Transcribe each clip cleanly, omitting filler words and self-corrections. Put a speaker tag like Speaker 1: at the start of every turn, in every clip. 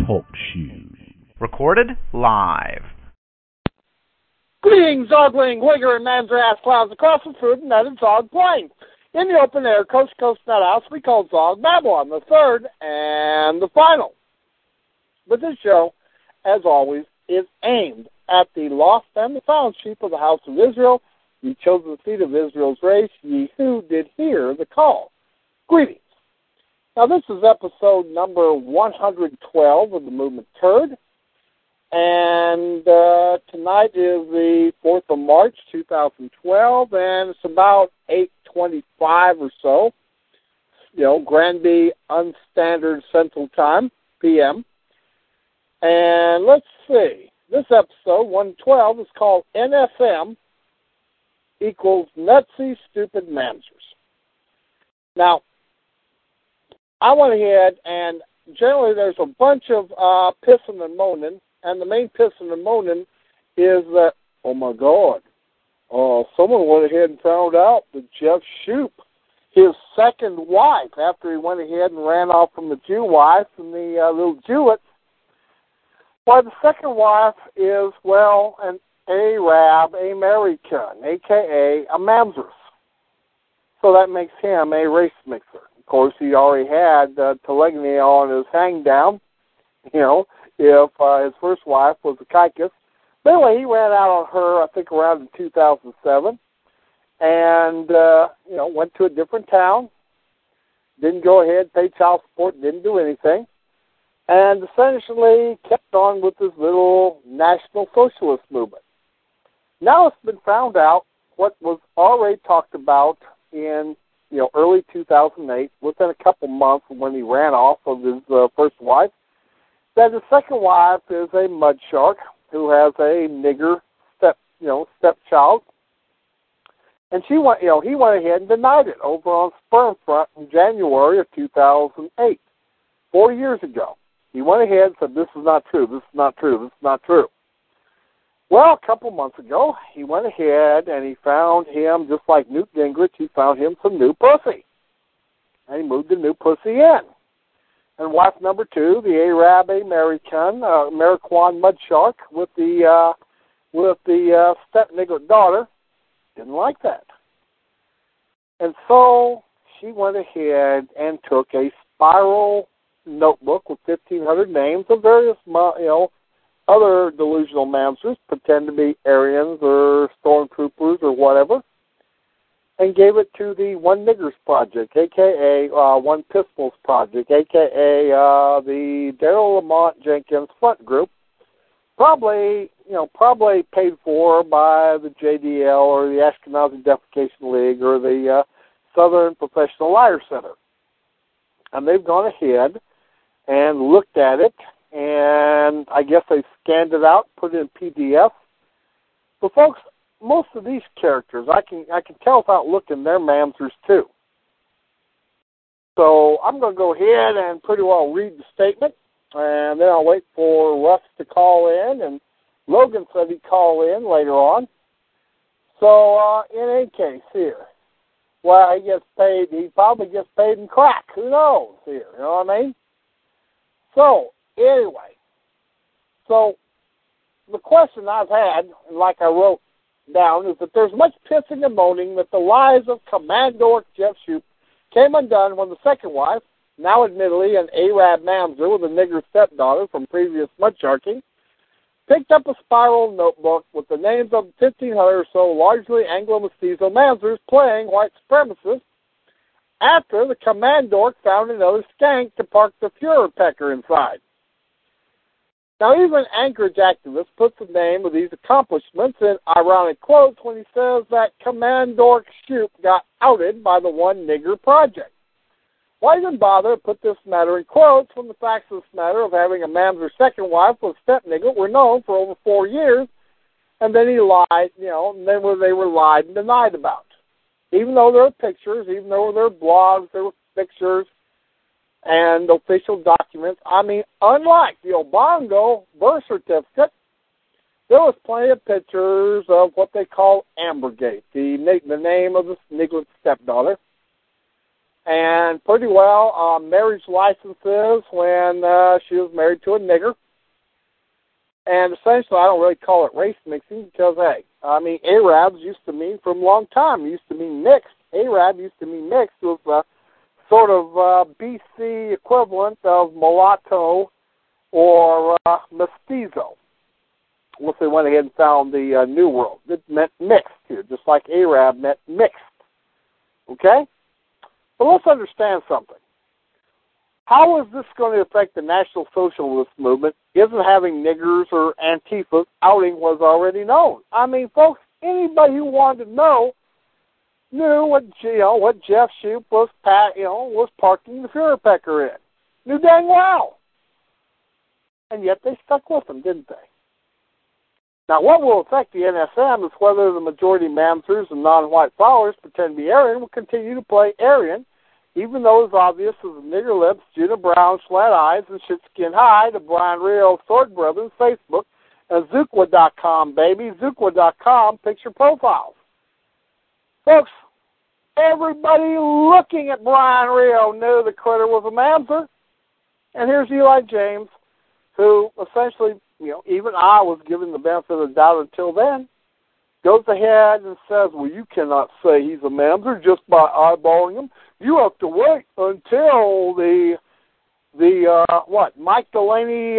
Speaker 1: Talk Shoe.
Speaker 2: Recorded live.
Speaker 3: Greetings, Zogling, Wigger, and Manzer ass clouds across the food and netted Zog Plain. In the open air, coast to coast nut house, we call Zog Babylon, the third and the final. But this show, as always, is aimed at the lost and the found sheep of the house of Israel, ye chosen seed of Israel's race, ye who did hear the call. Greetings. Now, this is episode number 112 of the Movement Turd, and tonight is the 4th of March, 2012, and it's about 8:25 or so, Granby Unstandard Central Time, p.m. And let's see, this episode, 112, is called NSM equals Nutsy Stupid Mamsers. Now, I went ahead and generally there's a bunch of pissing and moaning, and the main pissing and moaning is that, oh my God, someone went ahead and found out that Jeff Shoup, his second wife, after he went ahead and ran off from the Jew wife and the little Jewett, well, the second wife is, an Arab American, a.k.a. a Mamzers. So that makes him a race mixer. Of course, he already had telegony on his hang down, if his first wife was a Caicus. But anyway, he ran out on her, I think, around in 2007, and, went to a different town, didn't go ahead, pay child support, didn't do anything, and essentially kept on with this little National Socialist movement. Now it's been found out what was already talked about in early 2008, within a couple months when he ran off of his first wife, that his second wife is a mud shark who has a nigger stepchild, and he went ahead and denied it over on Sperm Front in January of 2008, 4 years ago. He went ahead and said, "This is not true. This is not true. This is not true." Well, a couple months ago, he went ahead and he found him, just like Newt Gingrich, he found him some new pussy. And he moved the new pussy in. And wife number two, the Arab American, Mariquan mud shark with the step nigger daughter, didn't like that. And so she went ahead and took a spiral notebook with 1,500 names of various, other delusional mamsers, pretend to be Aryans or stormtroopers or whatever, and gave it to the One Niggers Project, a.k.a. One Pistols Project, a.k.a. The Daryl Lamont Jenkins Front Group, probably paid for by the JDL or the Ashkenazi Defecation League or the Southern Professional Liar Center. And they've gone ahead and looked at it, and I guess they scanned it out, put it in PDF. But folks, most of these characters, I can tell without looking, they're mamsers too. So I'm going to go ahead and pretty well read the statement, and then I'll wait for Russ to call in, and Logan said he'd call in later on. So in any case here, well, he probably gets paid in crack. Who knows here, you know what I mean? So, anyway, the question I've had, like I wrote down, is that there's much pissing and moaning that the lies of Commandor Jeff Shoup came undone when the second wife, now admittedly an Arab mamzer with a nigger stepdaughter from previous mudsharking, picked up a spiral notebook with the names of 1,500 or so largely Anglo-Mestizo mamzers playing white supremacists after the Commandor found another skank to park the Fuhrerpecker inside. Now, even Anchorage activist puts the name of these accomplishments in ironic quotes when he says that Commandor Shoup got outed by the One Nigger Project. Why even bother to put this matter in quotes when the facts of this matter of having a mamzer second wife with a step nigger were known for over 4 years, and then he lied, and then they were lied and denied about. Even though there are pictures, even though there are blogs, there were pictures and official documents. I mean, unlike the Obongo birth certificate, there was plenty of pictures of what they call Ambergate, the name of the Nigglet stepdaughter. and pretty well marriage licenses when she was married to a nigger. And essentially, I don't really call it race mixing because, hey, I mean, Arabs used to mean from a long time. It used to mean mixed. Arab used to mean mixed with sort of BC equivalent of mulatto or mestizo. Once they went ahead and found the New World. It meant mixed here, just like Arab meant mixed. Okay? But let's understand something. How is this going to affect the National Socialist movement? Isn't having niggers or Antifa outing was already known. I mean, folks, anybody who wanted to know knew what Jeff Shoup was parking the Führerpecker in. Knew dang well. And yet they stuck with them, didn't they? Now, what will affect the NSM is whether the majority Mamzers and non-white followers pretend to be Aryan will continue to play Aryan, even though it's obvious as the nigger lips, Judah Brown, Slat Eyes, and Shit Skin High, the Brian Rio, Sword Brothers, Facebook, and Zookwa.com, baby. Zookwa.com, picture profiles. Folks, everybody looking at Brian Rio knew the critter was a Mamzer. And here's Eli James, who essentially, even I was given the benefit of the doubt until then, goes ahead and says, well, you cannot say he's a Mamzer just by eyeballing him. You have to wait until Mike Delaney,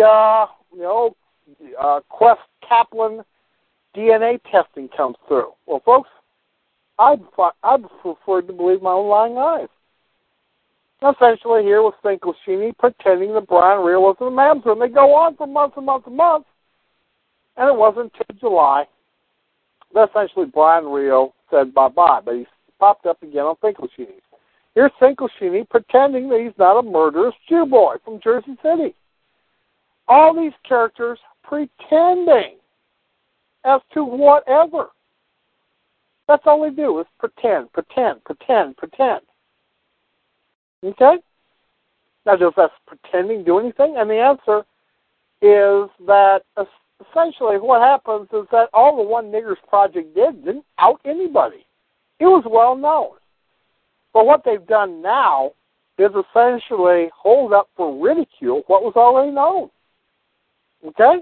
Speaker 3: Quest Kaplan DNA testing comes through. Well, folks, I'd prefer to believe my own lying eyes. Essentially, here was Finkelstein pretending that Brian Rio wasn't a Mamzer, and they go on for months and months and months, and it wasn't until July that essentially Brian Rio said bye-bye, but he popped up again on Finkelstein. Here's Finkelstein pretending that he's not a murderous Jew boy from Jersey City. All these characters pretending as to whatever. That's all they do is pretend. Okay? Now, does that pretending do anything? And the answer is that essentially what happens is that all the One Niggers Project didn't out anybody. It was well known. But what they've done now is essentially hold up for ridicule what was already known. Okay?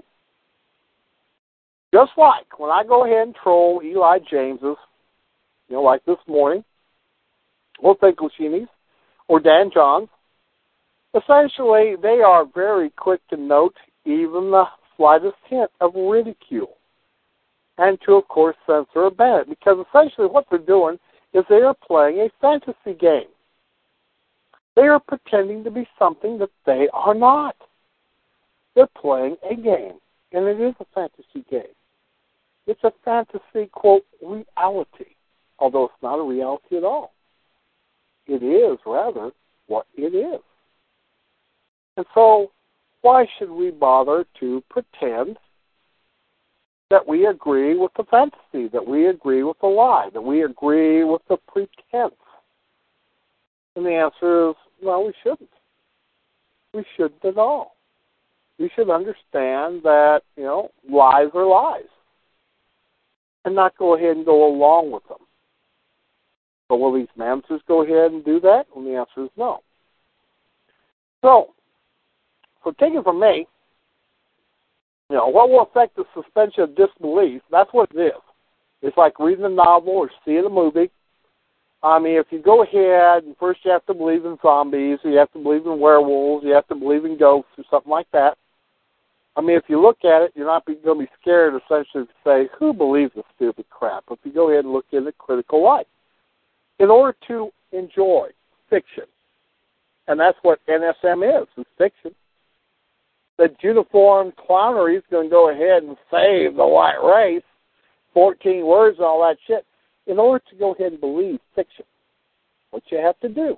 Speaker 3: Just like when I go ahead and troll Eli James's, like this morning, or Finkelstein's, or Dan Johns, essentially they are very quick to note even the slightest hint of ridicule and to, of course, censor or ban it, because essentially what they're doing is they are playing a fantasy game. They are pretending to be something that they are not. They're playing a game, and it is a fantasy game. It's a fantasy, quote, reality, although it's not a reality at all. It is, rather, what it is. And so, why should we bother to pretend that we agree with the fantasy, that we agree with the lie, that we agree with the pretense? And the answer is, well, we shouldn't. We shouldn't at all. We should understand that, lies are lies, and not go ahead and go along with them. But will these Mamzers go ahead and do that? And the answer is no. So take it from me, what will affect the suspension of disbelief? That's what it is. It's like reading a novel or seeing a movie. I mean, if you go ahead and first you have to believe in zombies, or you have to believe in werewolves, you have to believe in ghosts or something like that. I mean, if you look at it, you're not going to be scared essentially to say, who believes this stupid crap? If you go ahead and look in a critical light. In order to enjoy fiction, and that's what NSM is, it's fiction, that uniform clownery is going to go ahead and save the white race, 14 words and all that shit. In order to go ahead and believe fiction, what you have to do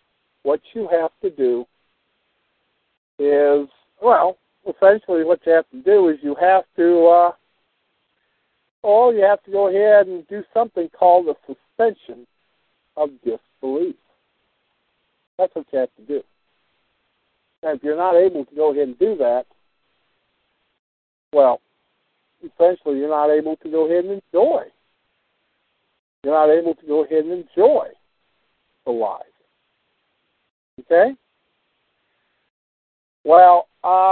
Speaker 3: is, essentially what you have to do is you have to go ahead and do something called a suspension of disbelief. That's what you have to do. And if you're not able to go ahead and do that, well, essentially you're not able to go ahead and enjoy. You're not able to go ahead and enjoy the lies. Okay? Well,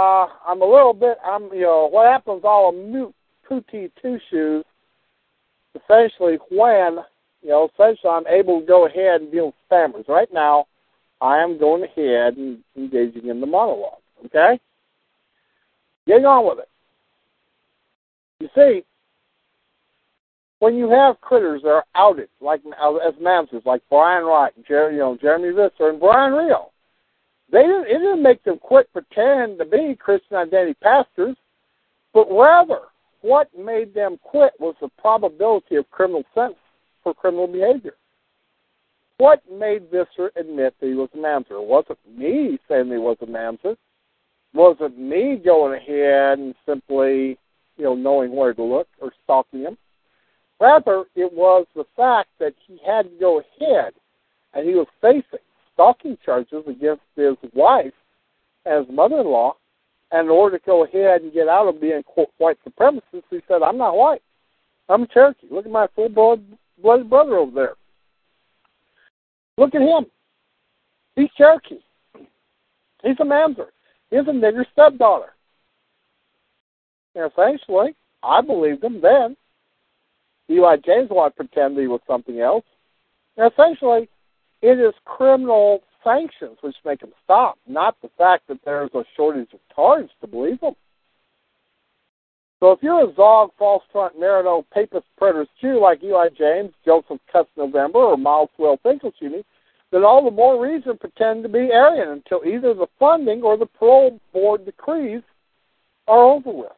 Speaker 3: what happens all a Pootie Two Shoes, essentially when, essentially I'm able to go ahead and deal with families. Right now, I am going ahead and engaging in the monologue. Okay? Getting on with it. You see, when you have critters that are outed, like as mamsers, like Brian Wright, Jeremy Visser, and Brian Rio, it didn't make them quit pretending to be Christian identity pastors, but rather what made them quit was the probability of criminal sentence for criminal behavior. What made Visser admit that he was a mamzer? It wasn't me saying he was a mamzer. It wasn't me going ahead and simply, knowing where to look or stalking him. Rather, it was the fact that he had to go ahead and he was facing stalking charges against his wife and his mother-in-law. And in order to go ahead and get out of being, quote, white supremacist, he said, I'm not white. I'm a Cherokee. Look at my full-blooded brother over there. Look at him. He's Cherokee. He's a mamzer. He's a nigger stepdaughter. And essentially, I believed him then. Eli James wanted to pretend that he was something else. And essentially, it is criminal sanctions which make him stop, not the fact that there's a shortage of targets to believe him. So if you're a Zog, false front, Marino, papist, preterist Jew like Eli James, Joseph Cuts November, or Miles Swell Finkelstein, then all the more reason to pretend to be Aryan until either the funding or the parole board decrees are over with.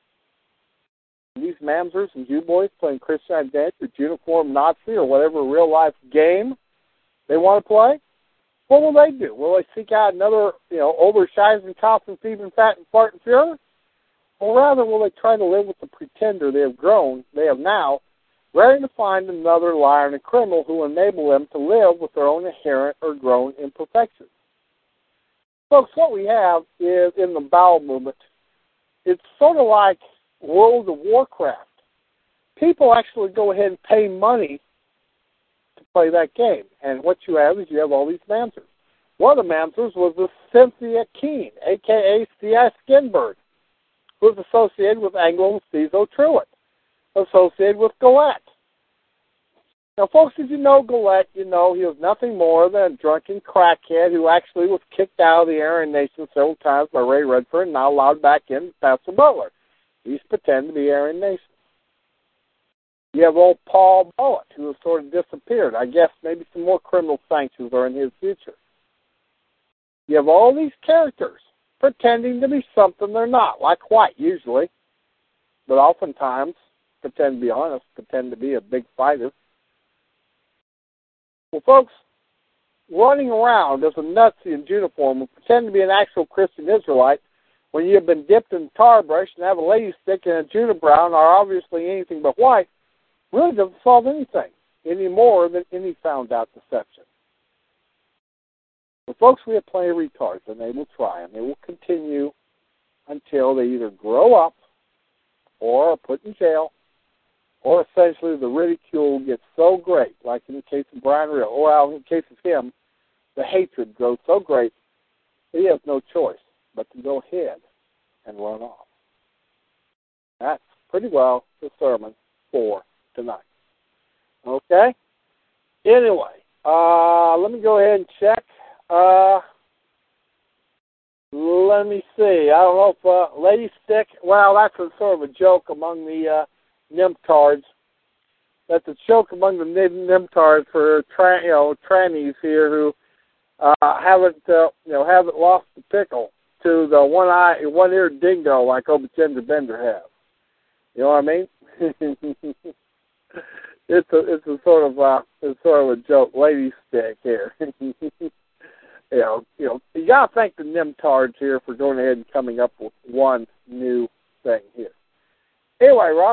Speaker 3: These mamzers and Jew boys playing Christian identity or uniform Nazi or whatever real-life game they want to play, what will they do? Will they seek out another, Oberscheißen, Kaufman, thieving, fat, and fart and Führer? Or rather, will they try to live with the pretender they have now, ready to find another liar and a criminal who enable them to live with their own inherent or grown imperfections? Folks, what we have is in the bowel movement, it's sort of like World of Warcraft. People actually go ahead and pay money to play that game. And what you have is you have all these mamzers. One of the mamzers was the Cynthia Keene, a.k.a. C.I. Skinbird, who was associated with Anglo Cizo Truitt, associated with Gillette. Now, folks, if you know Gillette, you know he was nothing more than a drunken crackhead who actually was kicked out of the Aryan Nation several times by Ray Redford and now allowed back in Pastor Butler. He's pretending to be Aryan Nation. You have old Paul Bullitt, who has sort of disappeared. I guess maybe some more criminal sanctions are in his future. You have all these characters pretending to be something they're not, like White usually, but oftentimes pretend to be honest, pretend to be a big fighter. Well, folks, running around as a Nazi in uniform and pretend to be an actual Christian Israelite when you have been dipped in tar brush and have a lady stick and a unibrow and are obviously anything but white really doesn't solve anything any more than any found-out deception. But folks, we have plenty of retards, and they will try, and they will continue until they either grow up or are put in jail, or essentially the ridicule gets so great, like in the case of Brian Real, or in the case of him, the hatred grows so great that he has no choice but to go ahead and run off. That's pretty well the sermon for tonight. Okay? Anyway, let me go ahead and check. Let me see. I don't know if Lady Stick, well, that's a sort of a joke among the Nimtards. That's a joke among the Nimtards for trannies here who haven't lost the pickle to the one-eared dingo like Obagender Bender has. You know what I mean? It's a sort of a joke. Lady Stick here. You gotta thank the Nimtards here for going ahead and coming up with one new thing here. Anyway, Russ,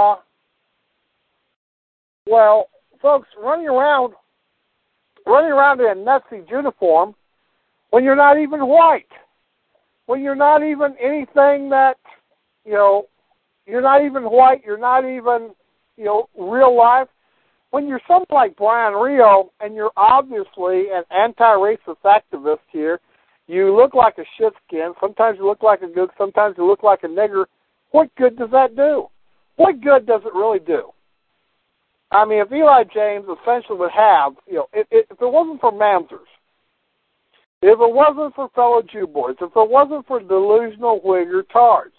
Speaker 3: well, folks, running around in a Nazi uniform when you're not even white, when you're not even anything that, you're not even white, you're not even, real life, when you're someone like Brian Rio and you're obviously an anti-racist activist here, you look like a shitskin, sometimes you look like a gook, sometimes you look like a nigger, what good does that do? What good does it really do? I mean, if Eli James essentially would have, if it wasn't for Mamzers, if it wasn't for fellow Jew boys, if it wasn't for delusional Whigger tards,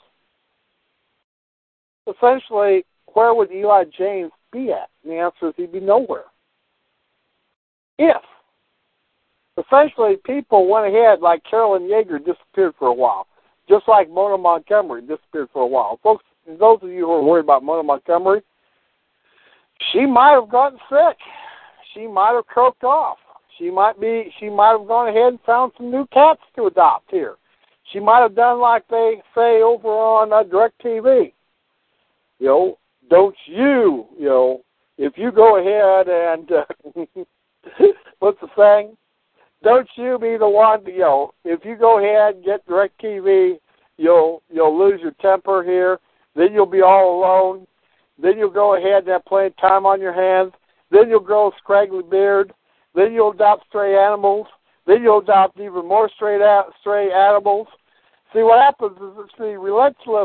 Speaker 3: essentially, where would Eli James be at? And the answer is he'd be nowhere. If, essentially, people went ahead like Carolyn Yeager disappeared for a while, just like Mona Montgomery disappeared for a while. Folks, those of you who are worried about Mona Montgomery, she might have gotten sick. She might have croaked off. She might have gone ahead and found some new cats to adopt here. She might have done like they say over on DirecTV. Don't you, if you go ahead and, what's the saying? Don't you be the one to, if you go ahead and get DirecTV, you'll lose your temper here. Then you'll be all alone. Then you'll go ahead and have plenty of time on your hands. Then you'll grow a scraggly beard. Then you'll adopt stray animals. Then you'll adopt even more stray animals. See, what happens is it's the relentless,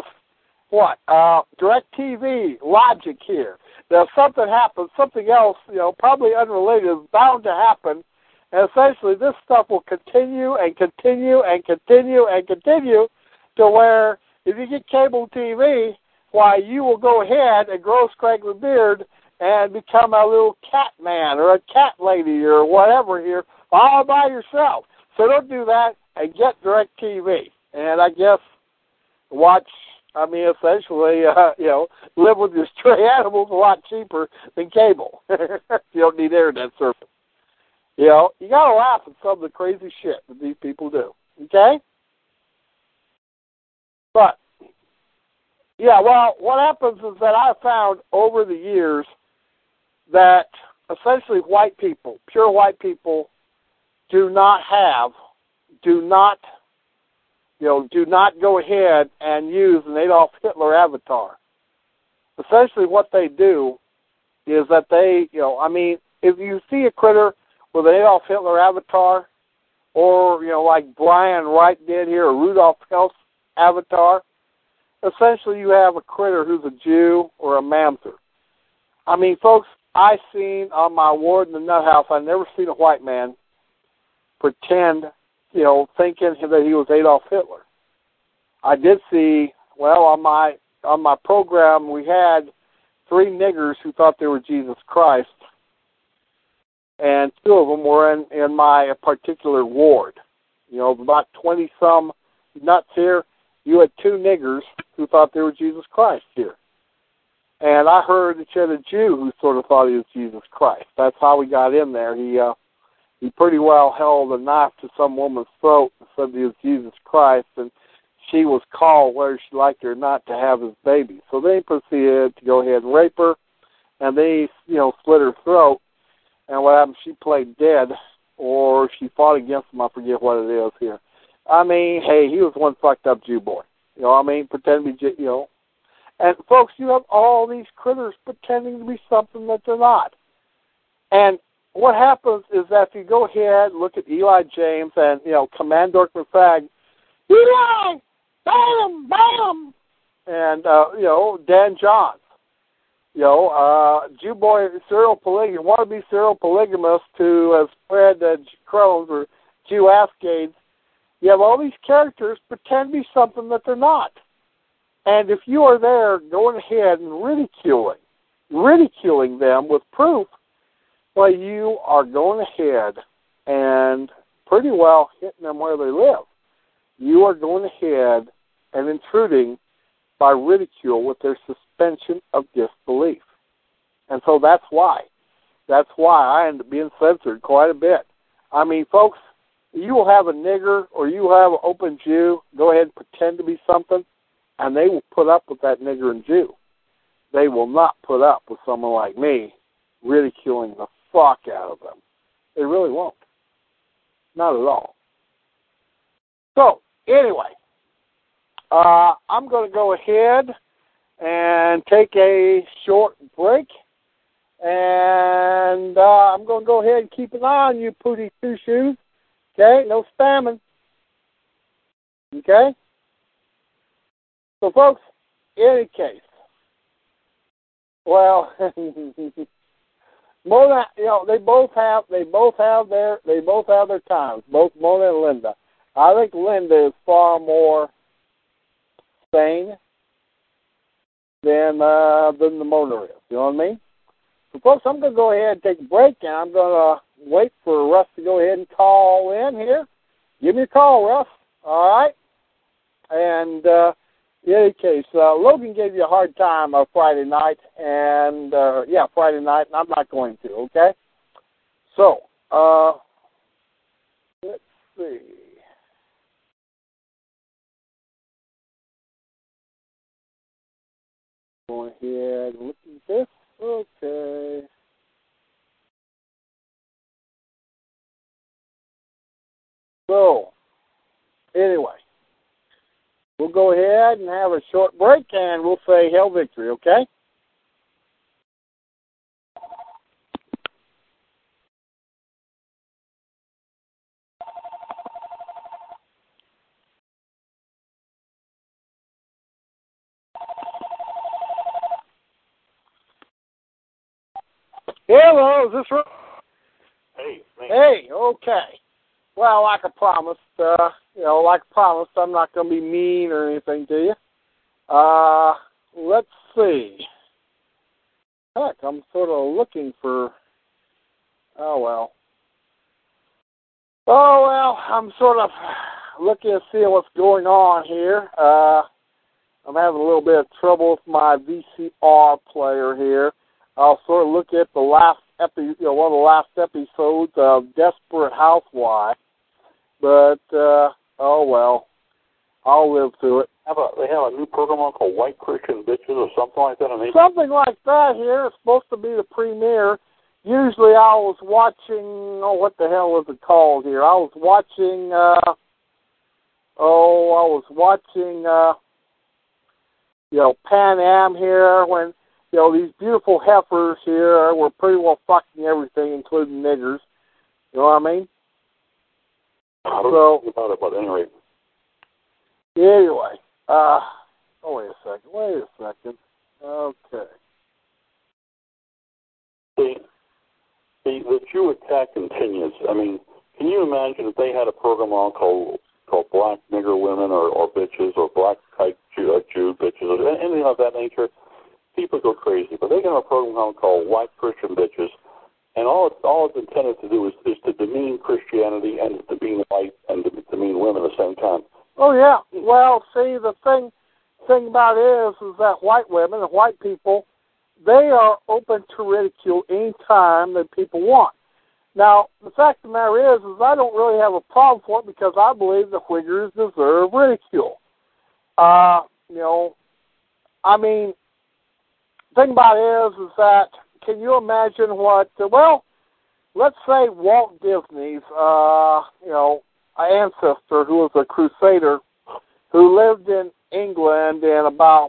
Speaker 3: DirecTV logic here. Now, if something happens, something else, probably unrelated is bound to happen. And essentially, this stuff will continue and continue and continue and continue to where if you get cable TV, why, you will go ahead and grow a scraggly beard and become a little cat man or a cat lady or whatever here all by yourself. So don't do that and get DirecTV. And I guess essentially, live with your stray animals a lot cheaper than cable. You don't need internet service. You got to laugh at some of the crazy shit that these people do. Okay? But, what happens is that I've found over the years that essentially white people, pure white people, do not go ahead and use an Adolf Hitler avatar. Essentially what they do is that they, if you see a critter with an Adolf Hitler avatar, or, like Brian Wright did here, or Rudolph Hell's avatar, essentially you have a critter who's a Jew or a Mamzer. I mean, folks, I seen on my ward in the nut house, I never seen a white man pretend, thinking that he was Adolf Hitler. I did see, on my program, we had 3 niggers who thought they were Jesus Christ, and 2 of them were in my particular ward. About 20-some nuts here. You had 2 niggers who thought they were Jesus Christ here. And I heard that you had a Jew who sort of thought he was Jesus Christ. That's how we got in there. He pretty well held a knife to some woman's throat and said he was Jesus Christ, and she was called, whether she liked it or not, to have his baby. So they proceeded to go ahead and rape her, and they, slit her throat. And what happened, she played dead, or she fought against him. I forget what it is here. I mean, hey, he was one fucked up Jew boy. Pretend to be, And, folks, you have all these critters pretending to be something that they're not. And what happens is that if you go ahead, look at Eli James and, Command Dork McFag, Eli, bam, bam, and, Dan Johns, Jew boy, wannabe serial polygamist who has spread crones or Jew askades. You have all these characters pretend to be something that they're not. And if you are there going ahead and ridiculing them with proof, well, you are going ahead and pretty well hitting them where they live. You are going ahead and intruding by ridicule with their suspension of disbelief. And so that's why. That's why I end up being censored quite a bit. I mean, folks, you will have a nigger or you will have an open Jew go ahead and pretend to be something, and they will put up with that nigger and Jew. They will not put up with someone like me ridiculing the fuck out of them. They really won't. Not at all. So, anyway, I'm going to go ahead and take a short break. And I'm going to go ahead and keep an eye on you, Pootie Two Shoes. Okay? No spamming. Okay? So, folks, in any case, well, Mona, they both have their times, both Mona and Linda. I think Linda is far more sane than the Mona is. You know what I mean? So, folks, I'm going to go ahead and take a break, and I'm going to wait for Russ to go ahead and call in here. Give me a call, Russ. All right? And in any case, Logan gave you a hard time Friday night, and Friday night, and I'm not going to. Okay. So let's see. Go ahead and look at this. Okay. So anyway. We'll go ahead and have a short break, and we'll say Hail Victory, okay? Hello, is this right?
Speaker 1: Hey, man.
Speaker 3: Hey, okay. Well, like I promised, I'm not going to be mean or anything to you. Let's see. Heck, I'm sort of looking for, I'm sort of looking to see what's going on here. I'm having a little bit of trouble with my VCR player here. I'll sort of look at the last one of the last episodes of Desperate Housewives. But, I'll live through it.
Speaker 1: How about they have a new program on called White Christian Bitches or something like that?
Speaker 3: Something like that here. It's supposed to be the premiere. Usually I was watching, what the hell is it called here? I was watching, Pan Am here when, these beautiful heifers here were pretty well fucking everything, including niggers. You know what I mean?
Speaker 1: I don't know about it, but anyway.
Speaker 3: Anyway, wait a second. Okay.
Speaker 1: The Jew attack continues. I mean, can you imagine if they had a program on called Black Nigger Women or Bitches or Black Type Jew Bitches or anything of that nature? People go crazy. But they got a program on called White Christian Bitches, and all it's intended to do is to demean Christianity and to demean white and to demean women at the same time.
Speaker 3: Oh, yeah. Well, see, the thing about it is that white women and white people, they are open to ridicule any time that people want. Now, the fact of the matter is I don't really have a problem for it because I believe the Uyghurs deserve ridicule. The thing about it is that, can you imagine what, let's say Walt Disney's, ancestor who was a crusader who lived in England in about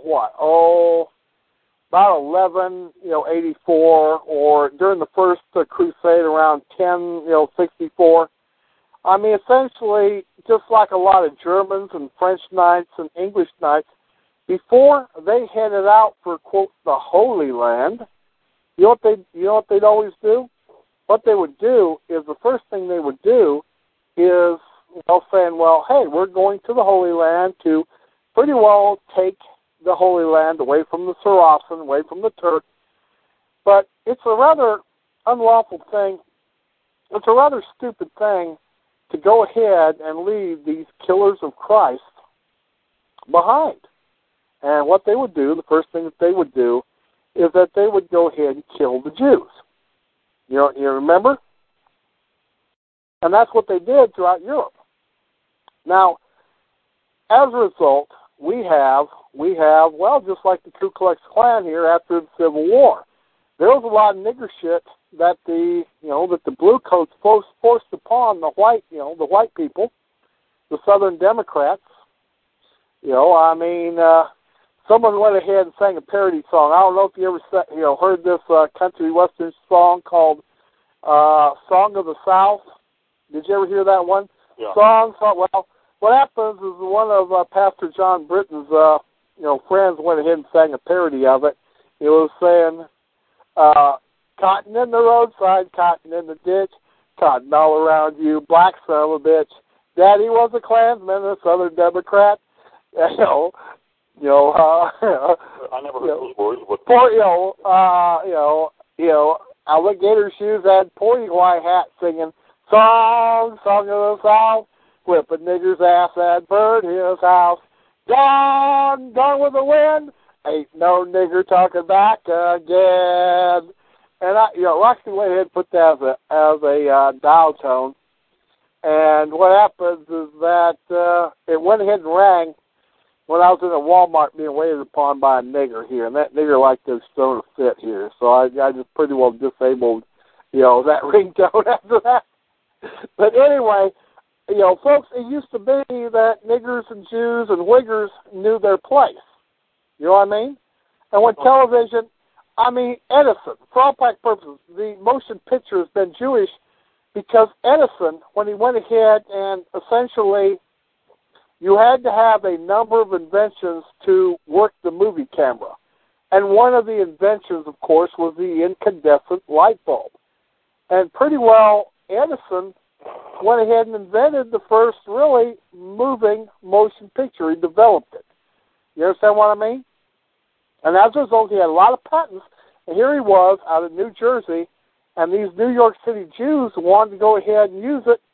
Speaker 3: 1184 or during the first crusade around 1064. I mean, essentially, just like a lot of Germans and French knights and English knights, before they headed out for, quote, the Holy Land, you know what they'd always do? What they would do is the first thing they would do is saying, hey, we're going to the Holy Land to pretty well take the Holy Land away from the Saracen, away from the Turks. But it's a rather unlawful thing. It's a rather stupid thing to go ahead and leave these killers of Christ behind. And what they would do, the first thing that they would do, is that they would go ahead and kill the Jews. You remember? And that's what they did throughout Europe. Now, as a result, we have, just like the Ku Klux Klan here after the Civil War, there was a lot of nigger shit that the blue coats forced upon the white people, the Southern Democrats. someone went ahead and sang a parody song. I don't know if you ever heard this country western song called Song of the South. Did you ever hear that one?
Speaker 1: Yeah.
Speaker 3: Well, what happens is one of Pastor John Britton's friends went ahead and sang a parody of it. It was saying, cotton in the roadside, cotton in the ditch, cotton all around you, black son of a bitch. Daddy was a Klansman, a Southern Democrat. I
Speaker 1: never heard those words. But
Speaker 3: alligator shoes and pointy white hat singing song of the South, whip a nigger's ass and burn his house. Gone with the wind, ain't no nigger talking back again. And Roxy went ahead and put that as a dial tone. And what happens is that it went ahead and rang when I was in a Walmart being waited upon by a nigger here, and that nigger liked to have thrown a fit here. So I just pretty well disabled, that ringtone after that. But anyway, folks, it used to be that niggers and Jews and Wiggers knew their place. You know what I mean? And when television, Edison, for all practical purposes, the motion picture has been Jewish because Edison, when he went ahead and essentially you had to have a number of inventions to work the movie camera. And one of the inventions, of course, was the incandescent light bulb. And pretty well, Edison went ahead and invented the first really moving motion picture. He developed it. You understand what I mean? And as a result, he had a lot of patents. And here he was out of New Jersey, and these New York City Jews wanted to go ahead and use it,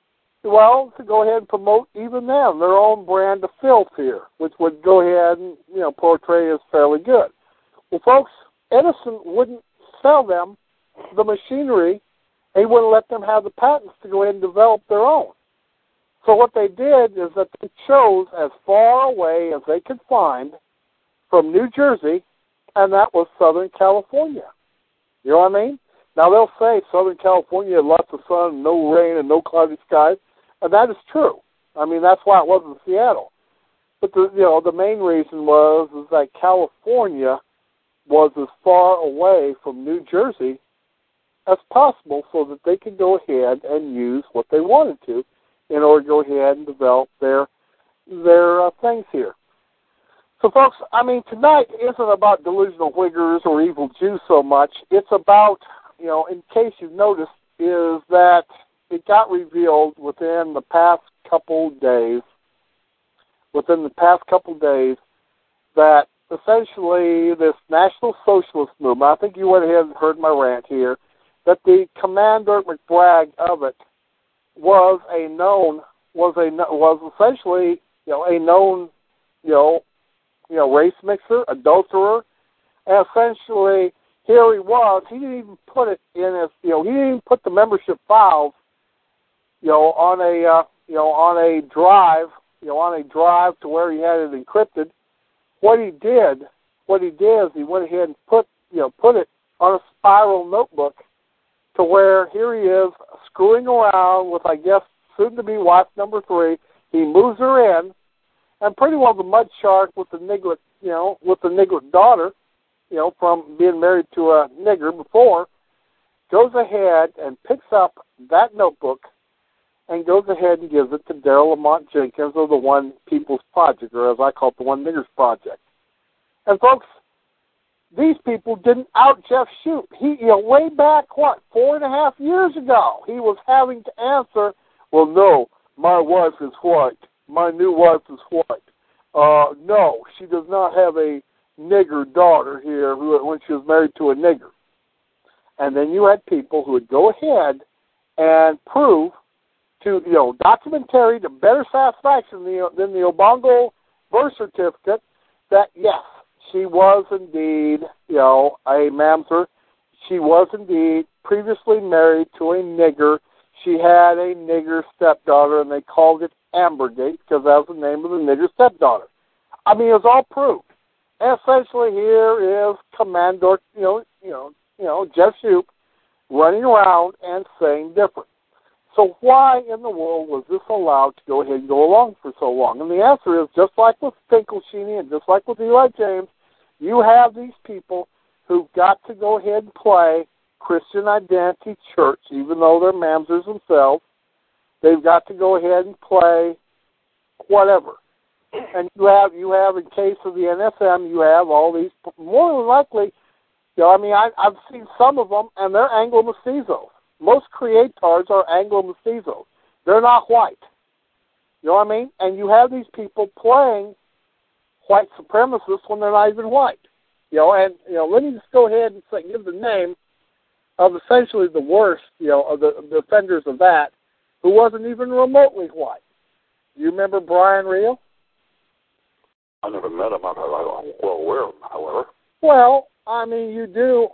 Speaker 3: to go ahead and promote even them, their own brand of filth here, which would go ahead and, portray as fairly good. Well, folks, Edison wouldn't sell them the machinery. He wouldn't let them have the patents to go ahead and develop their own. So what they did is that they chose as far away as they could find from New Jersey, and that was Southern California. You know what I mean? Now, they'll say Southern California had lots of sun, no rain, and no cloudy skies, and that is true. That's why it wasn't Seattle. But the main reason is that California was as far away from New Jersey as possible so that they could go ahead and use what they wanted to in order to go ahead and develop their things here. So, folks, tonight isn't about delusional Wiggers or evil Jews so much. It's about, in case you've noticed, is that it got revealed within the past couple days, that essentially this National Socialist movement, I think you went ahead and heard my rant here, that the Commander McBragg of it was essentially a known race mixer, adulterer, and essentially here he was. He didn't even put it in his he didn't even put the membership files on a drive to where he had it encrypted. What he did is he went ahead and put it on a spiral notebook to where here he is screwing around with, I guess, soon-to-be wife number 3. He moves her in, and pretty well the mud shark with the niglet daughter, from being married to a nigger before, goes ahead and picks up that notebook and goes ahead and gives it to Darrell Lamont Jenkins of the One People's Project, or as I call it, the One Niggers Project. And folks, these people didn't out Jeff Shoup. He, way back, 4.5 years ago, he was having to answer, well, no, my wife is white. My new wife is white. No, she does not have a nigger daughter here when she was married to a nigger. And then you had people who would go ahead and prove to, documentary to better satisfaction than the Obongo birth certificate that, yes, she was indeed, a mamzer. She was indeed previously married to a nigger. She had a nigger stepdaughter, and they called it Ambergate because that was the name of the nigger stepdaughter. It was all proved. And essentially, here is Commander, Jeff Shoup running around and saying different. So why in the world was this allowed to go ahead and go along for so long? And the answer is, just like with Finkelstein and just like with Eli James, you have these people who've got to go ahead and play Christian Identity Church, even though they're mamzers themselves. They've got to go ahead and play whatever. And you have in case of the NSM, you have all these, more than likely, I've seen some of them, and they're Anglo-Mestizos. Most creators are Anglo-Mestizos. They're not white. You know what I mean? And you have these people playing white supremacists when they're not even white. Let me just go ahead and give the name of essentially the worst, of the offenders of that, who wasn't even remotely white. Do you remember Brian Real?
Speaker 1: I never met him. I'm well aware of him, however.
Speaker 3: Well, I mean, you do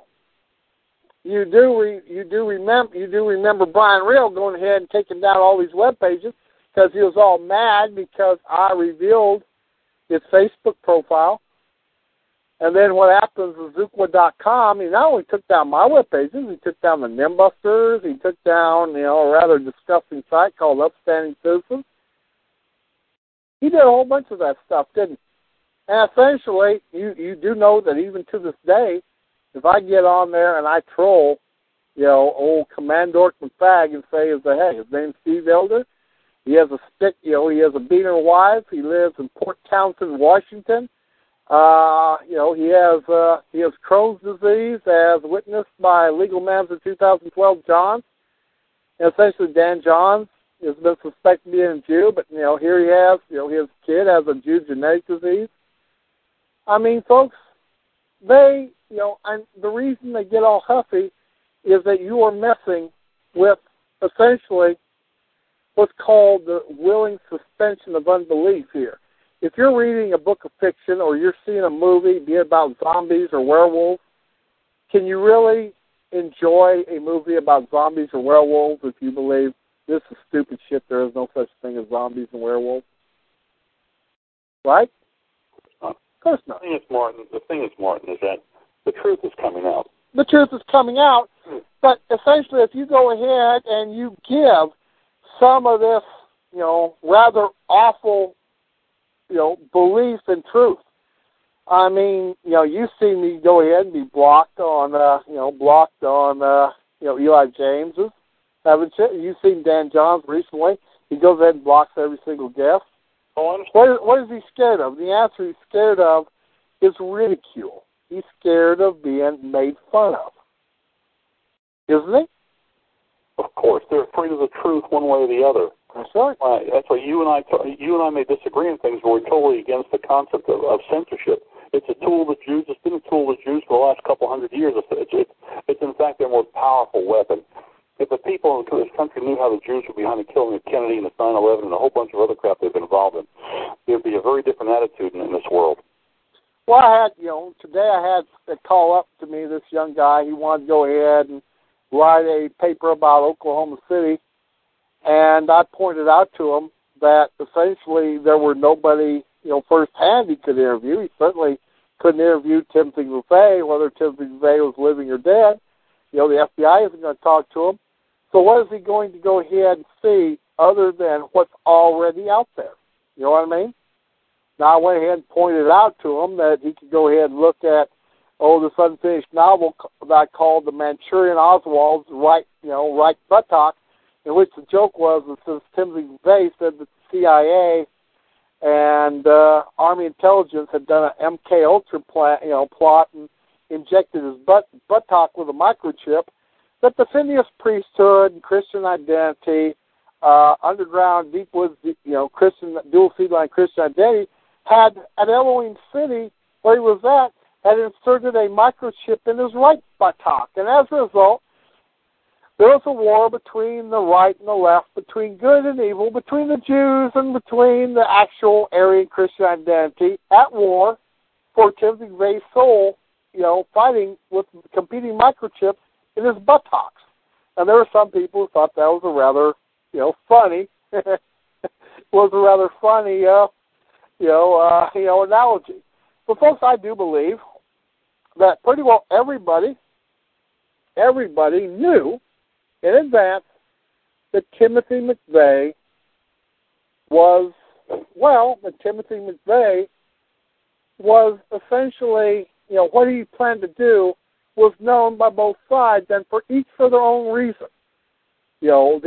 Speaker 3: remember Brian Real going ahead and taking down all these web pages because he was all mad because I revealed his Facebook profile. And then what happens is Zookwa.com, he not only took down my web pages, he took down the Nimbusters, he took down, a rather disgusting site called Upstanding Citizens. He did a whole bunch of that stuff, didn't he? And essentially, you do know that even to this day, if I get on there and I troll, old Commandor McFag and say, hey, his name's Steve Elder, he has a stick, he has a beaner wife, he lives in Port Townsend, Washington, he has Crohn's disease as witnessed by Legal Mamzer 2012 Johns, and essentially Dan Johns has been suspected of being a Jew, but, here he has, his kid has a Jew genetic disease. I mean, folks, they, and the reason they get all huffy is that you are messing with essentially what's called the willing suspension of unbelief here. If you're reading a book of fiction or you're seeing a movie, be it about zombies or werewolves, can you really enjoy a movie about zombies or werewolves if you believe this is stupid shit, there is no such thing as zombies and werewolves? Right? Of course not.
Speaker 1: The thing is, Martin, is that the truth is coming out.
Speaker 3: The truth is coming out, but essentially if you go ahead and you give some of this, rather awful, belief in truth. I mean, you've seen me go ahead and be blocked on, Eli James's, haven't you? You've seen Dan Johns recently. He goes ahead and blocks every single guest. What is he scared of? The answer he's scared of is ridicule. He's scared of being made fun of. Isn't he?
Speaker 1: Of course. They're afraid of the truth one way or the other.
Speaker 3: That's right.
Speaker 1: That's why you and I may disagree on things, but we're totally against the concept of censorship. It's a tool of the Jews. It's been a tool of the Jews for the last couple hundred years. It's in fact their most powerful weapon. If the people in this country knew how the Jews were behind the killing of Kennedy and the 9/11 and a whole bunch of other crap they've been involved in, there'd be a very different attitude in this world.
Speaker 3: Well, I had, today I had a call up to me, this young guy. He wanted to go ahead and write a paper about Oklahoma City, and I pointed out to him that essentially there were nobody, firsthand he could interview. He certainly couldn't interview Timothy McVeigh, whether Timothy McVeigh was living or dead. The FBI isn't going to talk to him. So what is he going to go ahead and see other than what's already out there? You know what I mean? Now, I went ahead and pointed out to him that he could go ahead and look at, this unfinished novel that I called The Manchurian Oswald's Right Buttock, in which the joke was that since Timothy McVeigh said that the CIA and Army intelligence had done an MK Ultra plot and injected his buttock with a microchip, that the Phineas priesthood and Christian Identity, underground, deep woods, Christian, dual seed line Christian Identity, had at Elohim City, where he was at, had inserted a microchip in his right buttock. And as a result, there was a war between the right and the left, between good and evil, between the Jews and between the actual Aryan Christian Identity, at war for Timothy McVeigh's soul, fighting with competing microchips in his buttocks. And there were some people who thought that was a rather, funny, analogy. But folks, I do believe that pretty well everybody knew in advance that Timothy McVeigh was, essentially, what he planned to do was known by both sides, and for each for their own reason. Zog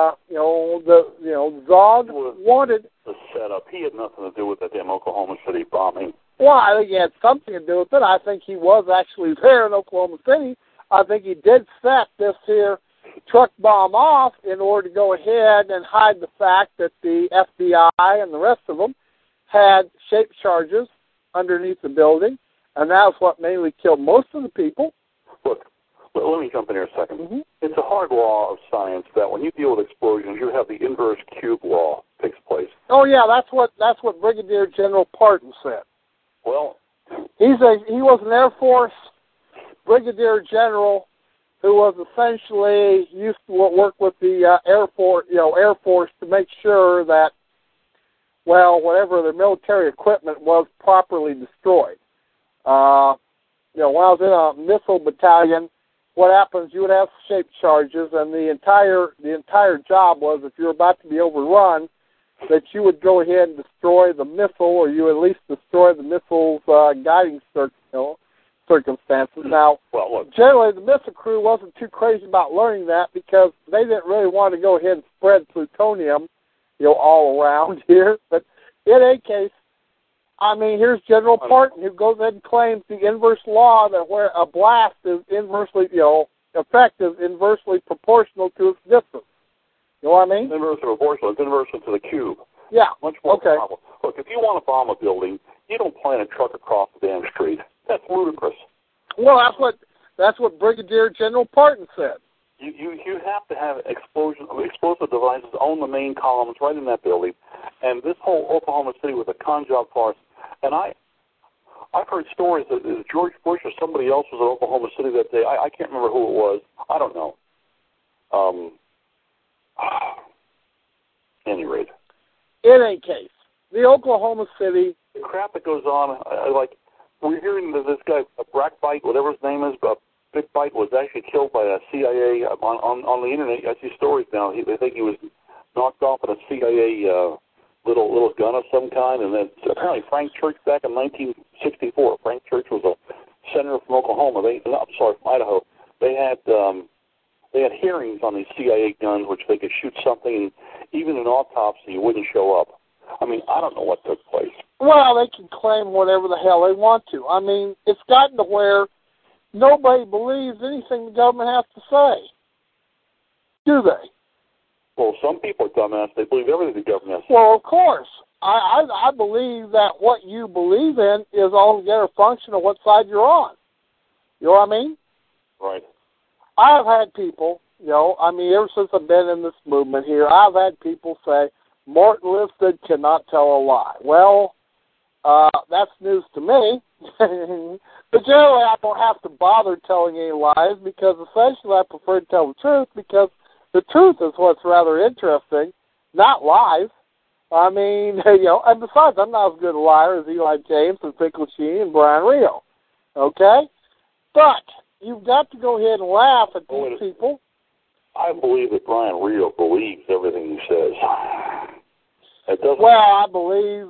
Speaker 3: wanted
Speaker 1: the setup. He had nothing to do with that damn Oklahoma City bombing.
Speaker 3: Well, I think he had something to do with it. I think he was actually there in Oklahoma City. I think he did set this here truck bomb off in order to go ahead and hide the fact that the FBI and the rest of them had shaped charges underneath the building, and that's what mainly killed most of the people.
Speaker 1: Look, let me jump in here a second.
Speaker 3: Mm-hmm.
Speaker 1: It's a hard law of science that when you deal with explosions, you have the inverse cube law takes place.
Speaker 3: Oh yeah, that's what Brigadier General Parton said.
Speaker 1: Well,
Speaker 3: he was an Air Force Brigadier General who was essentially used to work with the Air Force to make sure that, whatever their military equipment was properly destroyed. When I was in a missile battalion, what happens? You would have shaped charges, and the entire job was, if you're about to be overrun, that you would go ahead and destroy the missile, or you at least destroy the missile's guiding circumstances. Now, generally, the missile crew wasn't too crazy about learning that because they didn't really want to go ahead and spread plutonium, all around here. But in any case, here's General Parton, who goes ahead and claims the inverse law that where a blast is inversely, effective, inversely proportional to its distance. You know what I mean?
Speaker 1: Inversely proportional. It's inversely to the cube.
Speaker 3: Yeah.
Speaker 1: Much more
Speaker 3: okay.
Speaker 1: powerful. Look, if you want to bomb a building, you don't plant a truck across the damn street. That's ludicrous.
Speaker 3: Well, that's what Brigadier General Parton said.
Speaker 1: You have to have explosive devices on the main columns right in that building, and this whole Oklahoma City was a con job farce. And I've heard stories that George Bush or somebody else was in Oklahoma City that day. I can't remember who it was. I don't know. Any rate.
Speaker 3: In any case, the Oklahoma City...
Speaker 1: The crap that goes on, we're hearing that this guy, Brackbite, whatever his name is, Big Bite, was actually killed by a CIA on the internet. I see stories now. They think he was knocked off in a CIA little gun of some kind, and then apparently Frank Church back in 1964. Frank Church was a senator from Oklahoma. From Idaho. They had hearings on these CIA guns, which they could shoot something, and even an autopsy wouldn't show up. I don't know what took place.
Speaker 3: Well, they can claim whatever the hell they want to. It's gotten to where nobody believes anything the government has to say. Do they?
Speaker 1: Well, some people are dumbass. They believe everything the government has to say.
Speaker 3: Well, of course. I believe that what you believe in is altogether a function of what side you're on. You know what I mean?
Speaker 1: Right.
Speaker 3: I've had people, ever since I've been in this movement here, I've had people say, Morton Lifted cannot tell a lie. Well, that's news to me. But generally, I don't have to bother telling any lies because essentially I prefer to tell the truth because the truth is what's rather interesting, not lies. And besides, I'm not as good a liar as Eli James and Vic Lachine and Brian Rio. Okay? But you've got to go ahead and laugh at these people.
Speaker 1: I believe that Brian Rio believes everything he says.
Speaker 3: I believe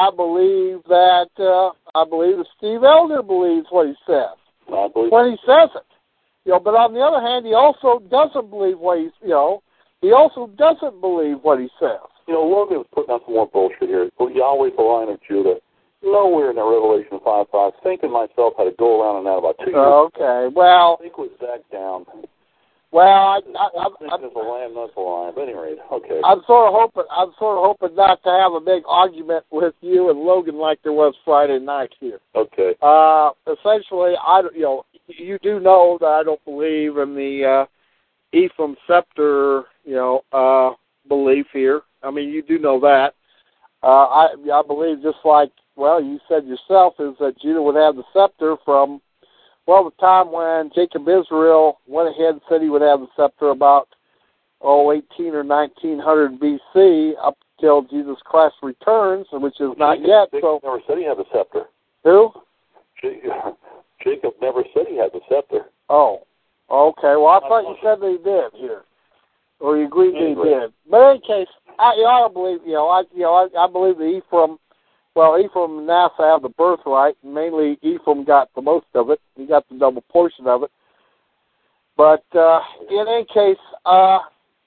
Speaker 3: that Steve Elder believes what he says. When he says it. But on the other hand, he also doesn't believe what he also doesn't believe what he says.
Speaker 1: Logan was putting out some more bullshit here. Yahweh's the Lion of Judah. Nowhere in that Revelation 5:5. Thinking myself had to go around on that about 2 years.
Speaker 3: Okay, well.
Speaker 1: I think it was Zach down.
Speaker 3: Well, I
Speaker 1: think it's the Lion, not the Lion. But anyway, okay.
Speaker 3: I'm sort of hoping not to have a big argument with you and Logan like there was Friday night here.
Speaker 1: Okay.
Speaker 3: Essentially, you do know that I don't believe in the Ephraim scepter, belief here. You do know that. I believe just like, you said yourself, is that Judah would have the scepter from, the time when Jacob Israel went ahead and said he would have the scepter about, 18 or 1900 B.C. up till Jesus Christ returns, which is not yet.
Speaker 1: Jacob never said he had the scepter.
Speaker 3: Who?
Speaker 1: Jacob never said he had the scepter.
Speaker 3: Oh, okay. Well, I thought you said they did here. Or you agree that he did. But in any case, I believe, I believe that Ephraim and Manasseh have the birthright, and mainly Ephraim got the most of it. He got the double portion of it. But in any case, I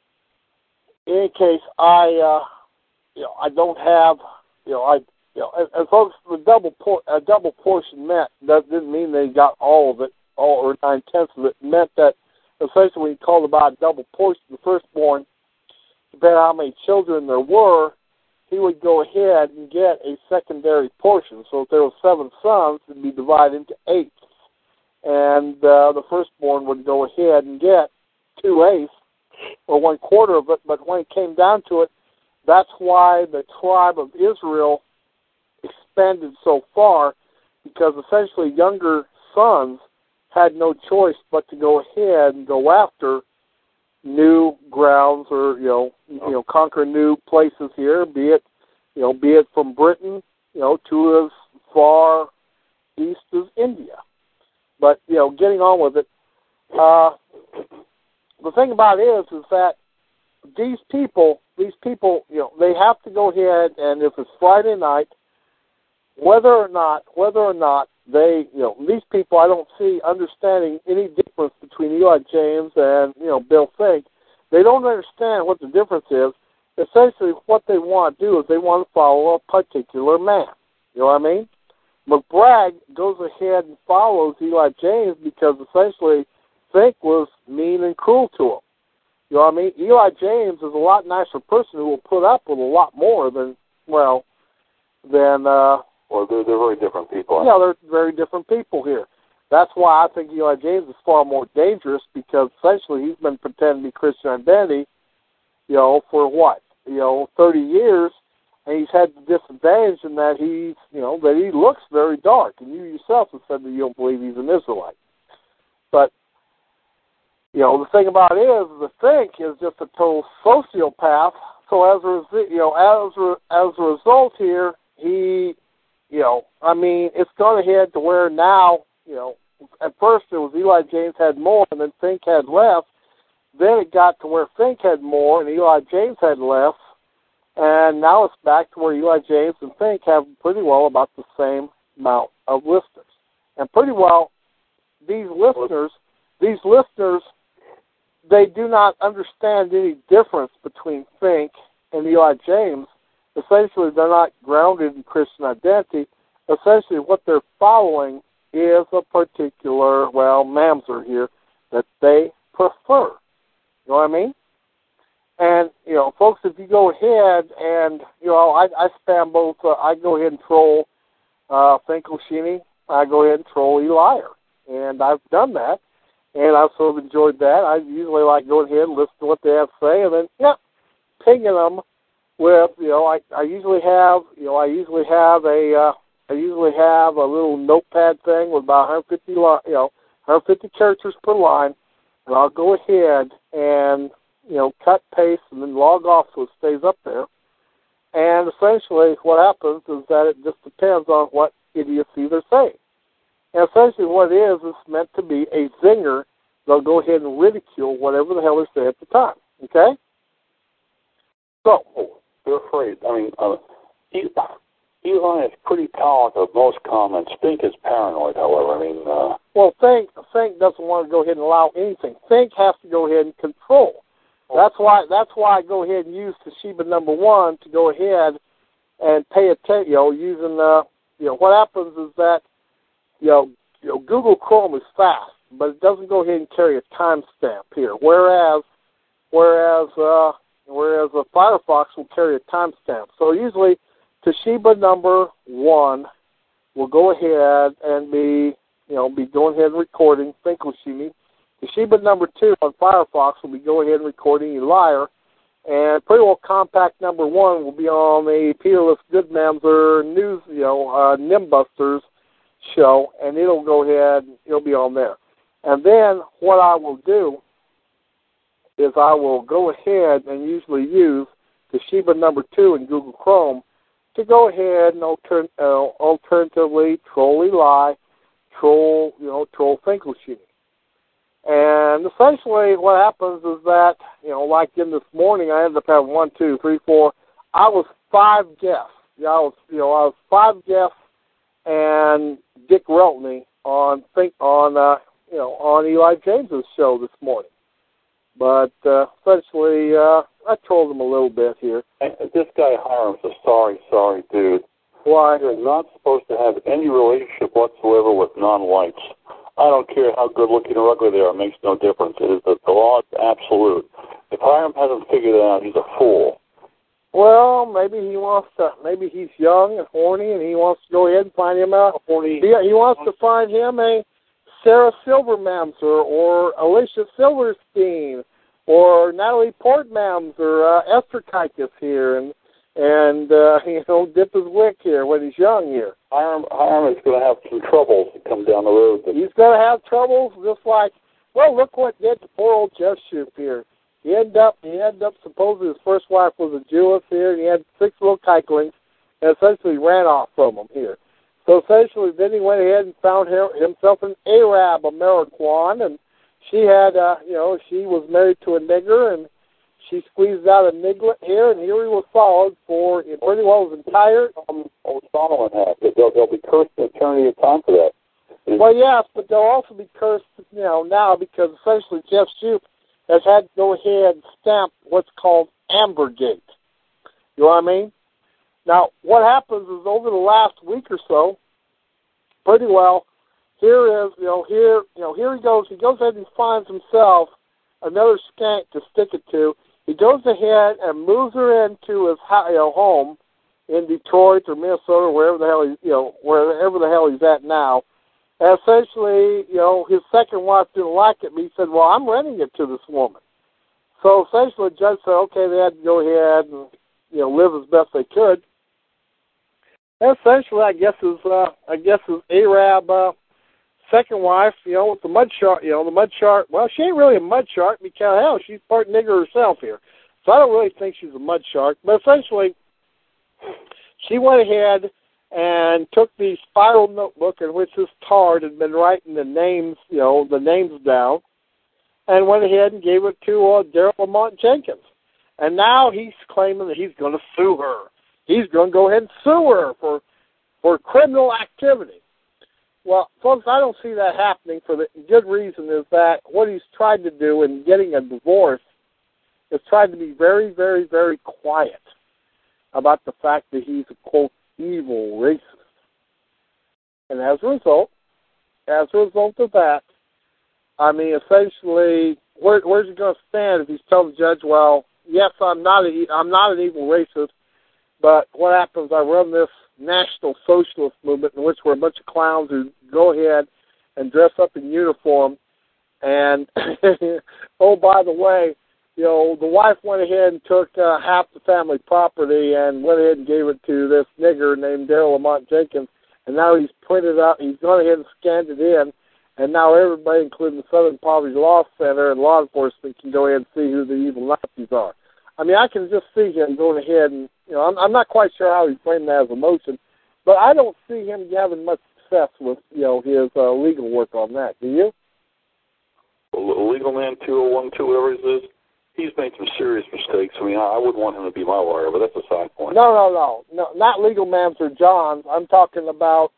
Speaker 3: don't have, as long as the double portion meant, that didn't mean they got all of it, or 9/10 of it. It meant that essentially when you called about a double portion, the firstborn, depending on how many children there were, he would go ahead and get a secondary portion. So if there were 7 sons, it would be divided into 8. And the firstborn would go ahead and get 2/8, or 1/4 of it. But when it came down to it, that's why the tribe of Israel expanded so far, because essentially younger sons had no choice but to go ahead and go after new grounds, or conquer new places here, be it from Britain, to as far east as India. But getting on with it, the thing about it is that these people, they have to go ahead, and if it's Friday night, whether or not they, these people, I don't see understanding any difference between Eli James and, Bill Fink. They don't understand what the difference is. Essentially, what they want to do is they want to follow a particular man. You know what I mean? McBragg goes ahead and follows Eli James because essentially Fink was mean and cruel to him. You know what I mean? Eli James is a lot nicer person who will put up with a lot more than. Well, they're very different people. Yeah, they're very different people here. That's why I think Eli James is far more dangerous, because essentially he's been pretending to be Christian identity, for what? 30 years, and he's had the disadvantage in that that he looks very dark, and you yourself have said that you don't believe he's an Israelite. But, the thing about it is, the Fink is just a total sociopath. So as a result here, he, it's going to head to where now, at first it was Eli James had more, and then Fink had less. Then it got to where Fink had more, and Eli James had less. And now it's back to where Eli James and Fink have pretty well about the same amount of listeners. And pretty well, these listeners, they do not understand any difference between Fink and Eli James. Essentially, they're not grounded in Christian identity. Essentially, what they're following is a particular, mamzer here, that they prefer. You know what I mean? And, folks, if you go ahead and, I spam both, I go ahead and troll Finkelstein, I go ahead and troll Eliar. And I've done that, and I've sort of enjoyed that. I usually like going ahead and listen to what they have to say, and then, pinging them with, I usually have a little notepad thing with about 150 characters per line, and I'll go ahead and, cut, paste, and then log off so it stays up there. And essentially what happens is that it just depends on what idiocy they're saying. And essentially what it is, it's meant to be a zinger. They'll go ahead and ridicule whatever the hell they say at the time. Okay? So,
Speaker 1: they're afraid. I mean, Eli is pretty tolerant of most comments. Fink is paranoid, however. I mean,
Speaker 3: well, Fink doesn't want to go ahead and allow anything. Fink has to go ahead and control. That's why I go ahead and use Toshiba number 1 to go ahead and pay attention. Using what happens is that Google Chrome is fast, but it doesn't go ahead and carry a timestamp here. Whereas a Firefox will carry a timestamp. So usually Toshiba number 1 will go ahead and be going ahead and recording Finkelstein. Toshiba number 2 on Firefox will be going ahead and recording Eliar. And pretty well compact number 1 will be on the Peerless Goodmamser News, Nimbusters show, and it'll be on there. And then what I will do is I will go ahead and usually use Toshiba number 2 in Google Chrome to go ahead and alternatively troll Eli, troll Finkelstein. And essentially what happens is that, like in this morning, I ended up having 1, 2, 3, 4. I was 5 guests. Yeah, I was 5 guests and Dick Reltney on Eli James's show this morning. But essentially, I trolled him a little bit here.
Speaker 1: This guy Hiram's a sorry dude.
Speaker 3: Why?
Speaker 1: You're not supposed to have any relationship whatsoever with non-whites. I don't care how good-looking or ugly they are. It makes no difference. It is the law is absolute. If Hiram hasn't figured it out, he's a fool.
Speaker 3: Well, maybe he's young and horny, and he wants to go ahead and find him a horny. He wants to find him a Sarah Silvermamser or Alicia Silverstein or Natalie Portmans or Esther Kikis here, and dip his wick here when he's young here.
Speaker 1: Hiram is going to have some troubles to come down the road.
Speaker 3: He's going to have troubles just like, well, look what did to poor old Jeff Shoup here. He ended up supposedly his first wife was a Jewess here, and he had 6 little kikelings, and essentially ran off from him here. So essentially, then he went ahead and found himself an Arab, a Mariquan, and she had, she was married to a nigger, and she squeezed out a niglet here, and here he was followed for pretty well his entire.
Speaker 1: Old Solomon had. They'll be cursed an eternity of time for that.
Speaker 3: Well, yes, but they'll also be cursed, now because essentially Jeff Shoup has had to go ahead and stamp what's called Ambergate. You know what I mean? Now, what happens is over the last week or so, pretty well, here he goes. He goes ahead and finds himself another skank to stick it to. He goes ahead and moves her into his home in Detroit or Minnesota, wherever the hell he's at now. And essentially, his second wife didn't like it, but he said, well, I'm renting it to this woman. So essentially the judge said, okay, they had to go ahead and, live as best they could. And essentially, I guess his Arab second wife, with the mud shark, well, she ain't really a mud shark because, hell, she's part nigger herself here. So I don't really think she's a mud shark. But essentially, she went ahead and took the spiral notebook in which this tard had been writing the names down, and went ahead and gave it to Daryl Lamont Jenkins. And now he's claiming that he's going to sue her. He's going to go ahead and sue her for criminal activity. Well, folks, I don't see that happening for the good reason is that what he's tried to do in getting a divorce is tried to be very, very, very quiet about the fact that he's a, quote, evil racist. And as a result of that, I mean, essentially, where's he going to stand if he's telling the judge, well, yes, I'm not an evil racist, but what happens, I run this National Socialist movement in which we're a bunch of clowns who go ahead and dress up in uniform. And, oh, by the way, the wife went ahead and took half the family property and went ahead and gave it to this nigger named Daryl Lamont Jenkins. And now he's printed out, he's gone ahead and scanned it in. And now everybody, including the Southern Poverty Law Center and law enforcement, can go ahead and see who the evil Nazis are. I mean, I can just see him going ahead and, I'm not quite sure how he framed that as a motion, but I don't see him having much success with, his legal work on that. Do you?
Speaker 1: Well, Legal Man 2012, whatever it is, he's made some serious mistakes. I mean, I wouldn't want him to be my lawyer, but that's a side point. No, not Legal Man or John's. I'm talking about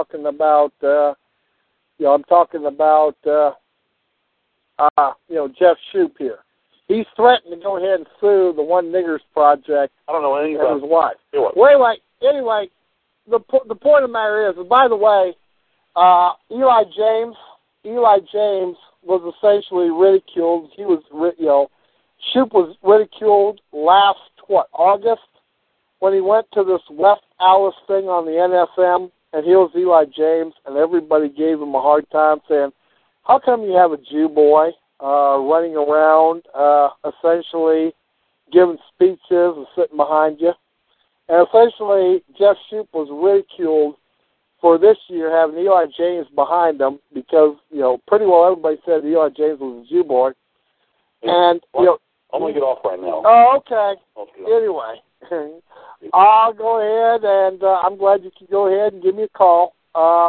Speaker 1: Jeff Shoup here. He's threatened to go ahead and sue the One Niggers Project. I don't know anything about
Speaker 3: his wife.
Speaker 1: Well,
Speaker 3: anyway, the point of the matter is, by the way, Eli James was essentially ridiculed. He was, Shoup was ridiculed last, August, when he went to this West Alice thing on the NSM, and he was Eli James, and everybody gave him a hard time saying, how come you have a Jew boy running around, essentially giving speeches and sitting behind you? And essentially, Jeff Shoup was ridiculed for this year having Eli James behind him because, pretty well everybody said Eli James was a Jew boy. And,
Speaker 1: I'm going to get off right now.
Speaker 3: Oh, okay. Anyway, I'll go ahead and I'm glad you can go ahead and give me a call.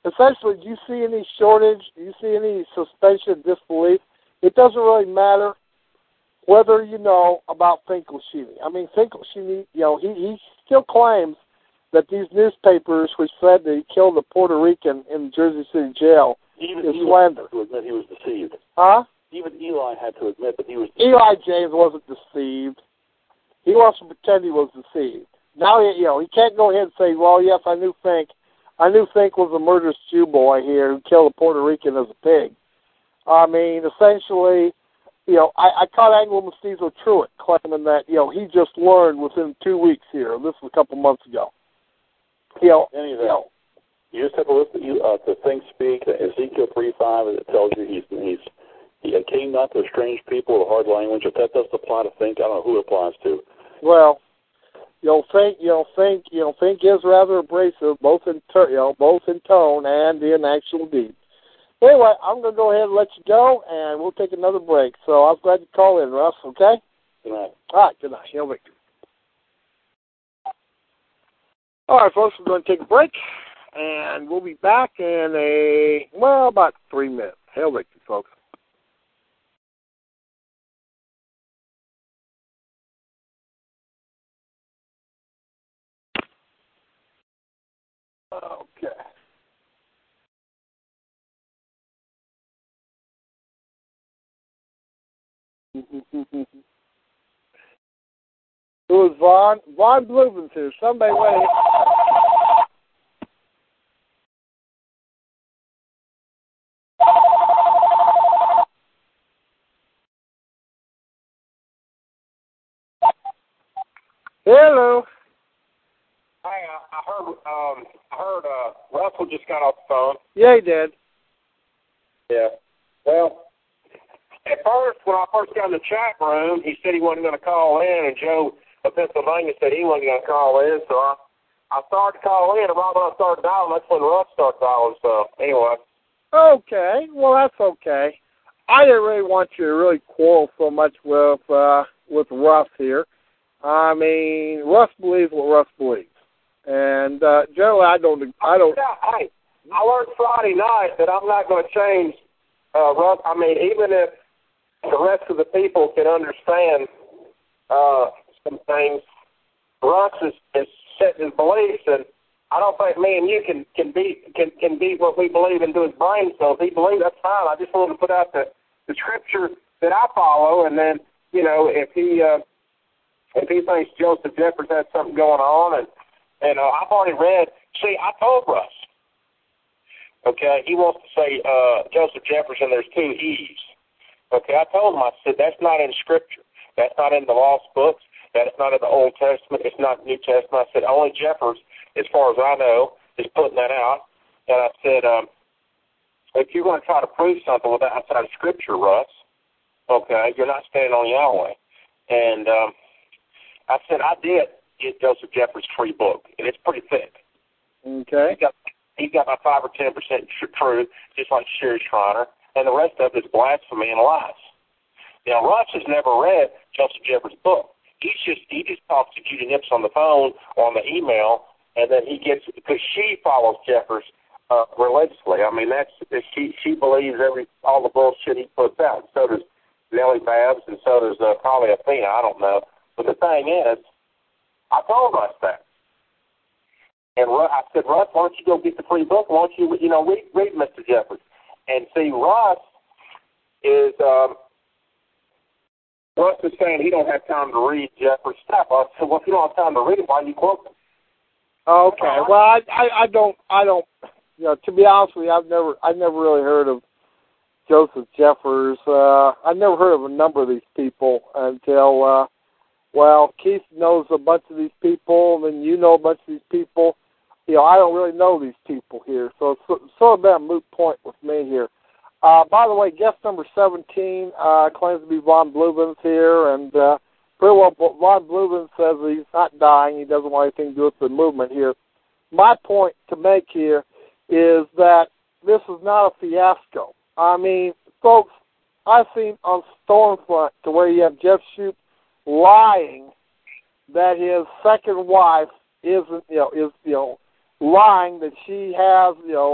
Speaker 3: essentially, do you see any shortage? Do you see any suspension of disbelief? It doesn't really matter whether you know about Finkelstein. I mean, Finkelstein, he still claims that these newspapers which said that he killed a Puerto Rican in Jersey City jail is slander.
Speaker 1: To admit he was deceived.
Speaker 3: Huh?
Speaker 1: Even Eli had to admit that he was deceived.
Speaker 3: Eli James wasn't deceived. He wants to pretend he was deceived. Now, he can't go ahead and say, well, yes, I knew Fink. I knew Fink was a murderous Jew boy here who killed a Puerto Rican as a pig. I mean, essentially, I caught Anglo-Mestizo Truitt claiming that, he just learned within 2 weeks here. This was a couple months ago.
Speaker 1: You just have to listen to Think Speak, Ezekiel 3:5, and it tells you he came not to a strange people with a hard language. If that doesn't apply to Think, I don't know who it applies to.
Speaker 3: Well, Fink is rather abrasive, both in tone and in actual deed. Anyway, I'm going to go ahead and let you go, and we'll take another break. So I'm glad you called in, Russ. Okay.
Speaker 1: Good night.
Speaker 3: All right. Good night. Hail Victor. All right, folks, we're going to take a break, and we'll be back in about 3 minutes. Hail Victor, folks. Okay. Who is Vaughn? Vaughn Blumen's here. Somebody wait. Hello.
Speaker 4: Hi, I heard Russell just got off the phone.
Speaker 3: Yeah, he did.
Speaker 4: Yeah. Well, at first, when I first got in the chat room, he said he wasn't going to call in, and Joe of Pennsylvania said he wasn't going to call in, so I started to call in, and right when I started dialing, that's when Russ started dialing, so anyway.
Speaker 3: Okay, well, that's okay. I didn't really want you to really quarrel so much with Russ here. I mean, Russ believes what Russ believes. And generally, I don't.
Speaker 4: Hey, I learned Friday night that I'm not going to change Russ. I mean, even if the rest of the people can understand some things, Russ is set in his beliefs, and I don't think me and you can beat what we believe into his brain. So if he believes, that's fine. I just wanted to put out the scripture that I follow, and then if he thinks Joseph Jeffers has something going on, and I've already read. See, I told Russ. Okay, he wants to say Joseph Jefferson. There's 2 E's. Okay, I told him. I said that's not in Scripture. That's not in the lost books. That's not in the Old Testament. It's not New Testament. I said only Jeffers, as far as I know, is putting that out. And I said, if you're going to try to prove something with that outside of Scripture, Russ, okay, you're not standing on Yahweh. And I said I did get Joseph Jeffers' free book, and it's pretty thick.
Speaker 3: Okay.
Speaker 4: He's got about 5 or 10% truth, just like Sherry Schreiner, and the rest of it is blasphemy and lies. Now, Russ has never read Joseph Jeffers' book. He just talks to Judy Nips on the phone or on the email, and then he gets, because she follows Jeffers religiously. I mean, she believes all the bullshit he puts out. So does Nellie Babs, and so does probably Athena. I don't know. But the thing is, I told Russ that. And I said, Russ, why don't you go get the free book? Why don't you, read Mr. Jeffers? And see, Russ is saying he don't have time to read Jeffers' stuff. I said, well, if you don't have time to read it, why are you quoting him?
Speaker 3: Okay. Well, I don't. To be honest with you, I've never really heard of Joseph Jeffers. I've never heard of a number of these people until. Keith knows a bunch of these people, and then you know a bunch of these people. I don't really know these people here, so it's sort of been a moot point with me here. By the way, guest number 17 claims to be Von Bluevens here, and pretty well Von Bluevens says he's not dying. He doesn't want anything to do with the movement here. My point to make here is that this is not a fiasco. I mean, folks, I've seen on Stormfront to where you have Jeff Shoup lying that his second wife isn't, is lying that she has,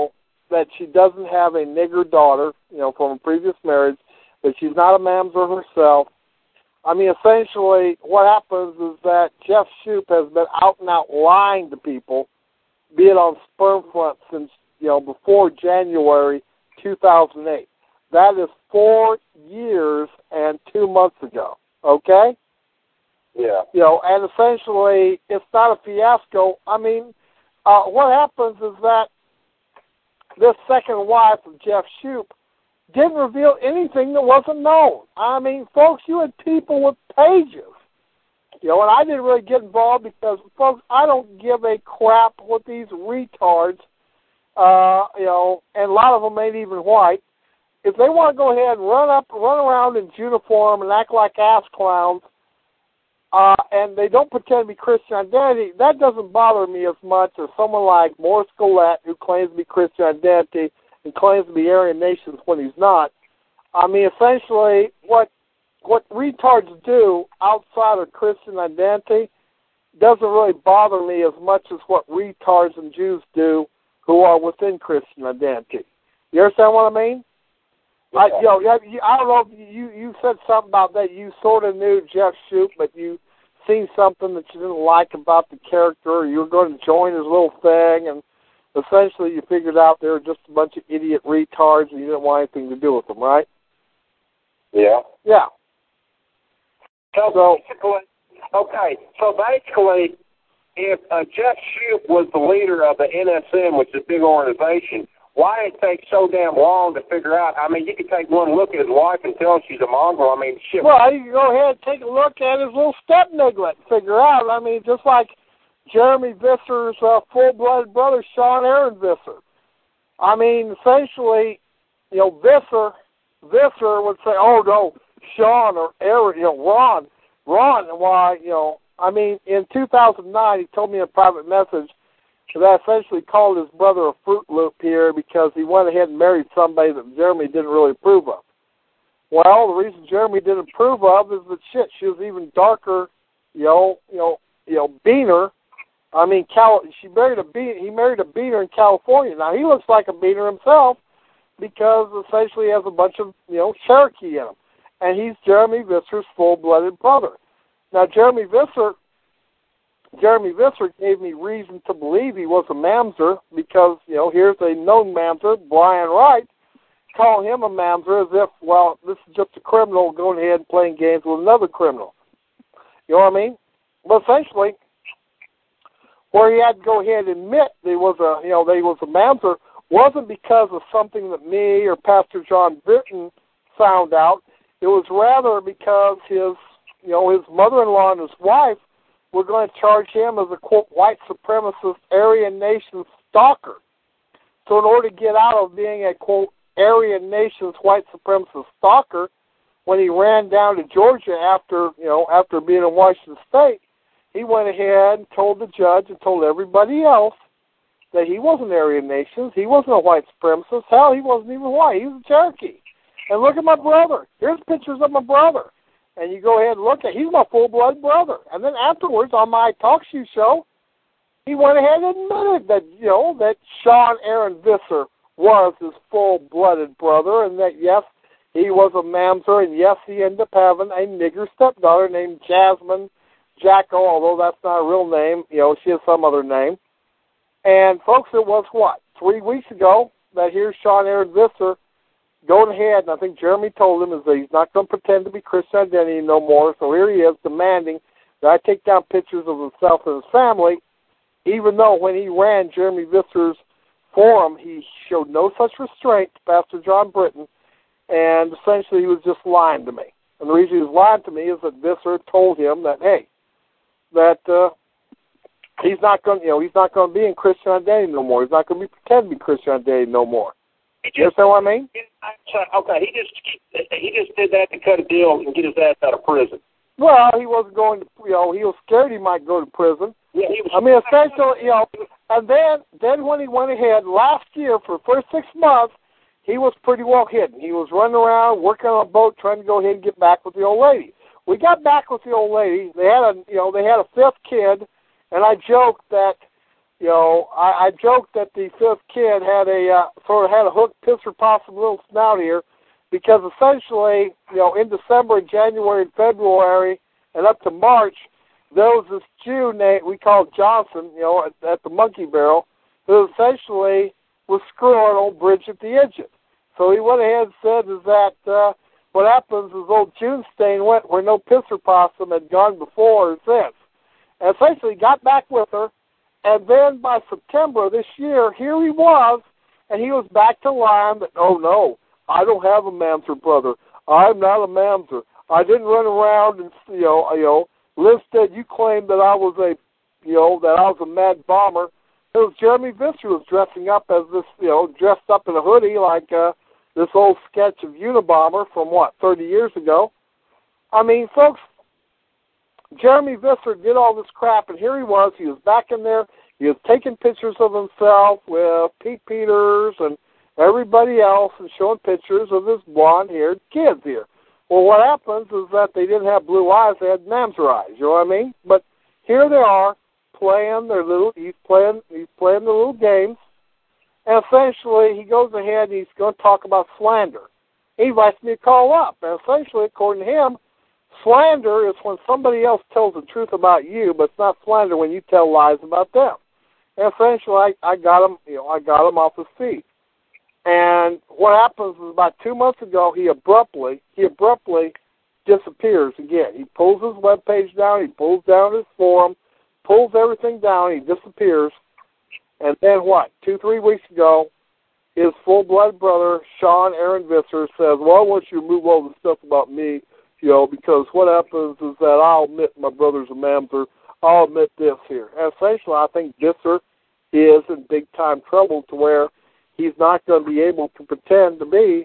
Speaker 3: that she doesn't have a nigger daughter, from a previous marriage, that she's not a mamzer herself. I mean, essentially, what happens is that Jeff Shoup has been out and out lying to people, be it on Spermfront since, before January 2008. That is 4 years and 2 months ago, okay?
Speaker 4: Yeah.
Speaker 3: And essentially, it's not a fiasco. I mean, what happens is that this second wife of Jeff Shoup didn't reveal anything that wasn't known. I mean, folks, you had people with pages. And I didn't really get involved because, folks, I don't give a crap what these retards, and a lot of them ain't even white. If they want to go ahead and run around in uniform and act like ass clowns, and they don't pretend to be Christian Identity, that doesn't bother me as much as someone like Morris Gillette, who claims to be Christian Identity and claims to be Aryan Nations when he's not. I mean, essentially, what retards do outside of Christian Identity doesn't really bother me as much as what retards and Jews do who are within Christian Identity. You understand what I mean? Yeah. I don't know if you said something about that. You sort of knew Jeff Shoup, but you seen something that you didn't like about the character, or you were going to join his little thing, and essentially you figured out they were just a bunch of idiot retards and you didn't want anything to do with them, right?
Speaker 4: Yeah.
Speaker 3: Yeah.
Speaker 4: So basically, if Jeff Shoup was the leader of the NSM, which is a big organization, why did it take so damn long to figure out? I mean, you could take one look at his wife and tell she's a mongrel. I mean, shit.
Speaker 3: Well, you can go ahead and take a look at his little step-niglet and figure out. I mean, just like Jeremy Visser's full-blooded brother, Sean Aaron Visser. I mean, essentially, Visser would say, oh, no, Sean or Aaron, Ron, why, I mean, in 2009, he told me in a private message that I essentially called his brother a Fruit Loop here because he went ahead and married somebody that Jeremy didn't really approve of. Well, the reason Jeremy didn't approve of is that she was even darker, beaner. I mean, he married a beaner in California. Now, he looks like a beaner himself because essentially he has a bunch of, Cherokee in him. And he's Jeremy Visser's full-blooded brother. Now, Jeremy Visser gave me reason to believe he was a mamzer because, here's a known mamzer, Brian Wright, calling him a mamzer as if, well, this is just a criminal going ahead and playing games with another criminal. You know what I mean? But essentially, where he had to go ahead and admit that he was a mamzer wasn't because of something that me or Pastor John Britton found out. It was rather because his mother-in-law and his wife were going to charge him as a, quote, white supremacist Aryan Nation stalker. So in order to get out of being a, quote, Aryan Nation's white supremacist stalker, when he ran down to Georgia after being in Washington State, he went ahead and told the judge and told everybody else that he wasn't Aryan Nations, he wasn't a white supremacist. Hell, he wasn't even white. He was a Cherokee. And look at my brother. Here's pictures of my brother. And you go ahead and look at, he's my full-blood brother. And then afterwards, on my talk show, he went ahead and admitted that, that Sean Aaron Visser was his full-blooded brother, and that, yes, he was a mamzer, and yes, he ended up having a nigger stepdaughter named Jasmine Jacko, although that's not a real name. She has some other name. And, folks, it was, 3 weeks ago that here's Sean Aaron Visser going ahead, and I think Jeremy told him is that he's not going to pretend to be Christian Identity no more. So here he is demanding that I take down pictures of himself and his family, even though when he ran Jeremy Visser's forum, he showed no such restraint to Pastor John Britton, and essentially he was just lying to me. And the reason he was lying to me is that Visser told him that, hey, that he's not going to be in Christian Identity no more. He's not going to pretend to be Christian Identity no more. You understand what I mean?
Speaker 4: Okay, he just did that to cut a deal and get his ass out of prison.
Speaker 3: Well, he wasn't going to, he was scared he might go to prison.
Speaker 4: Yeah, he was.
Speaker 3: I mean, essentially, and then when he went ahead last year for the first 6 months, he was pretty well hidden. He was running around, working on a boat, trying to go ahead and get back with the old lady. We got back with the old lady. They had a fifth kid, and I joked that, I joked that the fifth kid had a hooked pisser possum little snout here, because essentially, in December, January, and February, and up to March, there was this Jew we called Johnson, at the Monkey Barrel, who essentially was screwing old Bridget the Idiot. So he went ahead and said is that what happens is old June Stain went where no pisser possum had gone before or since. And essentially got back with her, and then by September of this year, here he was, and he was back to lying that, oh no, I don't have a mamzer, brother. I'm not a mamzer. I didn't run around and, Linstead, you claimed that I was a mad bomber. It was Jeremy Visser who was dressing up as this, dressed up in a hoodie like this old sketch of Unabomber from, 30 years ago. I mean, folks, Jeremy Visser did all this crap, and here he was back in there, he was taking pictures of himself with Pete Peters and everybody else and showing pictures of this blonde-haired kids here. Well, what happens is that they didn't have blue eyes, they had mamzer eyes, you know what I mean? But here they are, he's playing the little games, and essentially he goes ahead and he's going to talk about slander. He invites me to call up, and essentially, according to him, slander is when somebody else tells the truth about you, but it's not slander when you tell lies about them. And essentially, I got him off his feet. And what happens is about 2 months ago, he abruptly disappears again. He pulls his webpage down, he pulls down his forum, pulls everything down, he disappears. And then what? 2-3 weeks ago, his full-blood brother, Sean Aaron Visser, says, well, I want you to move all the stuff about me, because what happens is that I'll admit my brother's a mamzer. I'll admit this here. And essentially, I think Visser is in big-time trouble to where he's not going to be able to pretend to be,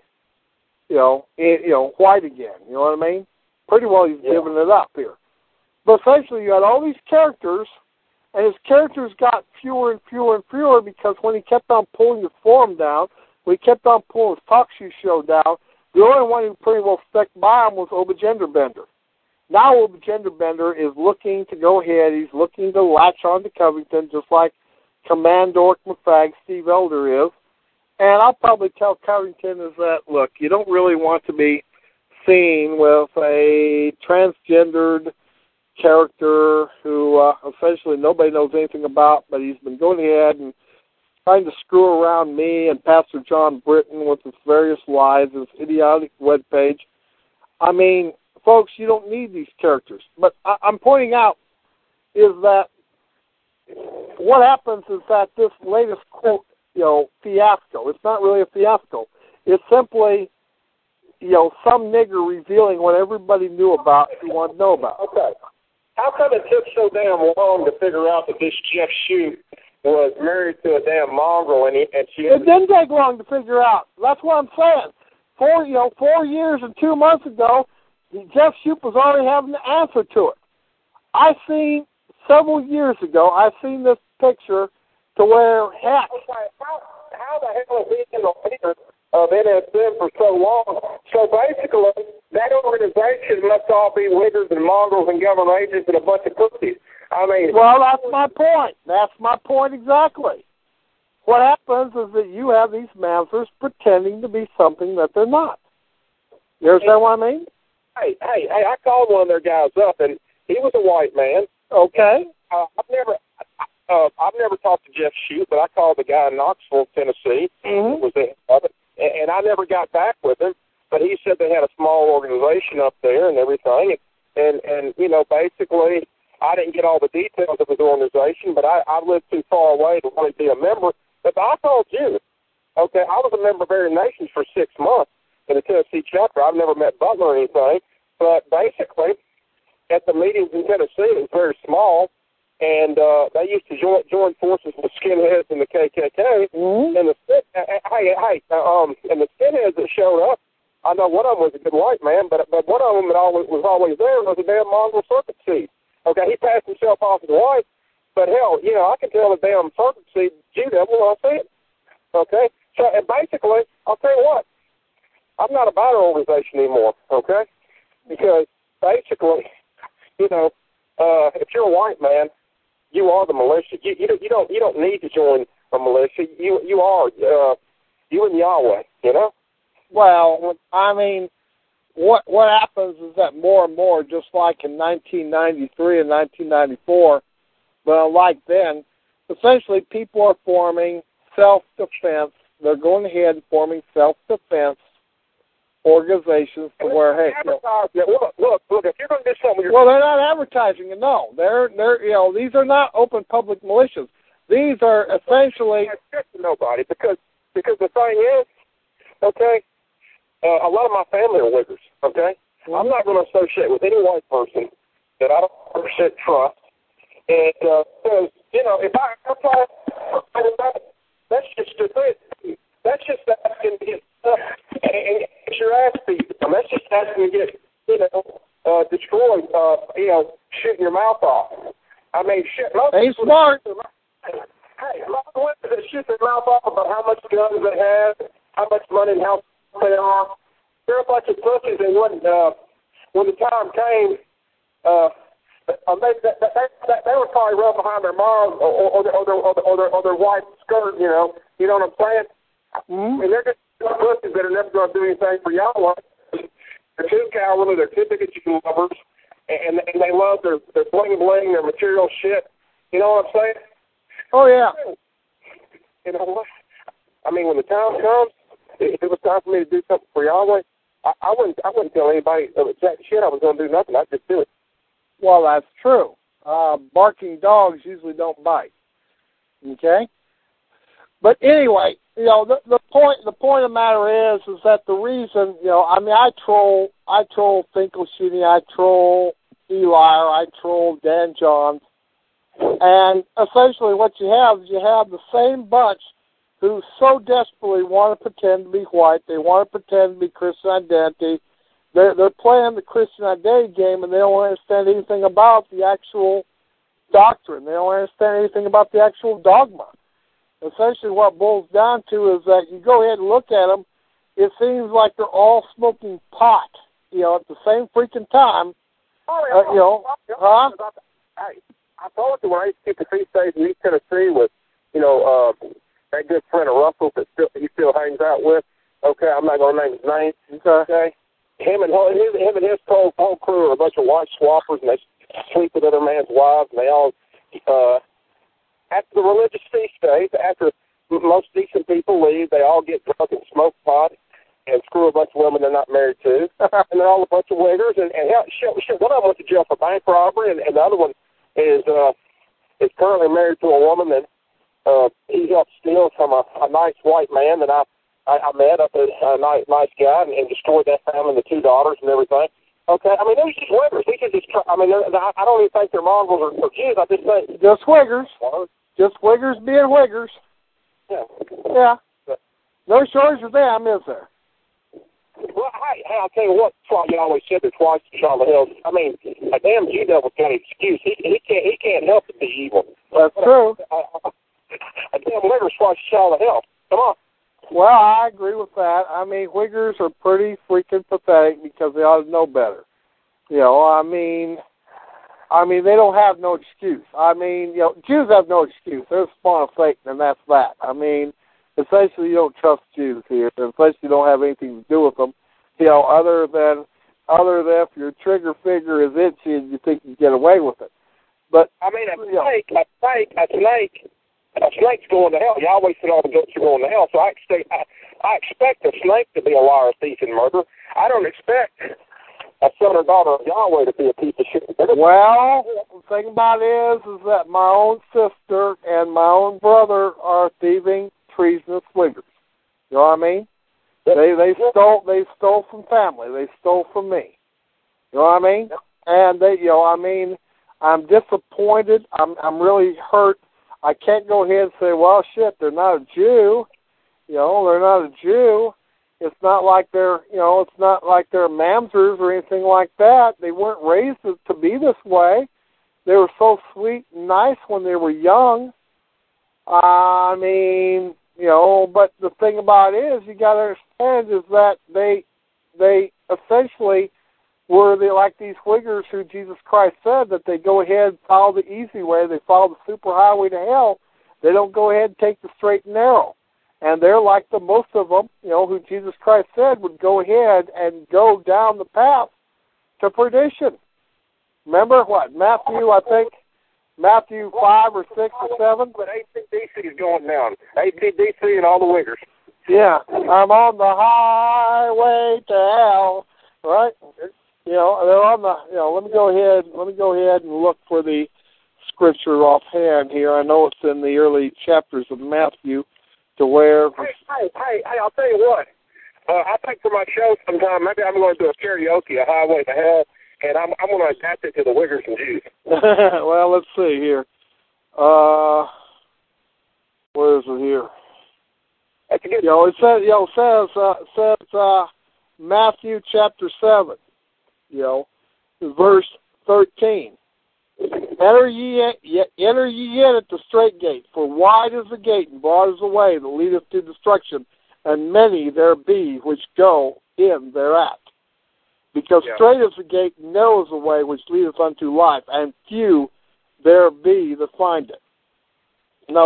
Speaker 3: white again. You know what I mean? Pretty well he's giving it up here. But essentially, you had all these characters, and his characters got fewer and fewer and fewer because when he kept on pulling his forum down, when he kept on pulling his talk show down, the only one who pretty well stuck by him was Obagender Bender. Now Obagender Bender is looking to go ahead. He's looking to latch on to Covington just like Commandor McFag Steve Elder is. And I'll probably tell Covington is that, look, you don't really want to be seen with a transgendered character who essentially nobody knows anything about, but he's been going ahead and trying to screw around me and Pastor John Britton with his various lies, his idiotic webpage. I mean, folks, you don't need these characters. But I'm pointing out is that what happens is that this latest quote, fiasco, it's not really a fiasco. It's simply, some nigger revealing what everybody knew about who wanted to know about.
Speaker 4: Okay. How come it took so damn long to figure out that this Jeff Shute was married to a damn mongrel and she...
Speaker 3: It didn't take long to figure out. That's what I'm saying. 4 years and 2 months ago, Jeff Shute was already having the answer to it. Several years ago, I seen this picture to where, heck...
Speaker 4: Okay, how the hell is he in the leader of NSM for so long? So basically, that organization must all be wiggers and mongrels and government agents and a bunch of cookies. I mean... Well,
Speaker 3: that's my point. That's my point exactly. What happens is that you have these mamzers pretending to be something that they're not. You understand what I mean?
Speaker 4: Hey, I called one of their guys up, and he was a white man.
Speaker 3: Okay.
Speaker 4: I've never talked to Jeff Shute, but I called the guy in Knoxville, Tennessee, who was the head of it, and I never got back with him, but he said they had a small organization up there and everything, and basically, I didn't get all the details of his organization, but I lived too far away to really be a member, but I called you. Okay, I was a member of Aryan Nations for 6 months in the Tennessee chapter. I've never met Butler or anything, but basically, at the meetings in Tennessee, it was very small, and they used to join forces with skinheads and the KKK. Mm-hmm. And the skinheads that showed up, I know one of them was a good white man, but one of them that was always there was a damn mongrel circuit seed. Okay, he passed himself off as white, but hell, I can tell the damn circuit seed Jew devil when I see it. Okay, so and basically, I'll tell you what, I'm not about our organization anymore. Okay, because basically, if you're a white man, you are the militia. You don't need to join a militia. You are you and Yahweh. You know.
Speaker 3: Well, I mean, what happens is that more and more, just like in 1993 and 1994, but unlike then, essentially people are forming self-defense. They're going ahead and forming self-defense organizations to where, hey,
Speaker 4: look, if you're going to do something,
Speaker 3: well, they're not advertising it. No, they're these are not open public militias. These are essentially
Speaker 4: nobody because the thing is, okay, a lot of my family are Wiggers. Okay, I'm not going to associate with any white person that I don't 100% trust, and because if I that's just the thing. That's just asking to get and get your ass beat. That's just asking to get destroyed. Shooting your mouth off. I mean, shit.
Speaker 3: Hey, smart.
Speaker 4: Hey, a lot of women that shoot their mouth off about how much guns they have, how much money and how they are. They're a bunch of pussies, and when the time came, they were probably run behind their mom or their wife's skirt. You know what I'm saying?
Speaker 3: Mm-hmm.
Speaker 4: And they're just pussies that are never going to do anything for Yahweh. They're too cowardly. They're too big chicken lovers, and they love their bling bling, their material shit. You know what I'm saying?
Speaker 3: Oh yeah.
Speaker 4: You know what? I mean, when the time comes, if it was time for me to do something for Yahweh, I wouldn't tell anybody jack shit I was going to do nothing. I'd just do it.
Speaker 3: Well, that's true. Barking dogs usually don't bite. Okay. But anyway, the point of the matter is that the reason, I mean, I troll Finkelstein, I troll Eli, I troll Dan Johns, and essentially what you have is the same bunch who so desperately want to pretend to be white. They want to pretend to be Christian identity. They're playing the Christian identity game, and they don't understand anything about the actual doctrine. They don't understand anything about the actual dogma. Essentially what it boils down to is that you go ahead and look at them, it seems like they're all smoking pot, at the same freaking time.
Speaker 4: Hey, I told you when I used to keep the feast days in East Tennessee with, that good friend of Russell that he still hangs out with. Okay, I'm not going to name his name. Okay. Him and his whole crew are a bunch of white swappers, and they sleep with other man's wives, and they all, after the religious feast days, after most decent people leave, they all get drunk and smoke pot and screw a bunch of women they're not married to, and they're all a bunch of wiggers, and hell, shit, one of them went to jail for bank robbery, and the other one is currently married to a woman that he helped steal from a nice white man that I met up at a nice guy and destroyed that family and the two daughters and everything. Okay, I mean, they're just wiggers. These are just, I don't even think they're Mongols or Jews. I just think
Speaker 3: just wiggers. Just wiggers being wiggers.
Speaker 4: Yeah.
Speaker 3: Yeah. No shortage of them, is there?
Speaker 4: Well, hey, I'll tell you what. That's why you always said there's twice to Charlotte Hills. I mean, a damn G-Devil's got an excuse. He can't help but be evil.
Speaker 3: That's true.
Speaker 4: A damn wigger's twice to Charlotte Hills. Come on.
Speaker 3: Well, I agree with that. I mean, wiggers are pretty freaking pathetic because they ought to know better. I mean, they don't have no excuse. I mean, Jews have no excuse. They're the spawn of Satan, and that's that. I mean, essentially, you don't trust Jews here, and essentially, you don't have anything to do with them, other than if your trigger finger is itchy and you think you get away with it. But
Speaker 4: I mean, a snake's going to hell. Yahweh said all the goats are going to hell, so I expect a snake to be a liar, thief, and murderer. I don't expect a son or daughter of Yahweh to be a piece of shit.
Speaker 3: Well, the thing about it is that my own sister and my own brother are thieving, treasonous wiggers. You know what I mean? They stole from family. They stole from me. You know what I mean? And they, I'm disappointed. I'm really hurt. I can't go ahead and say, well, shit, they're not a Jew. They're not a Jew. It's not like they're mamzers or anything like that. They weren't raised to be this way. They were so sweet and nice when they were young. I mean, but the thing about it is, you got to understand is that they essentially Were they like these Uyghurs who Jesus Christ said that they go ahead and follow the easy way, they follow the superhighway to hell, they don't go ahead and take the straight and narrow. And they're like the most of them, who Jesus Christ said would go ahead and go down the path to perdition. Remember what? Matthew 5 or 6 or 7?
Speaker 4: But ACDC is going down. ACDC and all the Uyghurs.
Speaker 3: Yeah, I'm on the highway to hell, right? They're on the. Let me go ahead and look for the scripture offhand here. I know it's in the early chapters of Matthew, to where.
Speaker 4: Hey! I'll tell you what. I think for my show sometime, maybe I'm going to do a karaoke, a highway to hell, and I'm going to adapt it to the Uyghurs and Jews.
Speaker 3: Well, let's see here. Where is it here? It says Matthew chapter 7, verse 13. Enter ye in at the straight gate, for wide is the gate and broad is the way that leadeth to destruction, and many there be which go in thereat. Because straight is the gate, and narrow is the way which leadeth unto life, and few there be that find it. Now,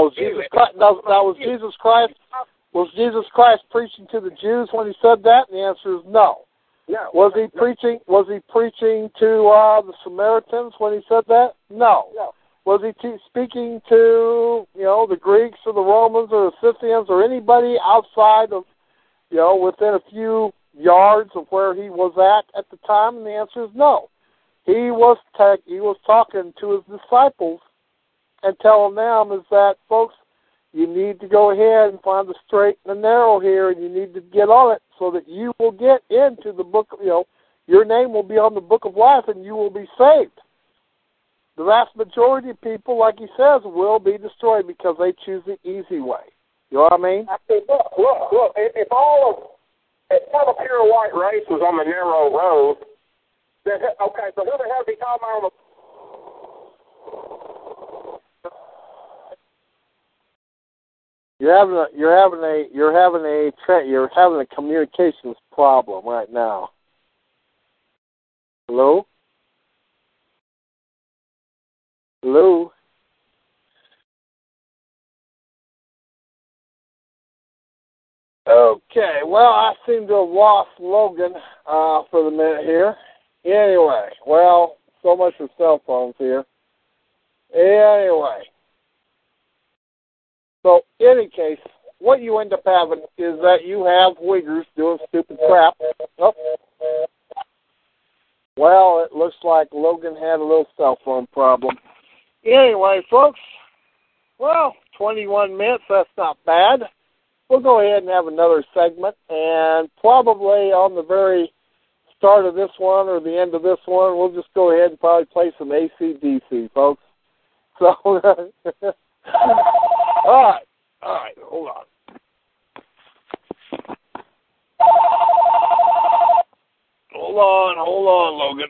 Speaker 3: was Jesus Christ preaching to the Jews when he said that? And the answer is no.
Speaker 4: No.
Speaker 3: Was he preaching to the Samaritans when he said that? No. Was he speaking to the Greeks or the Romans or the Scythians or anybody outside of within a few yards of where he was at the time? And the answer is no. He was talking to his disciples and telling them is that, folks, you need to go ahead and find the straight and the narrow here, and you need to get on it so that you will get into the book, your name will be on the book of life and you will be saved. The vast majority of people, like he says, will be destroyed because they choose the easy way. You know what I mean?
Speaker 4: I mean, look, if all the pure white race was on the narrow road, then, okay, so who the hell is he talking about on the...
Speaker 3: You're having a communications problem right now. Hello? Hello? Okay, well, I seem to have lost Logan for the minute here. Anyway, well, so much for cell phones here. Anyway. So, in any case, what you end up having is that you have Uyghurs doing stupid crap. Oh. Well, it looks like Logan had a little cell phone problem. Anyway, folks, well, 21 minutes, that's not bad. We'll go ahead and have another segment, and probably on the very start of this one or the end of this one, we'll just go ahead and probably play some AC/DC, folks. So, all right, hold on. Hold on, Logan.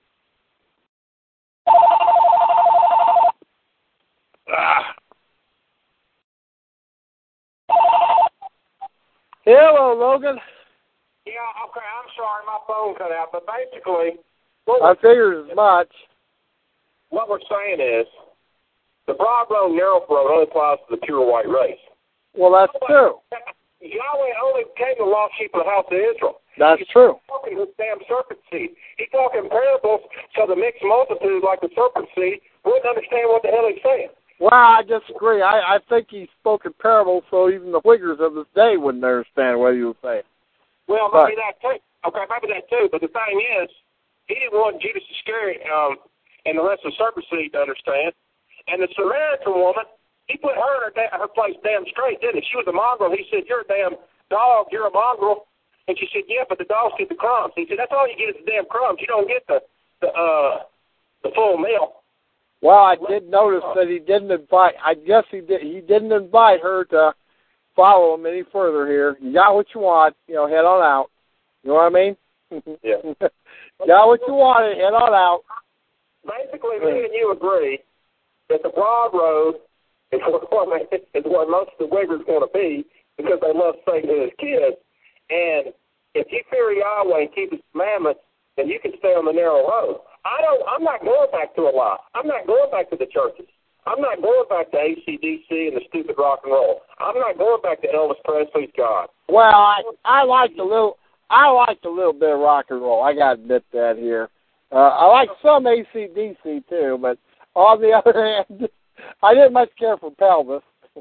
Speaker 3: Hello, Logan.
Speaker 4: Yeah, okay, I'm sorry, my phone cut out, but basically...
Speaker 3: I figured as much.
Speaker 4: What we're saying is, the broad road, narrow road only applies to the pure white race.
Speaker 3: Well, that's true.
Speaker 4: Yahweh only came to the lost sheep of the house of Israel.
Speaker 3: That's true.
Speaker 4: He's talking this damn serpent seed. He's talking parables so the mixed multitude, like the serpent seed, wouldn't understand what the hell he's saying.
Speaker 3: Well, I disagree. I think he spoke in parables so even the Uyghurs of this day wouldn't understand what he was saying.
Speaker 4: Well, maybe that too. Okay, maybe that too. But the thing is, he didn't want Judas Iscariot and the rest of the serpent seed to understand. And the Samaritan woman, he put her in her place damn straight, didn't he? She was a mongrel. He said, "You're a damn dog. You're a mongrel." And she said, "Yeah, but the dogs get the crumbs." He said, "That's all you get is the damn crumbs. You don't get the full meal."
Speaker 3: Well, I did notice that he didn't invite. I guess he did. He didn't invite her to follow him any further here. You got what you want, head on out. You know what I mean?
Speaker 4: Yeah.
Speaker 3: Got what you wanted, head on out.
Speaker 4: Basically, me and you agree that the broad road is what most of the Uyghurs want to be because they love Satan and his kids. And if you fear Yahweh and keep his commandments, then you can stay on the narrow road. I'm not going back to a lot. I'm not going back to the churches. I'm not going back to AC/DC and the stupid rock and roll. I'm not going back to Elvis Presley's God.
Speaker 3: Well, I liked a little bit of rock and roll. I got to admit that here. I like some AC/DC too, but on the other hand, I didn't much care for Pelvis.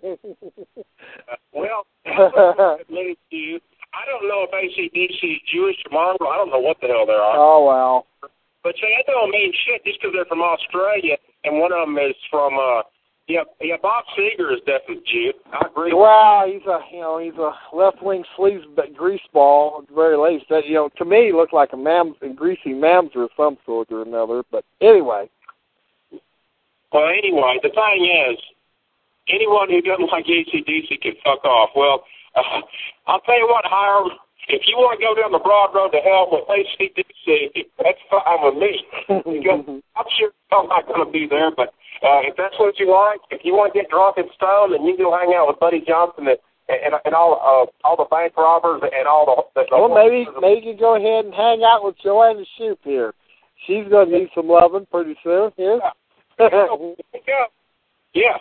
Speaker 4: Well, to you. I don't know if AC/DC is Jewish or Mongol. I don't know what the hell they are.
Speaker 3: Oh, well.
Speaker 4: But see, that don't mean shit just because they're from Australia and one of them is from, Bob Seger is definitely Jew. I agree.
Speaker 3: Well, he's a left-wing sleaze greaseball at the very least. That, to me, he looked like a greasy mamzer of some sort or another. But anyway.
Speaker 4: Well, anyway, the thing is, anyone who doesn't like AC/DC can fuck off. Well, I'll tell you what, Hiram, if you want to go down the broad road to hell with AC/DC, that's fine with me. I'm sure I'm not going to be there, but if that's what you like, if you want to get drunk and stoned, then you can go hang out with Buddy Johnson and all the bank robbers and all the
Speaker 3: well, maybe you can go ahead and hang out with Joanna Shoup here. She's going to need some loving pretty soon. Yeah.
Speaker 4: Yeah.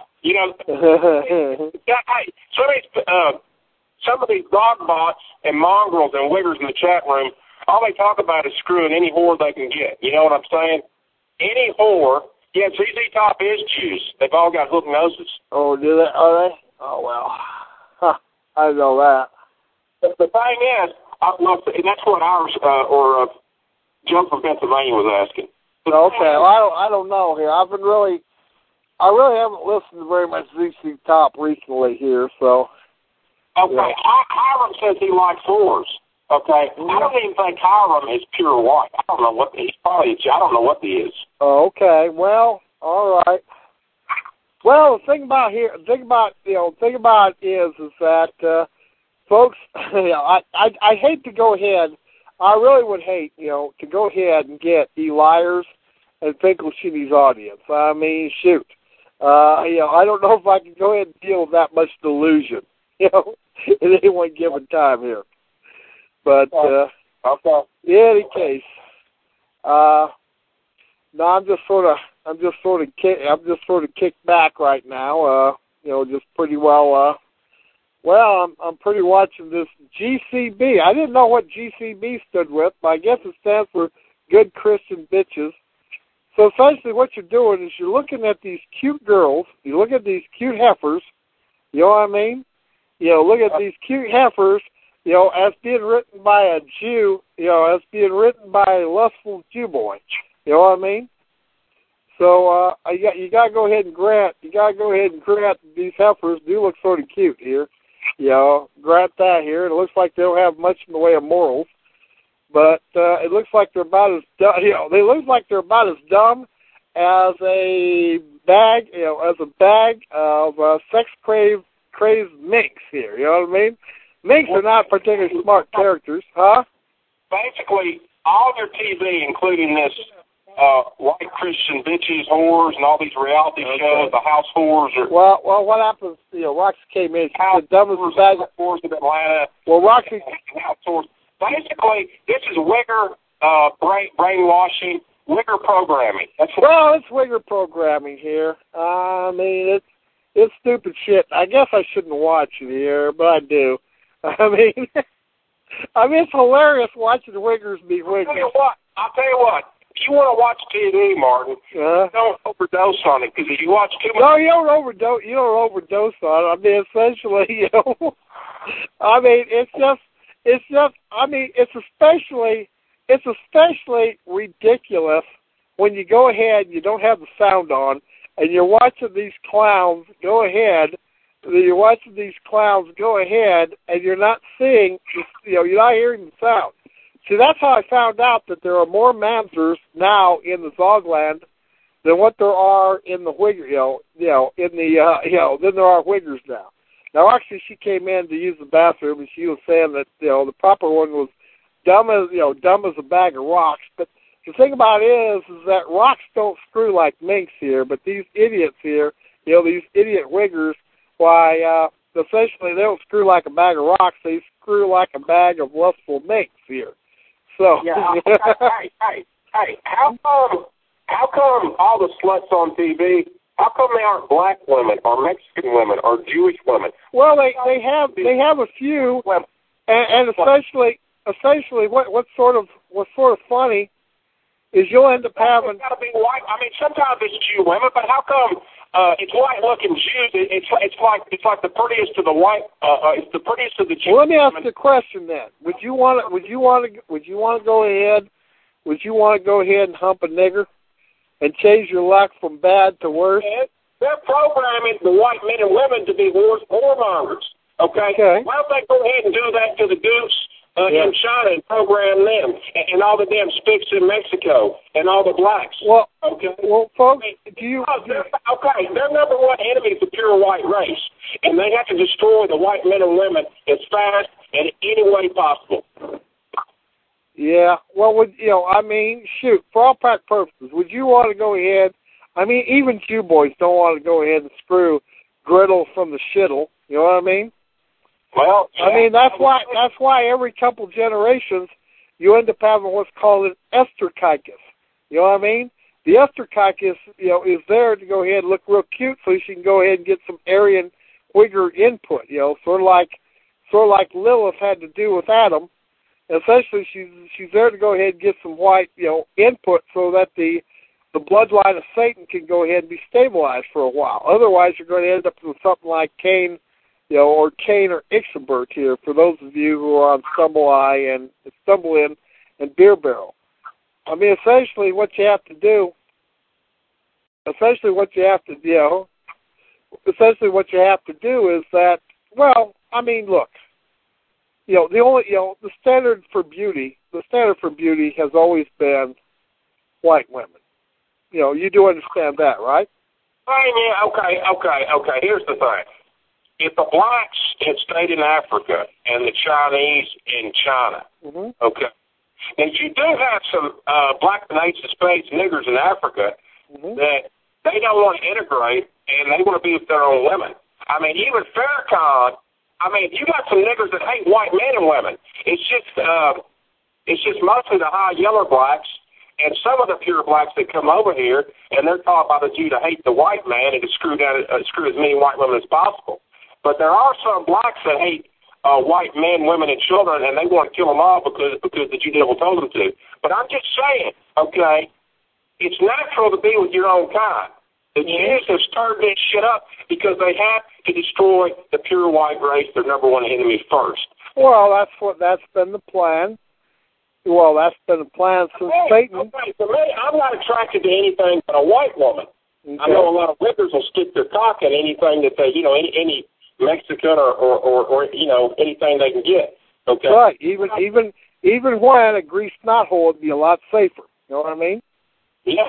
Speaker 4: Some of these dog bots and mongrels and wiggers in the chat room, all they talk about is screwing any whore they can get. You know what I'm saying? Any whore. Yeah, ZZ Top is Jews. They've all got hook noses.
Speaker 3: Oh, do they? Are they? Oh, well. Huh, I didn't know that.
Speaker 4: But the thing is, and that's what ours, Joe from Pennsylvania was asking.
Speaker 3: Okay, well, I don't know here. I really haven't listened to very much ZZ Top recently here, so.
Speaker 4: Okay,
Speaker 3: yeah.
Speaker 4: Hiram says he likes whores. Okay, I don't even think Hiram is pure white. I don't know what he's probably. I don't know what he is.
Speaker 3: Oh, okay, well, all right. Well, the thing about is that folks, I hate to go ahead. I really would hate, to go ahead and get Elias and Finkelshitty's audience. I mean, shoot. I don't know if I can go ahead and deal with that much delusion, in any one given time here. But in any case, no, I'm just sort of kicked back right now. Just pretty well. I'm pretty watching this GCB. I didn't know what GCB stood with, but I guess it stands for Good Christian Bitches. So essentially what you're doing is you're looking at these cute girls, you look at these cute heifers, you know what I mean? Look at these cute heifers, as being written by a Jew, as being written by a lustful Jew boy. You know what I mean? So you got to go ahead and grant these heifers do look sort of cute here. Grant that here. It looks like they don't have much in the way of morals. But it looks like they're about as dumb, they look like they're about as dumb as a bag, of sex-crazed minks here. You know what I mean? Minks are not particularly smart characters, huh?
Speaker 4: Basically, all their TV, including this white Christian bitches, whores, and all these reality shows, the house whores.
Speaker 3: Well, what happens? Roxy came in. She's the dumbest bag of
Speaker 4: whores of Atlanta.
Speaker 3: Well, Roxy.
Speaker 4: Basically, this is Wigger brainwashing, Wigger programming.
Speaker 3: It's Wigger programming here. I mean, it's stupid shit. I guess I shouldn't watch it here, but I do. I mean, it's hilarious watching the Wiggers be Wiggers.
Speaker 4: I'll tell you what. If you want to watch TV, Martin, don't overdose on it, because if you watch too much...
Speaker 3: No, you don't overdose on it. I mean, essentially, it's especially ridiculous when you go ahead and you don't have the sound on, and you're watching these clowns go ahead, and you're not seeing, you're not hearing the sound. See, that's how I found out that there are more mamzers now in the Zogland than what there are in the Wigger, than there are Wiggers now. Now, actually, she came in to use the bathroom, and she was saying that, the proper one was dumb as a bag of rocks. But the thing about it is that rocks don't screw like minks here, but these idiots here, these idiot Wiggers, why, essentially they don't screw like a bag of rocks, they screw like a bag of lustful minks here. So
Speaker 4: yeah, hey, how come all the sluts on TV? How come they aren't black women or Mexican women or Jewish women?
Speaker 3: Well, they have a few, and essentially what's sort of funny is you'll end up having.
Speaker 4: It's got to be white. I mean, sometimes it's Jew women, but how come it's white-looking Jews? It's like the prettiest of the white. It's the prettiest of the Jews.
Speaker 3: Well, let me ask you a question then. Would you want to go ahead? Would you want to go ahead and hump a nigger and change your luck from bad to worse?
Speaker 4: They're programming the white men and women to be warmongers. Okay? Why don't they go ahead and do that to the goose in China and program them and all the damn spics in Mexico and all the blacks?
Speaker 3: Well, folks,
Speaker 4: their number one enemy is the pure white race, and they have to destroy the white men and women as fast and any way possible.
Speaker 3: Yeah, well, shoot, for all practical purposes, would you want to go ahead? I mean, even Jew boys don't want to go ahead and screw griddle from the shittle. You know what I mean?
Speaker 4: Well, yeah.
Speaker 3: I mean, that's why every couple generations you end up having what's called an esterkikis. You know what I mean? The esterkikis, is there to go ahead and look real cute so she can go ahead and get some Aryan Uyghur input. Sort of like Lilith had to do with Adam. Essentially, she's there to go ahead and get some white, input so that the bloodline of Satan can go ahead and be stabilized for a while. Otherwise, you're going to end up with something like Cain, or Cain or Ixenbert here, for those of you who are on Stumble In and Beer Barrel. I mean, essentially what you have to do is that, well, I mean, look, the standard for beauty has always been white women. You do understand that, right?
Speaker 4: Yeah, okay. Here's the thing. If the blacks had stayed in Africa and the Chinese in China, okay, and you do have some black Nation Spades niggers in Africa that they don't want to integrate and they want to be with their own women. I mean, even Farrakhan, you got some niggers that hate white men and women. It's just mostly the high yellow blacks and some of the pure blacks that come over here, and they're taught by the Jew to hate the white man and to screw as many white women as possible. But there are some blacks that hate white men, women, and children, and they want to kill them all because the Jew devil told them to. But I'm just saying, okay, it's natural to be with your own kind. The Jews have stirred this shit up because they have to destroy the pure white race, their number one enemy, first.
Speaker 3: Well, that's been the plan. Well, that's been the plan since Satan.
Speaker 4: Okay, for me, I'm not attracted to anything but a white woman. Okay. I know a lot of whippers will stick their cock at anything that they, any Mexican or anything they can get. Okay.
Speaker 3: Right. Even when a greased knothole would be a lot safer. You know what I mean?
Speaker 4: Yeah.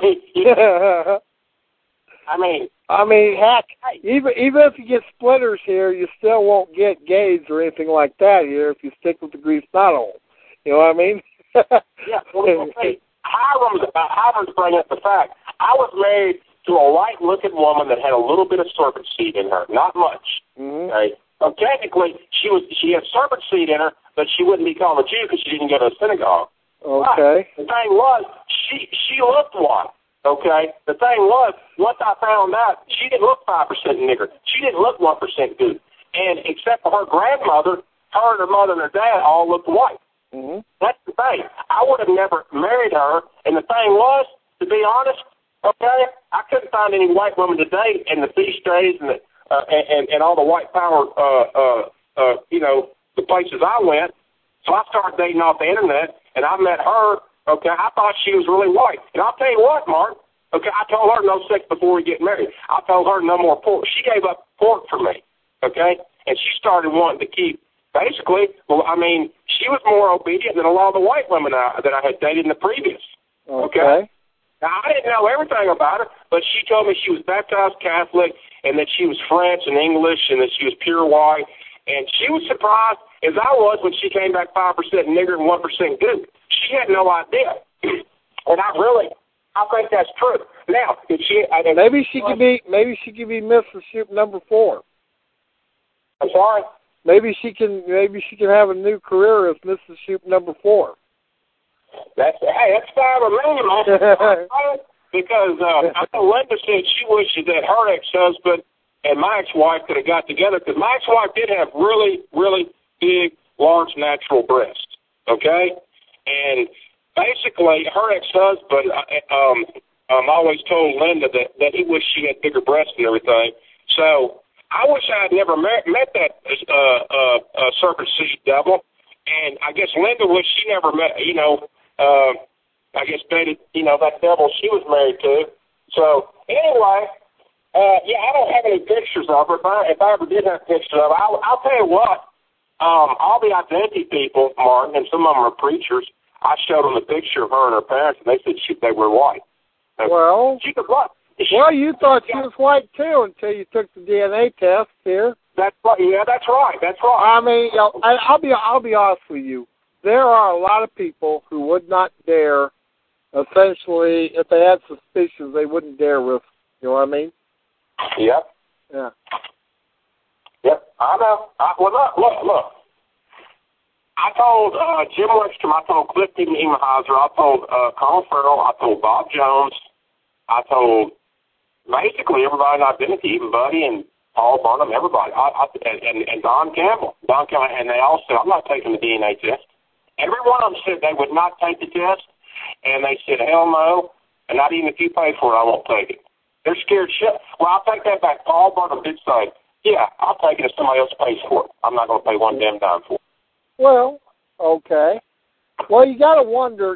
Speaker 3: Heck, even if you get splitters here, you still won't get gays or anything like that here if you stick with the greased knothole. You know what I mean?
Speaker 4: Yeah. Well, Hiram's bringing up the fact. I was married to a white-looking woman that had a little bit of serpent seed in her, not much. Okay. So technically, she had serpent seed in her, but she wouldn't be called a Jew because she didn't go to a synagogue.
Speaker 3: Okay.
Speaker 4: But the thing was, she looked one. Okay. The thing was, once I found out, she didn't look 5% nigger. She didn't look 1% good. And except for her grandmother, her and her mother and her dad all looked white. That's the thing. I would have never married her. And the thing was, to be honest, okay, I couldn't find any white women today in the feast days and all the white power, the places I went. So I started dating off the internet, and I met her. Okay, I thought she was really white. And I'll tell you what, Mark. Okay, I told her no sex before we get married. I told her no more pork. She gave up pork for me. Okay, and she started wanting to keep. Basically, she was more obedient than a lot of the white women that I had dated in the previous. Okay. Now, I didn't know everything about her, but she told me she was baptized Catholic and that she was French and English and that she was pure white. And she was surprised, as I was, when she came back 5% nigger and 1% good. She had no idea. And I think that's true. Now,
Speaker 3: maybe she could be Mrs. Shoop number 4.
Speaker 4: I'm sorry?
Speaker 3: Maybe she can have a new career as Mrs. Shoop number 4.
Speaker 4: That's fine with me, man. Because I know Linda said she wishes that her ex-husband and my ex-wife could have got together, because my ex-wife did have really, really big, large natural breasts, okay? And basically, her ex-husband always told Linda that he wished she had bigger breasts and everything. So I wish I had never met that Serpent Seed devil. And I guess Linda wished she never met, I guess dated, that devil she was married to. So anyway, I don't have any pictures of her. If I ever did have pictures of her, I'll tell you what. All the identity people, Martin, and some of them are preachers, I showed them a picture of her and her parents, and they said they were white.
Speaker 3: Well,
Speaker 4: she could what?
Speaker 3: You thought she was white too until you took the DNA test here.
Speaker 4: That's right. Yeah, that's right. That's right.
Speaker 3: I mean, I'll be honest with you. There are a lot of people who would not dare. Essentially, if they had suspicions, they wouldn't dare risk. You know what I mean?
Speaker 4: Yep.
Speaker 3: Yeah.
Speaker 4: Yep. I know. Look. I told Jim Wickstrom, I told Cliff Niemenhauser, I told Colin Farrell, I told Bob Jones, I told basically everybody in identity, even Buddy and Paul Burnham, everybody, and Don Campbell. And they all said, I'm not taking the DNA test. Every one of them said they would not take the test, and they said, hell no, and not even if you pay for it, I won't take it. They're scared shit. Well, I'll take that back. Paul Burnham did say, yeah, I'll take it if somebody else pays for it. I'm not going to pay one damn dime for it.
Speaker 3: Well, okay. Well, you got to wonder,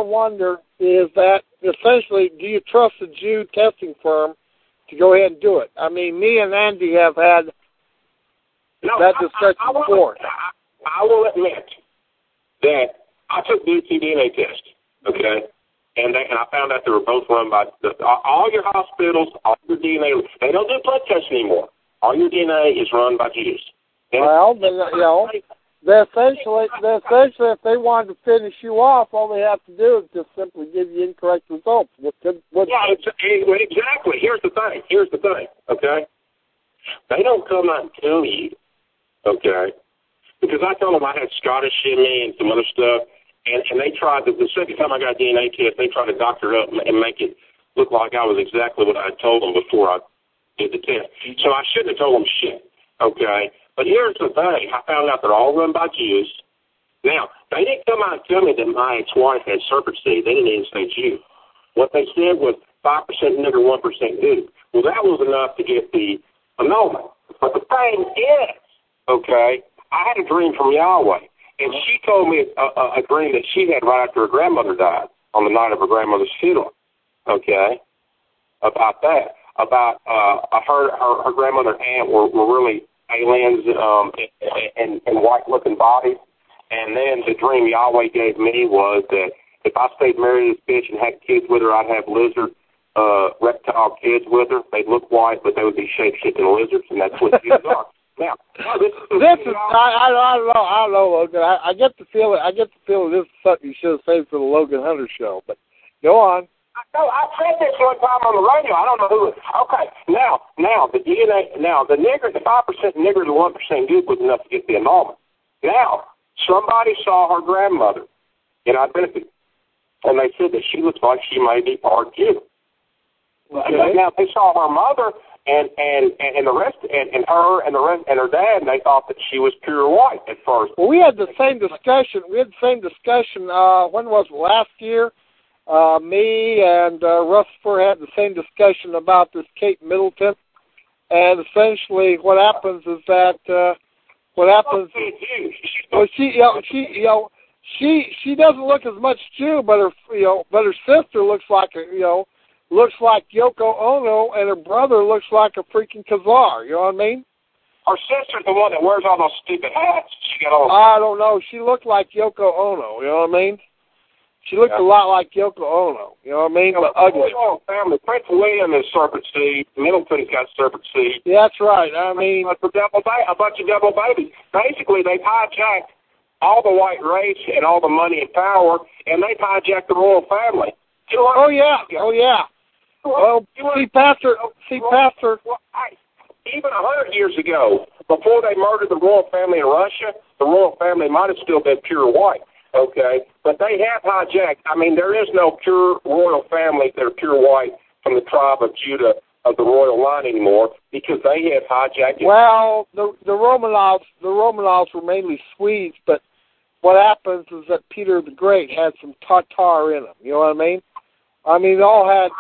Speaker 3: is that essentially, do you trust the Jew testing firm to go ahead and do it? I mean, me and Andy have had that discussion before.
Speaker 4: I will admit that I took the DNA test, okay? And I found out they were both run by all your hospitals, all your DNA. They don't do blood tests anymore. All your DNA is run by Jews.
Speaker 3: Well, then, They're essentially, if they wanted to finish you off, all they have to do is just simply give you incorrect results.
Speaker 4: Exactly. Here's the thing, okay? They don't come out and tell you, okay? Because I told them I had Scottish in me and some other stuff, and they tried, the second time I got a DNA test, they tried to doctor it up and make it look like I was exactly what I had told them before I did the test. So I shouldn't have told them shit, okay? But here's the thing. I found out they're all run by Jews. Now, they didn't come out and tell me that my ex-wife had serpent seed. They didn't even say Jew. What they said was 5% nigger, 1% dude. Well, that was enough to get the annulment. But the thing is, okay, I had a dream from Yahweh, and she told me a dream that she had right after her grandmother died on the night of her grandmother's funeral, okay, about that. About her grandmother and aunt were really aliens and white-looking bodies. And then the dream Yahweh gave me was that if I stayed married to this bitch and had kids with her, I'd have lizard, reptile kids with her. They'd look white, but they would be shape-shifting lizards, and that's what Jews are. Now, I don't know, Logan. I get the feeling this is something you should have saved for the Logan Hunter show. But go on. No, I said this one time on the radio. I don't know who. Okay, now the DNA. Now the nigger, the 5% nigger, the 1% goop was enough to get the annulment. Now somebody saw her grandmother in identity, and they said that she looks like she may be part Jew. Okay. Now they saw her mother and the rest and her and the rest and her dad, and they thought that she was pure white at first. Well, we had the same discussion. When was it, last year? Me and Rutherford had the same discussion about this Kate Middleton, and essentially what happens is that well, she doesn't look as much Jew, but her sister looks like Yoko Ono, and her brother looks like a freaking Khazar. You know what I mean? Her sister's the one that wears all those stupid hats. I don't know. She looked like Yoko Ono. You know what I mean? She looked a lot like Yoko Ono, you know what I mean? But ugly. Family. Prince William is serpent seed. Middleton's got serpent seed. Yeah, that's right. I mean, a bunch of double babies. Basically, they've hijacked all the white race and all the money and power, and they've hijacked the royal family. Oh yeah. Well, Pastor. Even 100 years ago, before they murdered the royal family in Russia, the royal family might have still been pure white. Okay, but they have hijacked. I mean, there is no pure royal family that are pure white from the tribe of Judah of the royal line anymore because they have hijacked it.
Speaker 3: Well, the Romanovs were mainly Swedes, but what happens is that Peter the Great had some Tatar in them. You know what I mean? I mean, they all had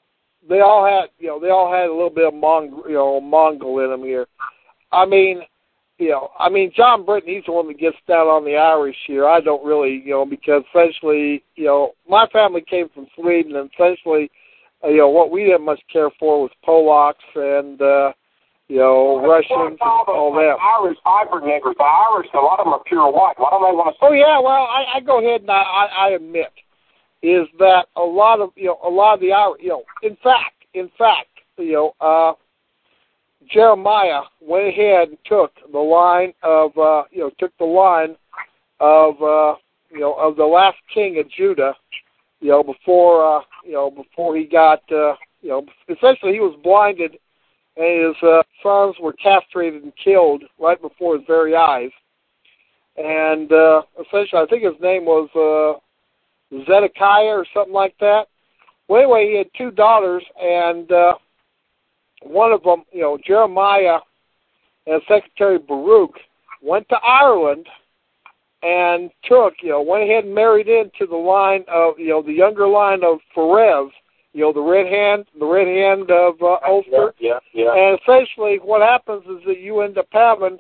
Speaker 3: a little bit of Mongol in them here. I mean, John Britton, he's the one that gets down on the Irish here. I don't really, because essentially, my family came from Sweden, and essentially, what we didn't much care for was Polacks and, Russians and all that.
Speaker 4: Irish Iberniggers. The Irish, a lot of them are pure white. Why don't they want to?
Speaker 3: Oh yeah, well, I go ahead and I admit is that a lot of the Irish, in fact, Jeremiah went ahead and took the line of the last king of Judah, before he got, essentially he was blinded and his sons were castrated and killed right before his very eyes. And essentially, I think his name was Zedekiah or something like that. Well, anyway, he had two daughters, and one of them, Jeremiah and Secretary Baruch, went to Ireland and went ahead and married into the line of, the younger line of Pharez, the red hand of Ulster.
Speaker 4: Yeah.
Speaker 3: And essentially, what happens is that you end up having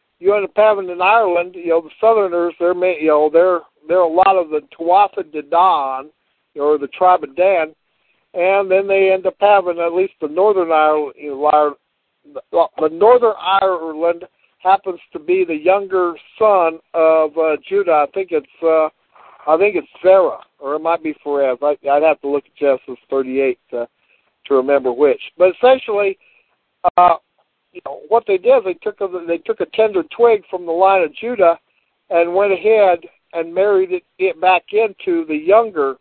Speaker 3: in Ireland, the Southerners, they're a lot of the Tuatha De Dan, or the tribe of Dan, and then they end up having at least the Northern Ireland. The Northern Ireland happens to be the younger son of Judah. I think it's Sarah, or it might be Pharez. I'd have to look at Genesis 38 to remember which. But essentially, what they did is they took a tender twig from the line of Judah and went ahead and married it back into the younger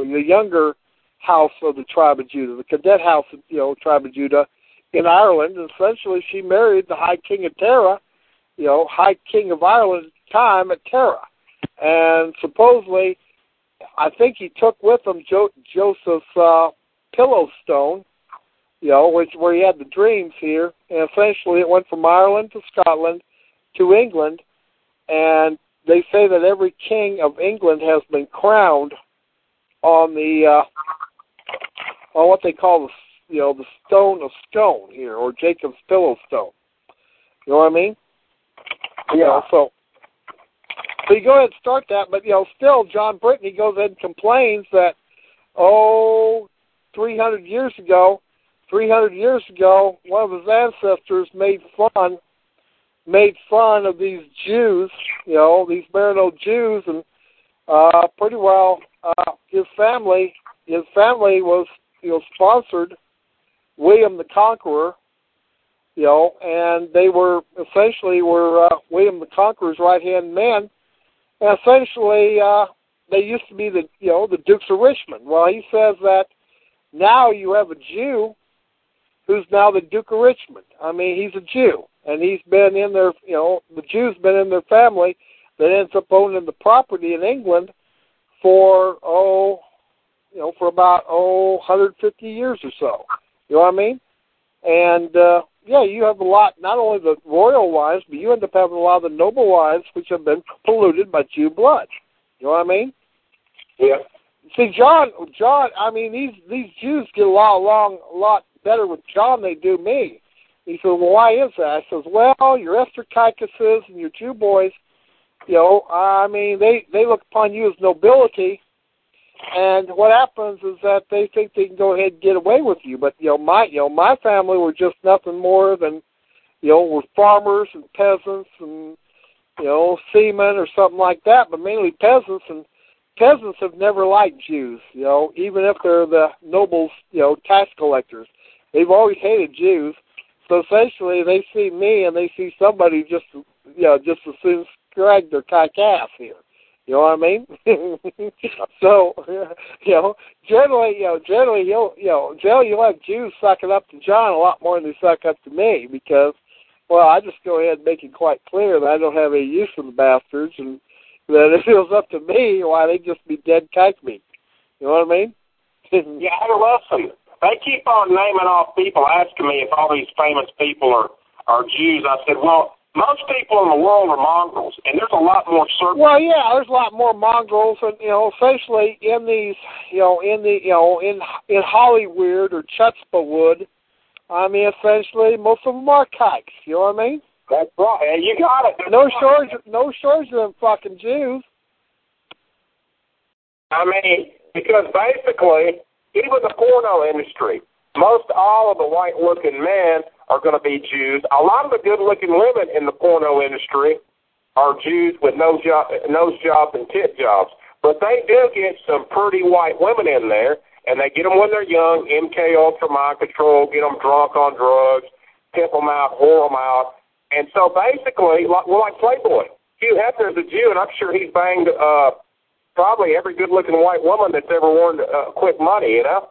Speaker 3: house of the tribe of Judah, the cadet house of tribe of Judah in Ireland. And essentially, she married the High King of Tara, High King of Ireland at the time at Tara. And supposedly, I think he took with him Joseph's pillow stone, where he had the dreams here. And essentially, it went from Ireland to Scotland to England. And they say that every king of England has been crowned on the on what they call the stone of stone here, or Jacob's pillow stone. You know what I mean?
Speaker 4: Yeah.
Speaker 3: So you go ahead and start that, but still, John Britton, he goes ahead and complains that 300 years ago, one of his ancestors made fun of these Jews, these Marino Jews, and pretty well his family was sponsored William the Conqueror, and they were William the Conqueror's right-hand men, and essentially they used to be the Dukes of Richmond. Well, he says that now you have a Jew who's now the Duke of Richmond. I mean, he's a Jew, and he's been in their, the Jew's been in their family that ends up owning the property in England for about 150 years or so. You know what I mean? And you have a lot, not only the royal wives, but you end up having a lot of the noble wives which have been polluted by Jew blood. You know what I mean?
Speaker 4: Yeah.
Speaker 3: See, John. I mean, these Jews get along a lot better with John than they do me. He said, "Well, why is that?" I says, "Well, your Esther Tychuses and your Jew boys, I mean, they look upon you as nobility, and what happens is that they think they can go ahead and get away with you. But my family were just nothing more than, were farmers and peasants and seamen or something like that, but mainly peasants. And peasants have never liked Jews, even if they're the nobles, tax collectors. They've always hated Jews. So essentially, they see me and they see somebody just as soon as drag their cock ass here. You know what I mean? So, generally you'll have Jews sucking up to John a lot more than they suck up to me because, well, I just go ahead and make it quite clear that I don't have any use for the bastards, and that if it was up to me, why, they'd just be dead kike me. You know what I mean?
Speaker 4: Yeah, hey, listen, they keep on naming off people, asking me if all these famous people are Jews. I said, well, most people in the world are mongrels, and there's a lot more certain.
Speaker 3: Well, yeah, there's a lot more mongrels, and essentially in these, in Hollywood or Chutzpahwood, I mean, essentially most of them are kikes. You know what I mean?
Speaker 4: That's right. You got it.
Speaker 3: No shortage of them fucking Jews.
Speaker 4: I mean, because basically, even the porno industry, most all of the white-looking men are going to be Jews. A lot of the good-looking women in the porno industry are Jews with nose jobs and tit jobs. But they do get some pretty white women in there, and they get them when they're young, MK Ultra, mind control, get them drunk on drugs, pimp them out, whore them out. And so basically, like Playboy, Hugh Hefner's a Jew, and I'm sure he's banged probably every good-looking white woman that's ever worn quick money, you know?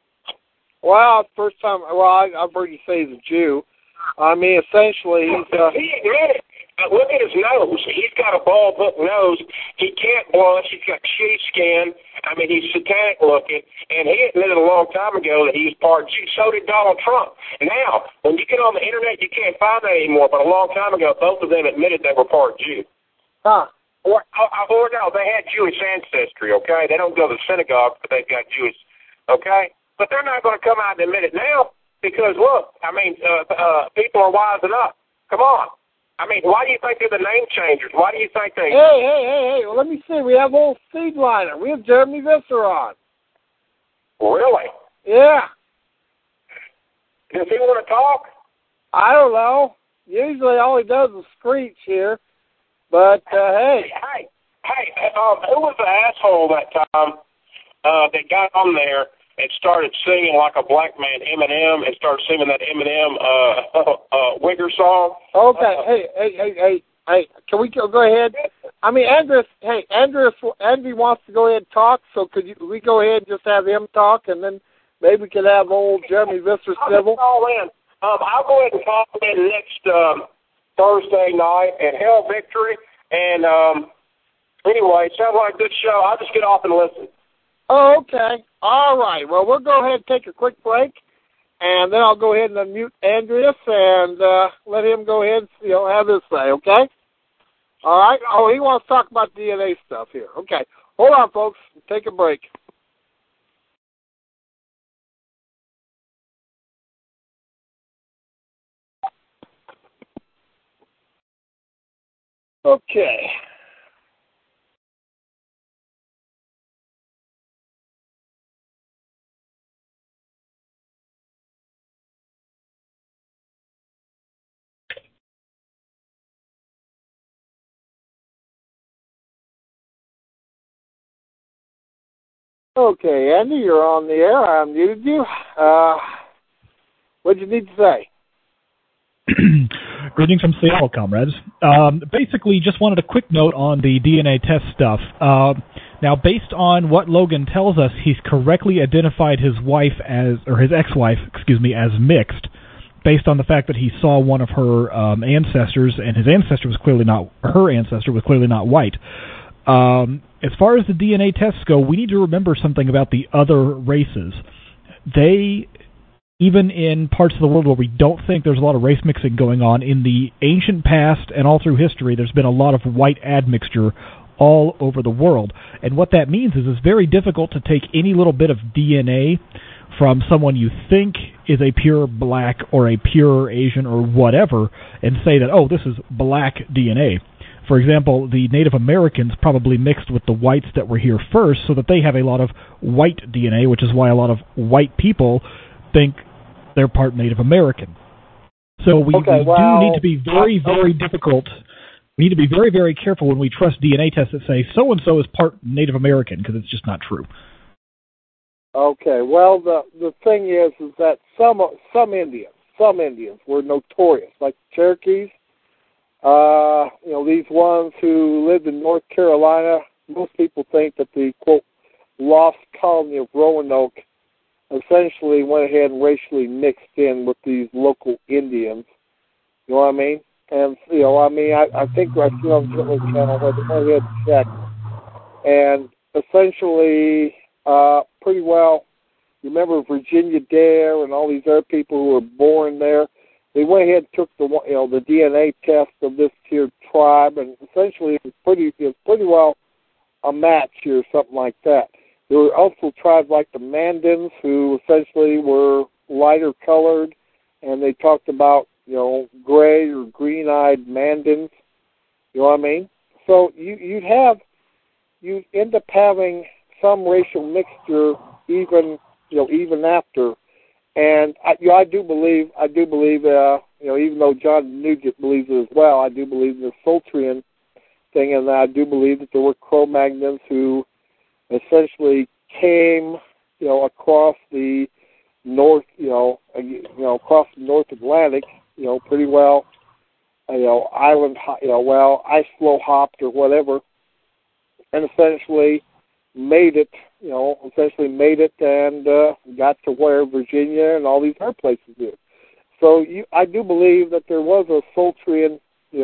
Speaker 3: Well, first time, I've heard you say he's a Jew. I mean, essentially, he's...
Speaker 4: He admitted. Look at his nose. He's got a bald hook nose. He can't blush. He's got sheep skin. I mean, he's satanic looking. And he admitted a long time ago that he was part Jew. So did Donald Trump. Now, when you get on the internet, you can't find that anymore. But a long time ago, both of them admitted they were part Jew.
Speaker 3: Huh.
Speaker 4: Or no, they had Jewish ancestry, okay? They don't go to the synagogue, but they've got Jewish, okay? But they're not going to come out and admit it now because, look, I mean, people are wising up. Come on. I mean, why do you think they're the name changers? Why do you think they...
Speaker 3: Hey, well, let me see. We have old Seedliner. We have Jeremy Visser on.
Speaker 4: Really?
Speaker 3: Yeah.
Speaker 4: Does he want to talk?
Speaker 3: I don't know. Usually all he does is screech here. But, hey.
Speaker 4: Hey, who was the asshole that time that got on there and started singing like a black man, Eminem, and started singing that Eminem Wigger song?
Speaker 3: Okay, hey, can we go ahead? I mean, Andrew wants to go ahead and talk, so we go ahead and just have him talk, and then maybe we could have old Jeremy Visser civil?
Speaker 4: I'll go ahead and call in next Thursday night at Hell Victory, and anyway, it sounds like a good show. I'll just get off and listen.
Speaker 3: Oh, okay. All right. Well, we'll go ahead and take a quick break, and then I'll go ahead and unmute Andreas and let him go ahead and have his say, okay? All right? Oh, he wants to talk about DNA stuff here. Okay. Hold on, folks. Take a break. Okay. Okay, Andy, you're on the air. I unmuted you. What did you need to say?
Speaker 5: Greetings from Seattle, comrades. Basically, just wanted a quick note on the DNA test stuff. Now, based on what Logan tells us, he's correctly identified his wife his ex-wife, as mixed, based on the fact that he saw one of her ancestors, and his ancestor was clearly not, her ancestor was clearly not white. As far as the DNA tests go, we need to remember something about the other races. They, even in parts of the world where we don't think there's a lot of race mixing going on, in the ancient past and all through history, there's been a lot of white admixture all over the world. And what that means is it's very difficult to take any little bit of DNA from someone you think is a pure black or a pure Asian or whatever and say that, oh, this is black DNA. For example, the Native Americans probably mixed with the whites that were here first so that they have a lot of white DNA, which is why a lot of white people think they're part Native American. So we do need to be very, very difficult. We need to be very, very careful when we trust DNA tests that say so-and-so is part Native American, because it's just not true.
Speaker 3: Okay, well, the thing is that some Indians were notorious, like the Cherokees. These ones who lived in North Carolina, most people think that the, quote, lost colony of Roanoke essentially went ahead and racially mixed in with these local Indians. You know what I mean? And, I mean, I think I see on the Hitler channel where they went ahead and checked. And essentially, pretty well, you remember Virginia Dare and all these other people who were born there, they went ahead and took the DNA test of this here tribe, and essentially it was pretty well a match here, something like that. There were also tribes like the Mandans who essentially were lighter colored, and they talked about, gray or green-eyed Mandans. You know what I mean? So you'd end up having some racial mixture even after. And I do believe, even though John Nugent believes it as well, I do believe the Soltrian thing, and I do believe that there were Cro-Magnons who essentially came, across the north, across the North Atlantic, pretty well, island, ice flow hopped or whatever, and essentially made it and got to where Virginia and all these other places did. So I do believe that there was a Soltrian,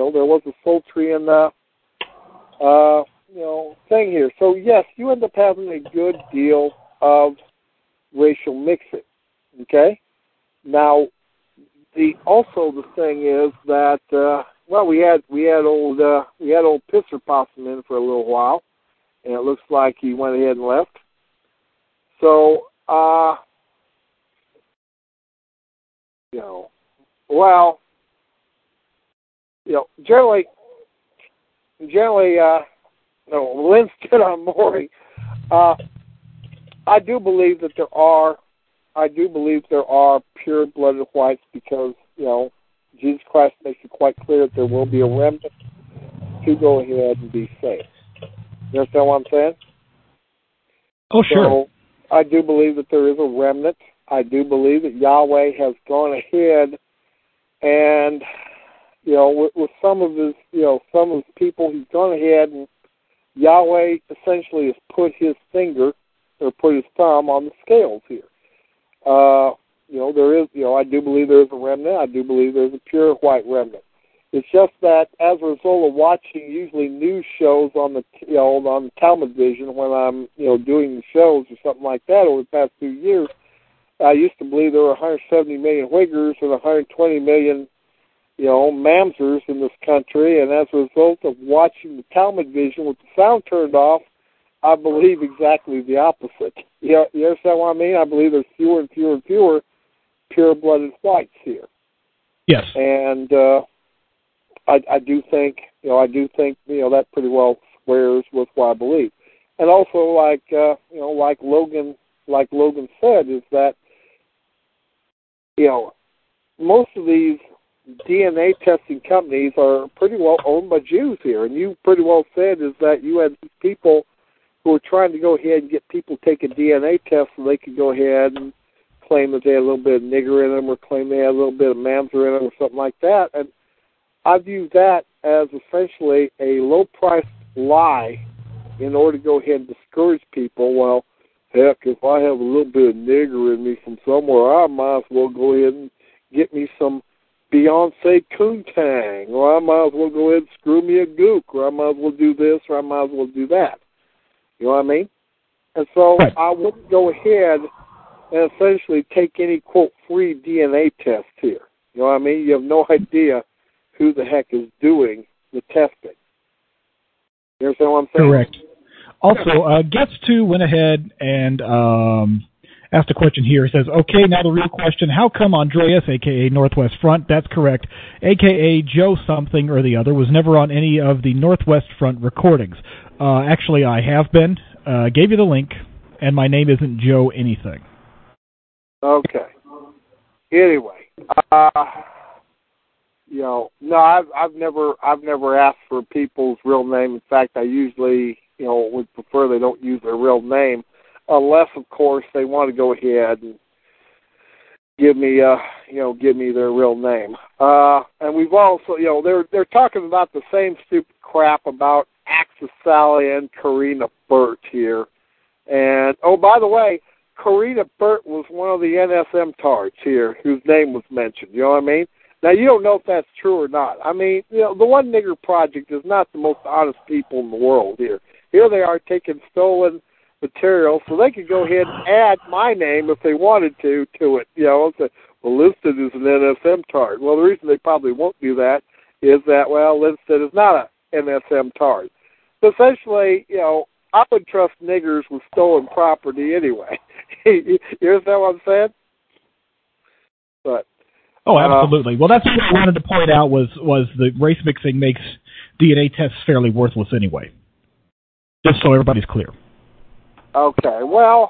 Speaker 3: thing here. So yes, you end up having a good deal of racial mixing. Okay. Now, the thing is that we had old Pisser Possum in for a little while, and it looks like he went ahead and left. So generally, Lynn stood on Maury. I do believe there are pure-blooded whites because, Jesus Christ makes it quite clear that there will be a remnant to go ahead and be saved. You understand what I'm saying?
Speaker 5: Oh, sure.
Speaker 3: So I do believe that there is a remnant. I do believe that Yahweh has gone ahead and, with some of his people, he's gone ahead and Yahweh essentially has put his finger or put his thumb on the scales here. There is, I do believe there is a remnant. I do believe there's a pure white remnant. It's just that as a result of watching usually news shows on the Talmud Vision when I'm, doing the shows or something like that over the past few years, I used to believe there were 170 million Uyghurs and 120 million, Mamzers in this country, and as a result of watching the Talmud Vision with the sound turned off, I believe exactly the opposite. You understand what I mean? I believe there's fewer and fewer and fewer pure-blooded whites here.
Speaker 5: Yes.
Speaker 3: And I do think that pretty well squares with what I believe. And also, like Logan said, is that most of these DNA testing companies are pretty well owned by Jews here, and you pretty well said is that you had people who were trying to go ahead and get people to take a DNA test so they could go ahead and claim that they had a little bit of nigger in them or claim they had a little bit of mamzer in them or something like that. And I view that as essentially a low-priced lie in order to go ahead and discourage people. Well, heck, if I have a little bit of nigger in me from somewhere, I might as well go ahead and get me some Beyonce Coontang, or I might as well go ahead and screw me a gook, or I might as well do this, or I might as well do that. You know what I mean? And so
Speaker 5: right.
Speaker 3: I wouldn't go ahead and essentially take any, quote, free DNA test here. You know what I mean? You have no idea who the heck is doing the testing. You understand what I'm saying?
Speaker 5: Correct. Also, Gets 2 went ahead and asked a question here. He says, okay, now the real question, how come Andreas, a.k.a. Northwest Front, that's correct, a.k.a. Joe something or the other, was never on any of the Northwest Front recordings? Actually, I have been. Gave you the link, and my name isn't Joe anything.
Speaker 3: Okay. Anyway, no, I've never asked for people's real name. In fact, I usually, would prefer they don't use their real name, unless, of course, they want to go ahead and give me their real name. And we've also, they're talking about the same stupid crap about Axis Sally and Karina Burt here. And, oh, by the way, Karina Burt was one of the NSM tards here whose name was mentioned. You know what I mean? Now, you don't know if that's true or not. I mean, the One Nigger Project is not the most honest people in the world here. Here they are taking stolen material, so they could go ahead and add my name if they wanted to it. Say, well, Linstead is an NSM tard. Well, the reason they probably won't do that is that, well, Linstead is not an NSM tard. So essentially, I would trust niggers with stolen property anyway. You understand what I'm saying? But
Speaker 5: oh, absolutely. Well, that's what I wanted to point out was the race mixing makes DNA tests fairly worthless anyway. Just so everybody's clear.
Speaker 3: Okay. Well,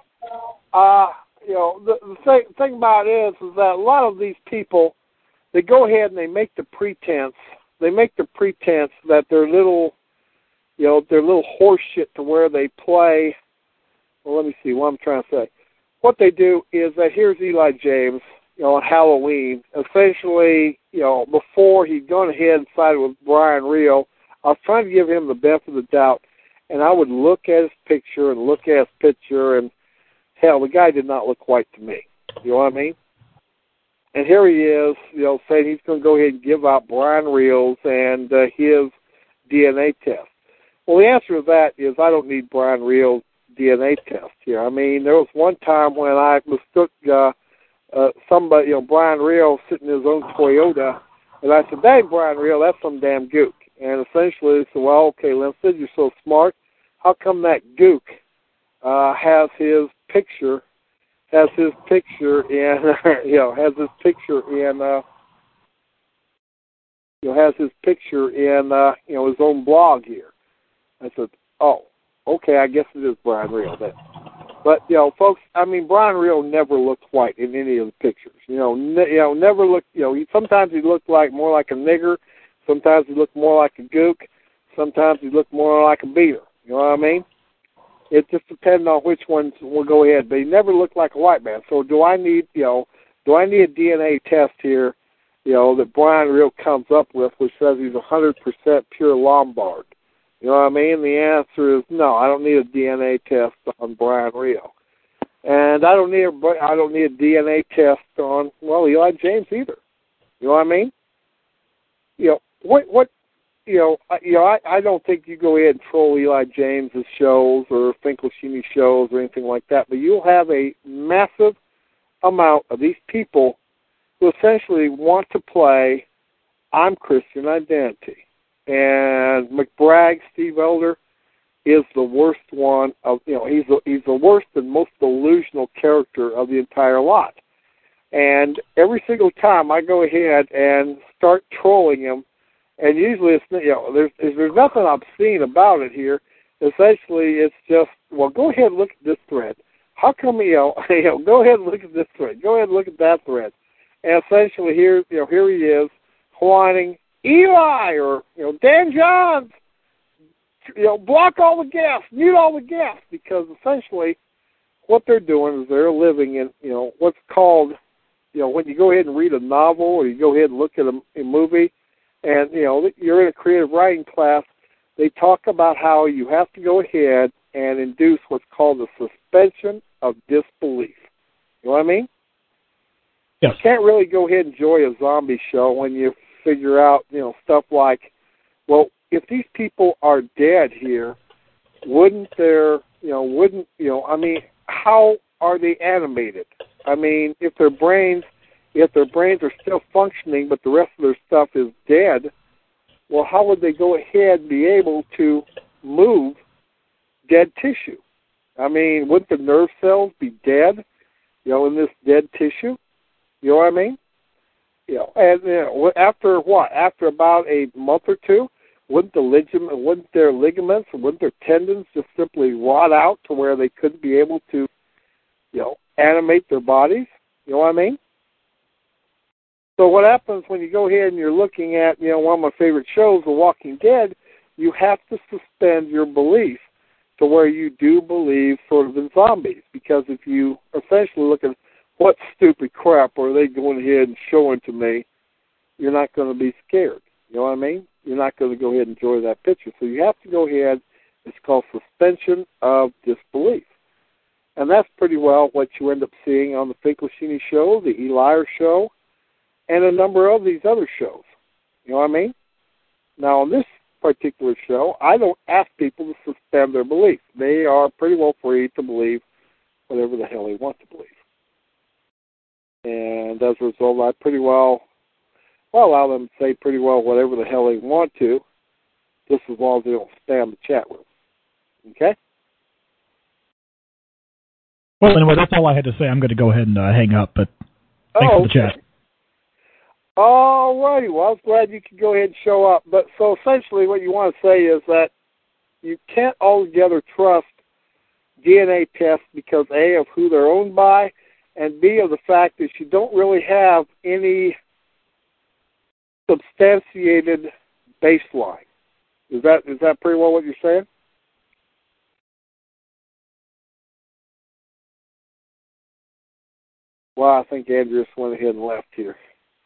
Speaker 3: the thing about it is that a lot of these people, they go ahead and they make the pretense. They make the pretense that they're little, they're little horse shit to where they play. Well, let me see what I'm trying to say. What they do is that here's Eli James, on Halloween. Essentially, before he'd gone ahead and sided with Brian Rio, I was trying to give him the benefit of the doubt, and I would look at his picture and look at his picture, and hell, the guy did not look white to me. You know what I mean? And here he is, saying he's going to go ahead and give out Brian Rio's and his DNA test. Well, the answer to that is I don't need Brian Rio's DNA test here. I mean, there was one time when I mistook somebody, Brian Rio sitting in his own Toyota, and I said, "Dang, Brian Rio, that's some damn gook." And essentially, they said, "Well, okay, Linstead, you're so smart. How come that gook has his picture in, has his picture in, his own blog here?" I said, "Oh, okay, I guess it is Brian Rio then." But, folks, I mean, Brian Rio never looked white in any of the pictures. Never looked, sometimes he looked more like a nigger. Sometimes he looked more like a gook. Sometimes he looked more like a beater. You know what I mean? It just depends on which ones will go ahead. But he never looked like a white man. So do I need a DNA test here, that Brian Rio comes up with, which says he's 100% pure Lombard? You know what I mean? The answer is no. I don't need a DNA test on Brian Rio, and I don't need a DNA test on Eli James either. You know what I mean? I don't think you go ahead and troll Eli James's shows or Finkelstein shows or anything like that, but you'll have a massive amount of these people who essentially want to play I'm Christian Identity. And McBragg, Steve Elder, is the worst one of, he's the worst and most delusional character of the entire lot. And every single time I go ahead and start trolling him, and usually it's, there's nothing obscene about it here. Essentially, it's just, well, go ahead and look at this thread. How come, go ahead and look at this thread. Go ahead and look at that thread. And essentially here he is whining, Eli or Dan Johns, block all the guests, mute all the guests, because essentially what they're doing is they're living in what's called when you go ahead and read a novel or you go ahead and look at a movie, and you're in a creative writing class, they talk about how you have to go ahead and induce what's called the suspension of disbelief. You know what I mean?
Speaker 5: Yes.
Speaker 3: You can't really go ahead and enjoy a zombie show when you figure out, stuff like, well, if these people are dead here, how are they animated? I mean, if their brains are still functioning, but the rest of their stuff is dead, well, how would they go ahead and be able to move dead tissue? I mean, wouldn't the nerve cells be dead, in this dead tissue? You know what I mean? After what? After about a month or two, wouldn't their ligaments or wouldn't their tendons just simply rot out to where they couldn't be able to, animate their bodies? You know what I mean? So what happens when you go ahead and you're looking at, one of my favorite shows, The Walking Dead, you have to suspend your belief to where you do believe sort of in zombies, because if you essentially look at what stupid crap are they going ahead and showing to me, you're not going to be scared. You know what I mean? You're not going to go ahead and enjoy that picture. So you have to go ahead, it's called suspension of disbelief. And that's pretty well what you end up seeing on the Finkelstein show, the Eli show, and a number of these other shows. You know what I mean? Now, on this particular show, I don't ask people to suspend their belief. They are pretty well free to believe whatever the hell they want to believe. And as a result, I pretty well allow them to say pretty well whatever the hell they want to, just as long as they don't spam the chat room. Okay?
Speaker 5: Well, anyway, that's all I had to say. I'm going to go ahead and hang up, but thanks for the chat.
Speaker 3: All righty. Well, I was glad you could go ahead and show up. But so essentially what you want to say is that you can't altogether trust DNA tests because, A, of who they're owned by, and B, of the fact that you don't really have any substantiated baseline. Is that pretty well what you're saying? Well, I think Andrew just went ahead and left here.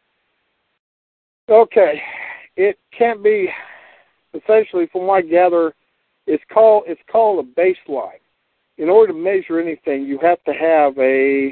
Speaker 3: Okay. It can't be, essentially, from what I gather, it's called a baseline. In order to measure anything, you have to have a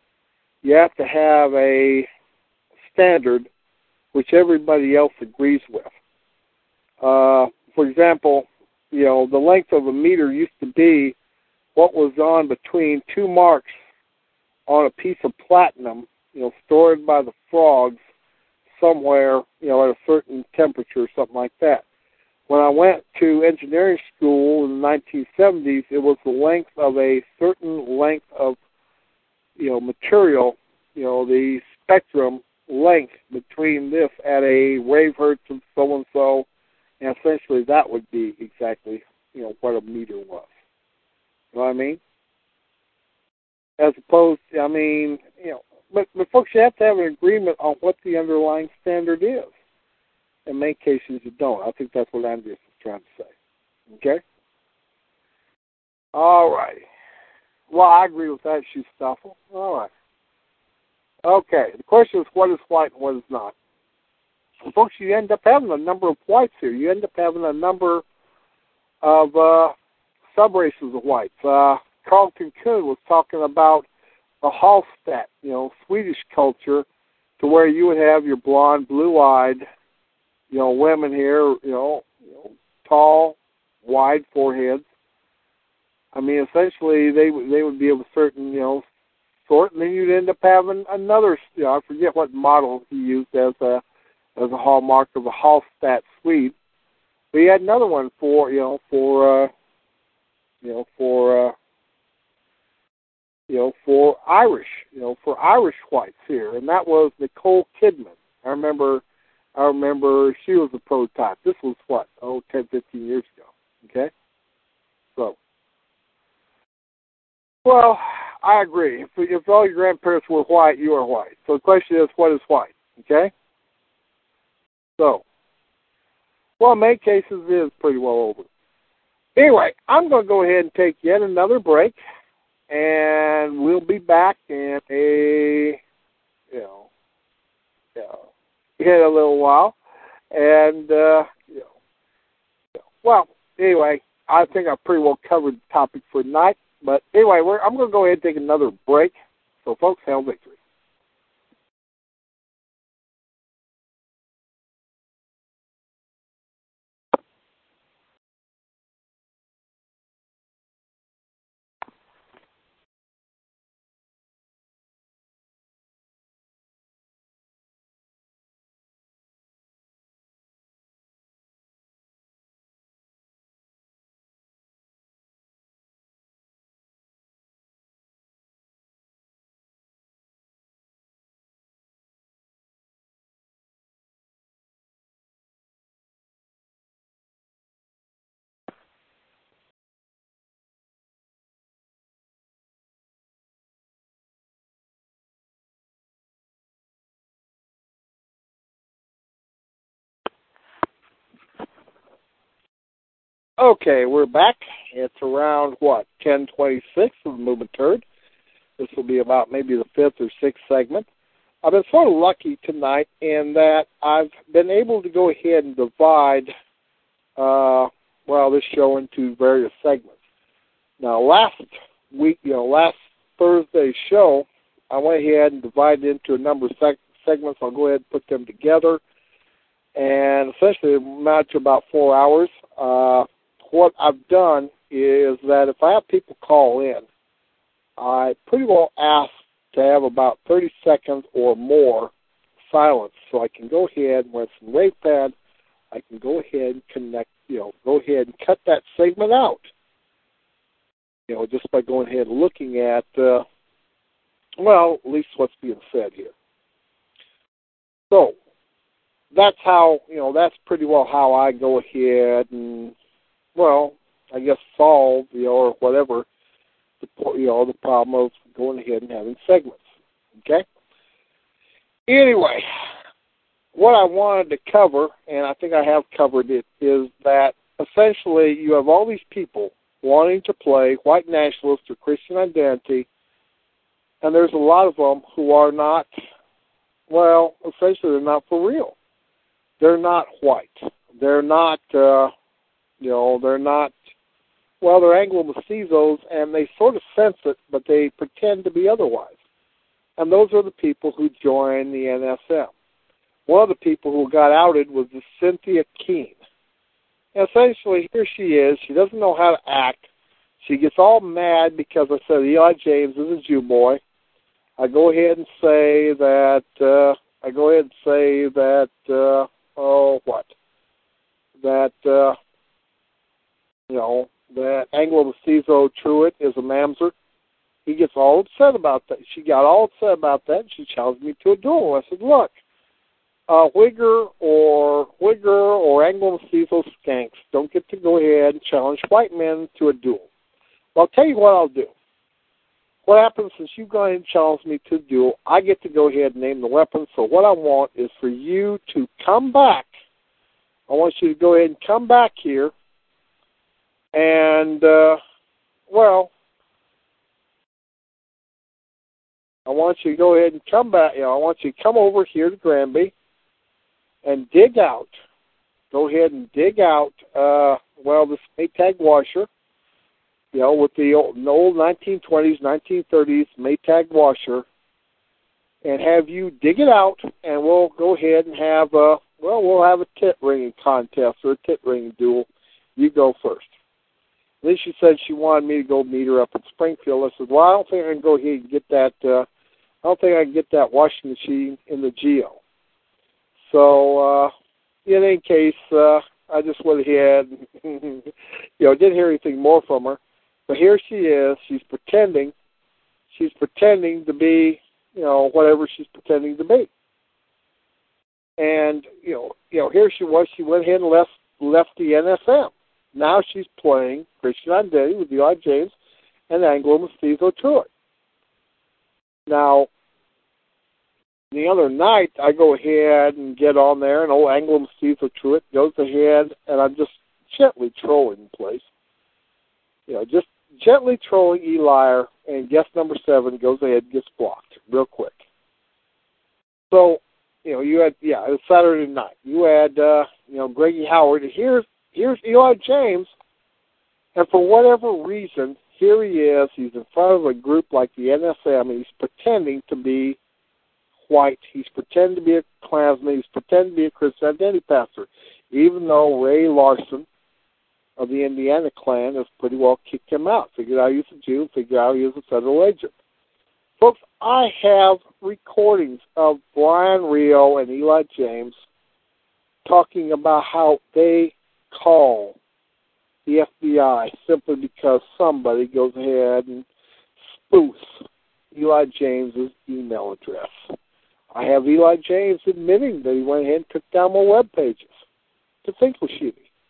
Speaker 3: standard which everybody else agrees with. For example, the length of a meter used to be what was on between 2 marks on a piece of platinum, stored by the frogs somewhere, at a certain temperature or something like that. When I went to engineering school in the 1970s, it was the length of a certain length of, material, the spectrum length between this at a wave hertz of so-and-so, and essentially that would be exactly, what a meter was. You know what I mean? As opposed to, but folks, you have to have an agreement on what the underlying standard is. In many cases, you don't. I think that's what Andreas is trying to say. Okay? All right. Well, I agree with that, Schustoffel. All right. Okay. The question is, what is white and what is not? And folks, you end up having a number of whites here. You end up having a number of sub-races of whites. Carlton Kuhn was talking about the Hallstatt, Swedish culture, to where you would have your blonde, blue-eyed, women here, tall, wide foreheads. I mean, essentially, they would be of a certain, sort, and then you'd end up having another, I forget what model he used as a hallmark of a Hallstatt Swede. But he had another one for Irish, for Irish whites here, and that was Nicole Kidman. I remember she was a prototype. This was 10, 15 years ago. Okay? So, well, I agree. If all your grandparents were white, you are white. So the question is, what is white? Okay? So, well, in many cases, it is pretty well over. Anyway, I'm going to go ahead and take yet another break, and we'll be back in in a little while. And, well, anyway, I think I pretty well covered the topic for tonight. But anyway, I'm going to go ahead and take another break. So, folks, hail victory. Okay, we're back. It's around, 10:26 of the Movement Turd. This will be about maybe the 5th or 6th segment. I've been sort of lucky tonight in that I've been able to go ahead and divide, this show into various segments. Now, last Thursday's show, I went ahead and divided into a number of segments. I'll go ahead and put them together. And essentially, amount to about 4 hours. What I've done is that if I have people call in, I pretty well ask to have about 30 seconds or more silence, so I can go ahead, when it's in WavePad, I can go ahead and connect, go ahead and cut that segment out. Just by going ahead and looking at, at least what's being said here. So, that's how, that's pretty well how I go ahead and, I guess solve, or whatever, the problem of going ahead and having segments. Okay? Anyway, what I wanted to cover, and I think I have covered it, is that essentially you have all these people wanting to play white nationalist or Christian identity, and there's a lot of them who are not, essentially they're not for real. They're not white. They're not, they're not, they're Anglo-Mestizos, and they sort of sense it, but they pretend to be otherwise. And those are the people who join the NSM. One of the people who got outed was this Cynthia Keene. And essentially, here she is. She doesn't know how to act. She gets all mad because I said Eli James is a Jew boy. I go ahead and say that, that Anglo-Mestizo Truitt is a mamzer. He gets all upset about that. She got all upset about that, and she challenged me to a duel. I said, look, Whigger or Anglo-Mestizo skanks don't get to go ahead and challenge white men to a duel. Well, I'll tell you what I'll do. What happens is you go ahead and challenge me to a duel. I get to go ahead and name the weapon. So what I want is for you to come back. I want you to go ahead and come back here. And, I want you to go ahead and come back. I want you to come over here to Granby and dig out. Go ahead and dig out, this Maytag washer, with the old 1920s, 1930s Maytag washer, and have you dig it out, and we'll go ahead and have we'll have a tit ringing contest or a tit ringing duel. You go first. Then she said she wanted me to go meet her up in Springfield. I said, well, I don't think I can go ahead and get that. I don't think I can get that washing machine in the Geo. So, in any case, I just went ahead and, didn't hear anything more from her. But here she is. She's pretending to be, whatever she's pretending to be. And, here she was. She went ahead and left the NSM. Now she's playing Christian Identity with Eli James and Anglo-Mestizo Truitt. Now, the other night, I go ahead and get on there, and old Anglo-Mestizo Truitt goes ahead, and I'm just gently trolling the place. Just gently trolling Eli, and guest number 7 goes ahead and gets blocked real quick. So, you had, it was Saturday night. You had, Greggy Howard, and here's Eli James, and for whatever reason, here he is. He's in front of a group like the NSM, and he's pretending to be white. He's pretending to be a Klansman. He's pretending to be a Christian Identity pastor, even though Ray Larson of the Indiana Klan has pretty well kicked him out. Figured out he was a Jew, figured out he was a federal agent. Folks, I have recordings of Brian Rio and Eli James talking about how they call the FBI simply because somebody goes ahead and spoofs Eli James's email address. I have Eli James admitting that he went ahead and took down my web pages to Finkelstein.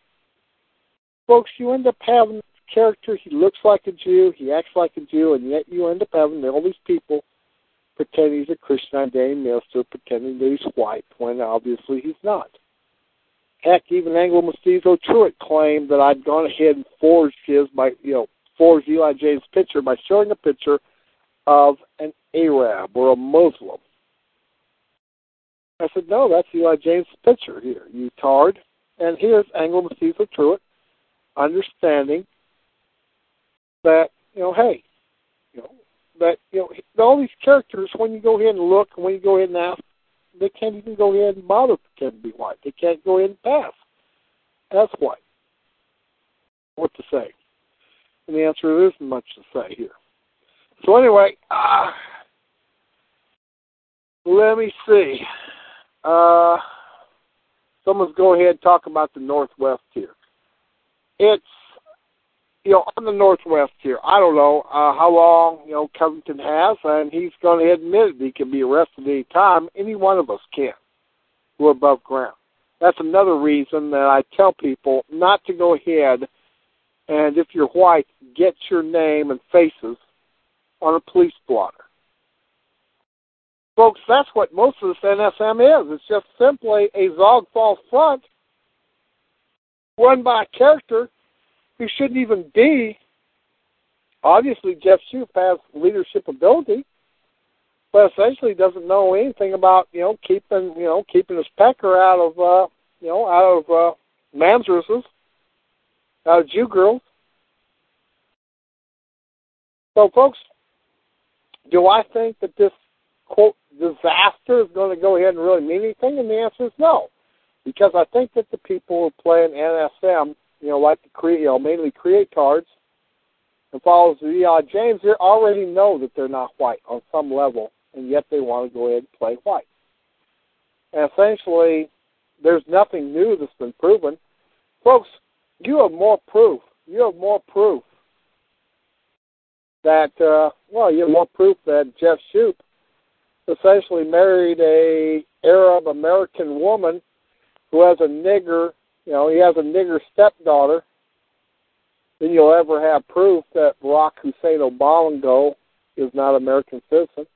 Speaker 3: Folks, you end up having a character, he looks like a Jew, he acts like a Jew, and yet you end up having all these people pretending he's a Christian Identity minister, pretending that he's white, when obviously he's not. Heck, even Anglo-Mestizo Truitt claimed that I'd gone ahead and forged forged Eli James' picture by showing a picture of an Arab or a Muslim. I said, no, that's Eli James' picture here, you tard. And here's Anglo-Mestizo Truitt understanding that, that all these characters, when you go ahead and look, and when you go ahead and ask, they can't even go ahead and bother pretending to be white. They can't go ahead and pass. That's white. What to say? And the answer, there isn't much to say here. So anyway, let me see. Someone's go ahead and talk about the Northwest here. It's, on the Northwest here, I don't know how long, Covington has, and he's going to admit it. He can be arrested any time. Any one of us can. We're above ground. That's another reason that I tell people not to go ahead and, if you're white, get your name and faces on a police blotter. Folks, that's what most of this NSM is. It's just simply a Zog false front run by a character who shouldn't even be. Obviously, Jeff Shoup has leadership ability, but essentially doesn't know anything about, keeping his pecker out of Manzruses, out of Jew girls. So, folks, do I think that this, quote, disaster is going to go ahead and really mean anything? And the answer is no. Because I think that the people who are playing NSM, like to mainly create cards and follows the James, they already know that they're not white on some level, and yet they want to go ahead and play white. And essentially, there's nothing new that's been proven. Folks, you have more proof. You have more proof that, you have more proof that Jeff Shoup essentially married a Arab American woman who has a nigger, he has a nigger stepdaughter, than you'll ever have proof that Barack Hussein Obama is not an American citizen.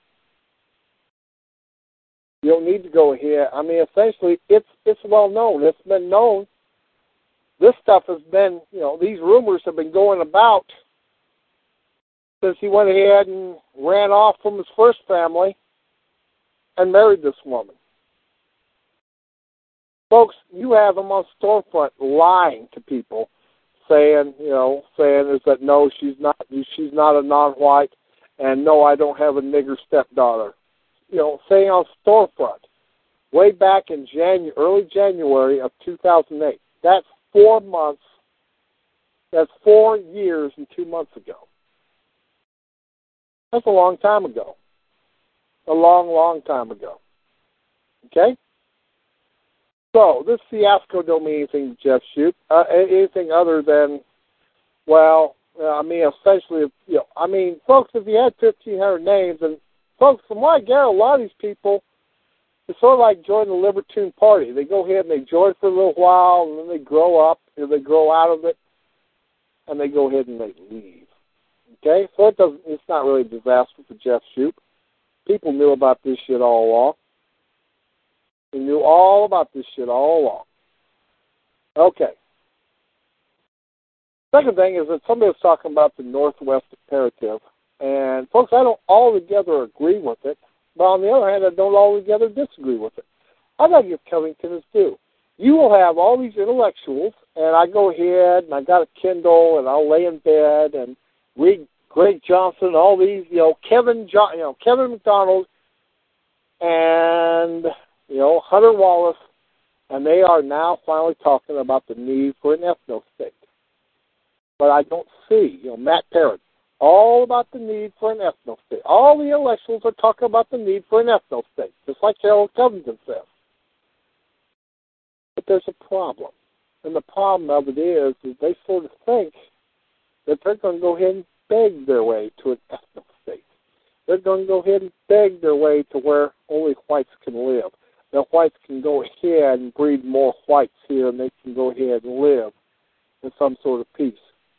Speaker 3: You don't need to go ahead. I mean, essentially, it's well known. It's been known. This stuff has been, these rumors have been going about since he went ahead and ran off from his first family and married this woman. Folks, you have him on storefront lying to people, saying is that no, she's not a non-white, and no, I don't have a nigger stepdaughter. Saying on storefront, way back in early January of 2008. That's 4 months. That's 4 years and 2 months ago. That's a long time ago. A long, long time ago. Okay? So, this fiasco don't mean anything to Jeff Shoup. Anything other than, essentially, folks, if you had 1,500 names, and folks, from what I get, a lot of these people, it's sort of like joining the Libertine Party. They go ahead and they join for a little while, and then they grow up, or they grow out of it, and they go ahead and they leave. Okay? So it's not really a disaster for Jeff Shoup. People knew about this shit all along. They knew all about this shit all along. Okay. Second thing is that somebody was talking about the Northwest imperative. And, folks, I don't altogether agree with it. But on the other hand, I don't altogether disagree with it. I got to give Covington his due. You will have all these intellectuals, and I go ahead, and I got a Kindle, and I'll lay in bed and read Greg Johnson, all these, Kevin McDonald, and, Hunter Wallace, and they are now finally talking about the need for an ethno-state. But I don't see, Matt Parrott, all about the need for an ethno-state. All the intellectuals are talking about the need for an ethno-state, just like Harold Covington says. But there's a problem. And the problem of it is they sort of think that they're going to go ahead and beg their way to an ethno-state. They're going to go ahead and beg their way to where only whites can live. The whites can go ahead and breed more whites here, and they can go ahead and live in some sort of peace.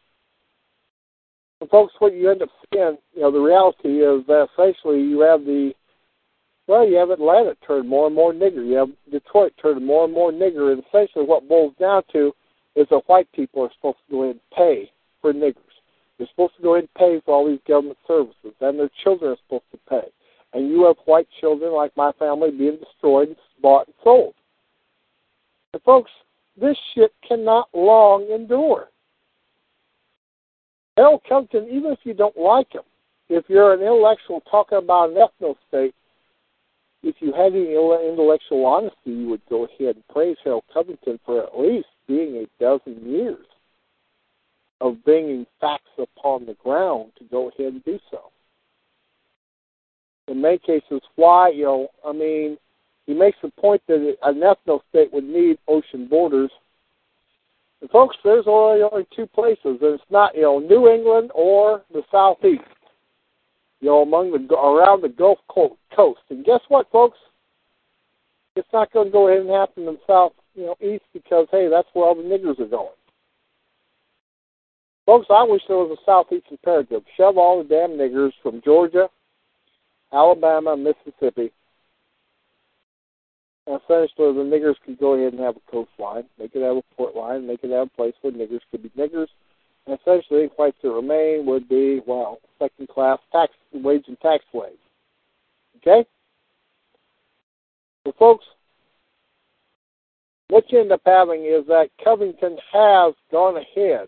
Speaker 3: And folks, what you end up seeing, the reality is that essentially you have Atlanta turn more and more nigger. You have Detroit turn more and more nigger. And essentially what boils down to is that white people are supposed to go ahead and pay for niggers. They're supposed to go ahead and pay for all these government services, and their children are supposed to pay. And you have white children like my family being destroyed and bought and sold. And folks, this shit cannot long endure. Harold Covington, even if you don't like him, if you're an intellectual talking about an ethno-state, if you had any intellectual honesty, you would go ahead and praise Harold Covington for at least being a dozen years of bringing facts upon the ground to go ahead and do so. In many cases, why, I mean, he makes the point that an ethno-state would need ocean borders. And folks, there's only two places. There's not, New England or the Southeast, around the Gulf Coast. And guess what, folks? It's not going to go ahead and happen in the South, East because, hey, that's where all the niggers are going. Folks, I wish there was a Southeast imperative. Shove all the damn niggers from Georgia, Alabama, Mississippi. And essentially, the niggers could go ahead and have a coastline. They could have a port line. They could have a place where niggers could be niggers. And essentially, whites that remain would be, second-class wage and tax slaves. Okay? So, folks, what you end up having is that Covington has gone ahead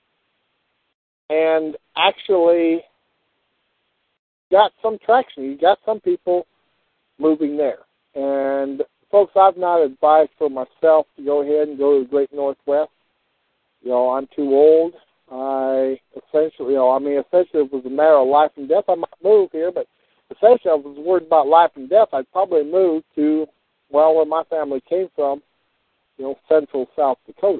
Speaker 3: and actually got some traction. He got some people moving there. And, folks, I've not advised for myself to go ahead and go to the Great Northwest. I'm too old. Essentially, if it was a matter of life and death, I might move here, but essentially, if I was worried about life and death, I'd probably move to, where my family came from, central South Dakota.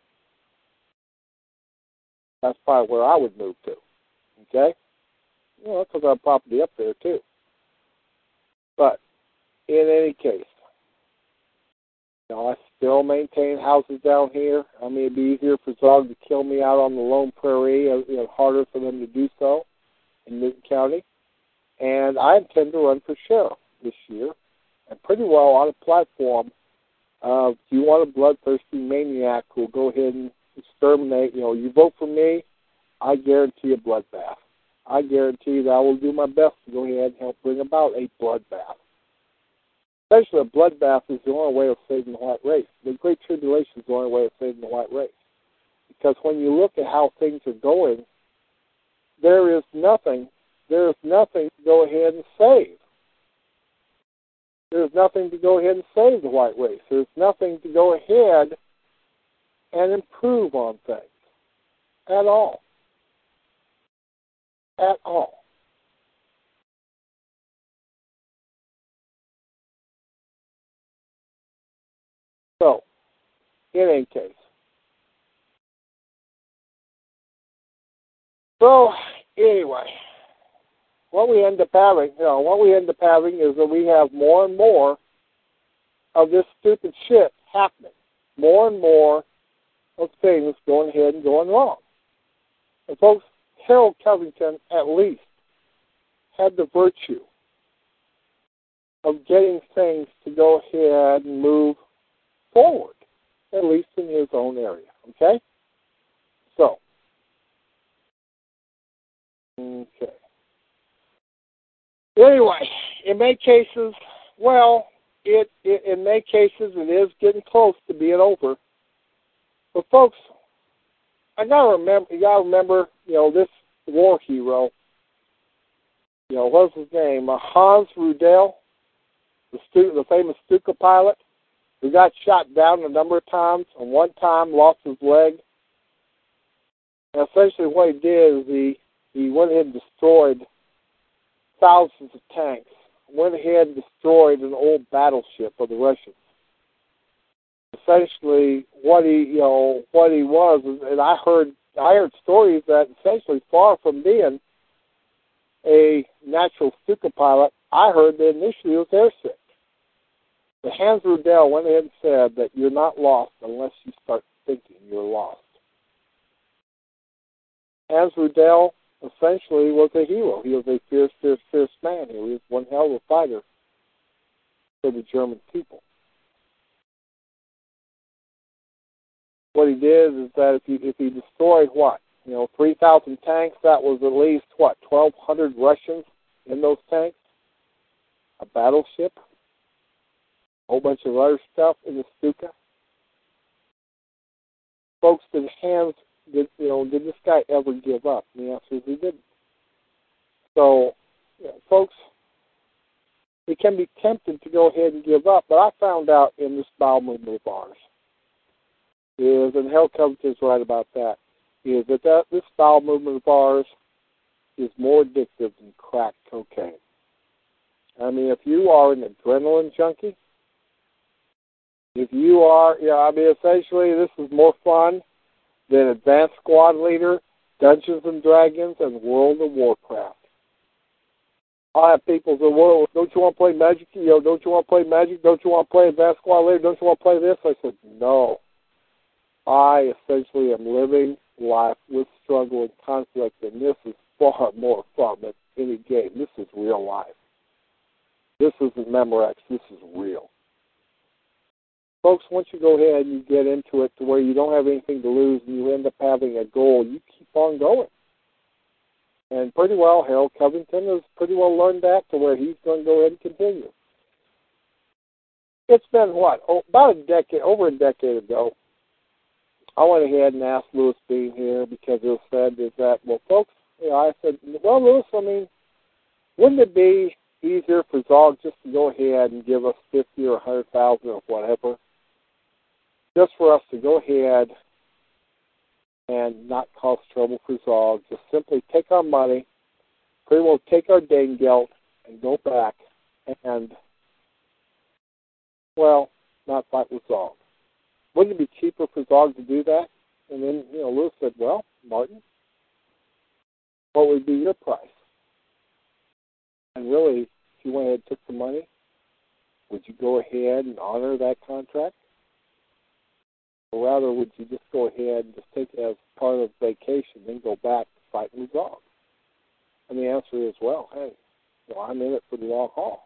Speaker 3: That's probably where I would move to, okay? Because I have property up there, too. But, in any case, I still maintain houses down here. I mean, it'd be easier for Zog to kill me out on the lone prairie. Harder for them to do so in Newton County. And I intend to run for sheriff this year, and pretty well on a platform of, if you want a bloodthirsty maniac who will go ahead and exterminate, you vote for me, I guarantee a bloodbath. I guarantee that I will do my best to go ahead and help bring about a bloodbath. Essentially, a bloodbath is the only way of saving the white race. The Great Tribulation is the only way of saving the white race. Because when you look at how things are going, there is nothing to go ahead and save. There's nothing to go ahead and save the white race. There's nothing to go ahead and improve on things at all. At all. So, in any case. So, anyway, what we end up having is that we have more and more of this stupid shit happening. More and more of things going ahead and going wrong. And folks, Harold Covington at least had the virtue of getting things to go ahead and move forward, at least in his own area. Okay? So, okay. Anyway, in many cases, in many cases it is getting close to being over. But folks, you gotta remember, this war hero, what's his name? Hans Rudel, the famous Stuka pilot, who got shot down a number of times, and one time lost his leg. And essentially what he did is he went ahead and destroyed thousands of tanks, went ahead and destroyed an old battleship of the Russians. Essentially, what he was, and I heard stories that essentially, far from being a natural Stuka pilot, I heard that initially he was airsick. But Hans Rudel went ahead and said that you're not lost unless you start thinking you're lost. Hans Rudel essentially was a hero. He was a fierce, fierce, fierce man. He was one hell of a fighter for the German people. What he did is that if he destroyed 3,000 tanks, that was at least 1,200 Russians in those tanks, a battleship, a whole bunch of other stuff in the Stuka. Folks, did this guy ever give up? And the answer is he didn't. So, folks, it can be tempted to go ahead and give up. But I found out in this bowel movement of ours is, and Hell Covington's right about that, is that this bowel movement of ours is more addictive than crack cocaine. I mean, if you are an adrenaline junkie, if you are, essentially this is more fun than Advanced Squad Leader, Dungeons and Dragons, and World of Warcraft. I have people say, well, don't you want to play Magic? Don't you want to play Magic? Don't you want to play Advanced Squad Leader? Don't you want to play this? I said, no. I essentially am living life with struggle and conflict, and this is far more fun than any game. This is real life. This isn't Memorex. This is real. Folks, once you go ahead and you get into it to where you don't have anything to lose and you end up having a goal, you keep on going. And pretty well, Harold Covington has pretty well learned that to where he's going to go ahead and continue. It's been, about over a decade ago, I went ahead and asked Louis Bean here because it was said is that, well, folks, I said, well, Louis, I mean, wouldn't it be easier for Zog just to go ahead and give us 50 or 100,000 or whatever, just for us to go ahead and not cause trouble for Zog, just simply take our money, pretty well take our dang gelt and go back and, well, not fight with Zog. Wouldn't it be cheaper for Zog to do that? And then, Louis said, well, Martin, what would be your price? And really, if you went ahead and took the money, would you go ahead and honor that contract? Or rather, would you just go ahead and just take it as part of vacation, then go back to fight with Zog? And the answer is, well, hey, I'm in it for the long haul.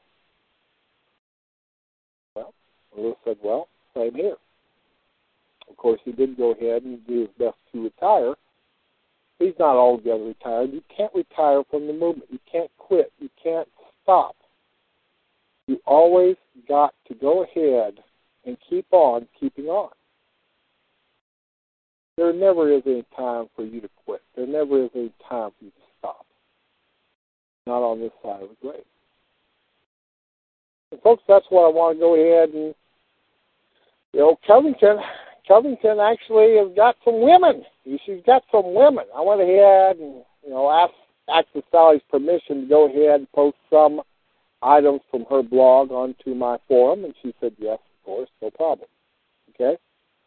Speaker 3: Well, Louis said, well, same here. Of course, he did go ahead and do his best to retire. He's not altogether retired. You can't retire from the movement. You can't quit. You can't stop. You always got to go ahead and keep on keeping on. There never is any time for you to quit. There never is any time for you to stop. Not on this side of the grave. And folks, that's what I want to go ahead and, Covington actually has got some women. She's got some women. I went ahead and, asked Sally's permission to go ahead and post some items from her blog onto my forum, and she said, yes, of course, no problem. Okay?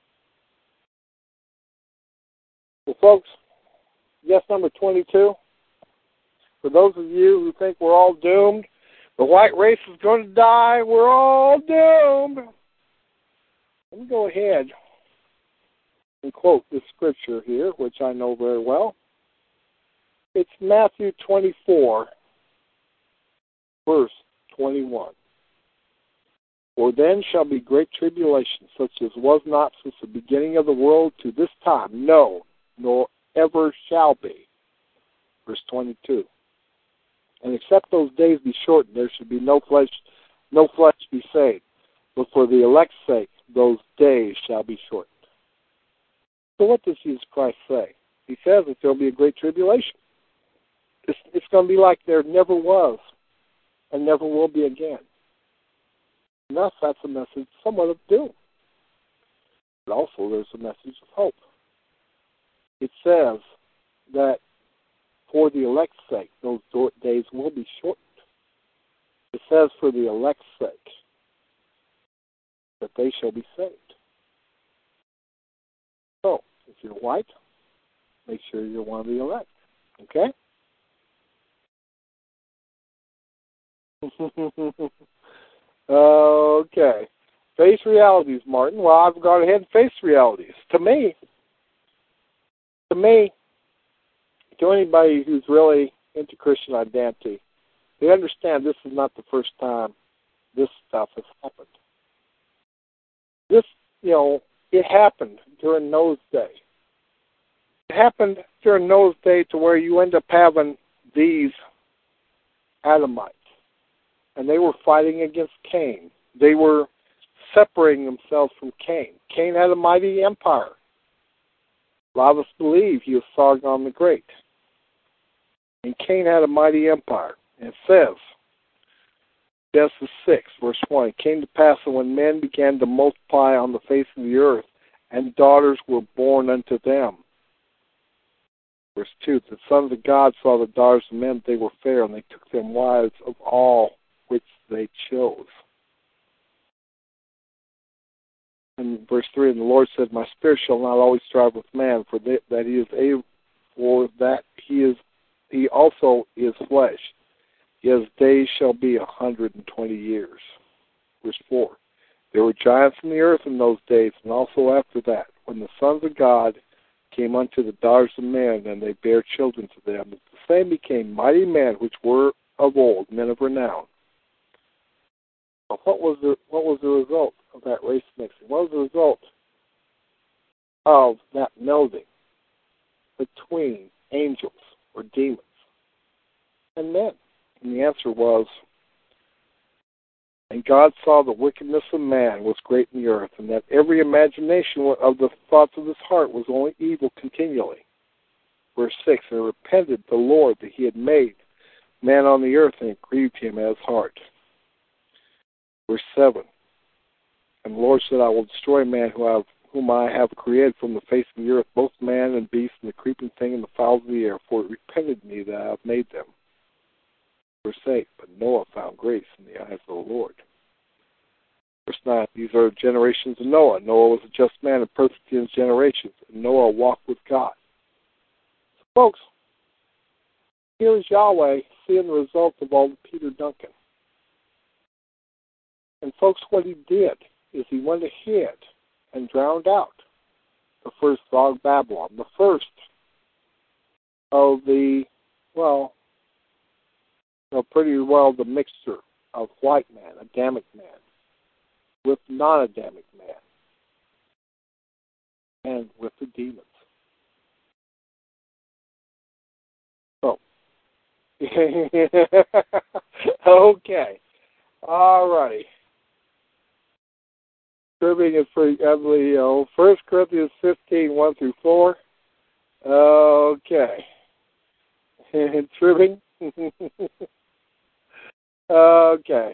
Speaker 3: Well, folks, guess number 22. For those of you who think we're all doomed, the white race is going to die, we're all doomed. Let me go ahead and quote this scripture here, which I know very well. It's Matthew 24, verse 21. For then shall be great tribulation, such as was not since the beginning of the world to this time, no, nor ever shall be. Verse 22. And except those days be shortened, there should be no flesh be saved. But for the elect's sake, those days shall be shortened. So what does Jesus Christ say? He says that there will be a great tribulation. It's going to be like there never was and never will be again. And thus, that's a message somewhat of doom. But also there's a message of hope. It says that for the elect's sake, those days will be shortened. It says for the elect's sake that they shall be saved. So, if you're white, make sure you're one of the elect. Okay? Okay. Face realities, Martin. Well, I've gone ahead and faced realities. To me, to anybody who's really into Christian identity, they understand this is not the first time this stuff has happened. This, it happened during Noah's Day. It happened during Noah's Day to where you end up having these Adamites. And they were fighting against Cain. They were separating themselves from Cain. Cain had a mighty empire. A lot of us believe he was Sargon the Great. And Cain had a mighty empire. And it says Genesis 6, verse 1. It came to pass that when men began to multiply on the face of the earth, and daughters were born unto them. Verse 2. The sons of God saw the daughters of men, they were fair, and they took them wives of all which they chose. And verse 3, and the Lord said, my spirit shall not always strive with man, for that he is able, for that he also is flesh. His days shall be 120 years. Verse 4. There were giants in the earth in those days, and also after that, when the sons of God came unto the daughters of men, and they bare children to them. The same became mighty men which were of old, men of renown. But what was the result of that race mixing? What was the result of that melding between angels or demons and men? And the answer was, and God saw the wickedness of man was great in the earth, and that every imagination of the thoughts of his heart was only evil continually. Verse 6, and it repented the Lord that he had made man on the earth, and it grieved him at his heart. Verse 7, and the Lord said, I will destroy man whom I have created from the face of the earth, both man and beast, and the creeping thing and the fowls of the air, for it repented me that I have made them. Verse 8, but Noah found grace in the eyes of the Lord. Verse 9, these are the generations of Noah. Noah was a just man and perfect in his generations, and Noah walked with God. So, folks, here is Yahweh seeing the result of all the Peter Duncan. And, folks, what he did is he went ahead and drowned out the first Zog Babylon, the first of the, pretty well the mixture of white man, Adamic man, with non-Adamic man, and with the demons. So, okay, all righty. Tribbing is pretty ugly, 1 Corinthians 15, 1 through 4. Okay. Tribbing. Okay.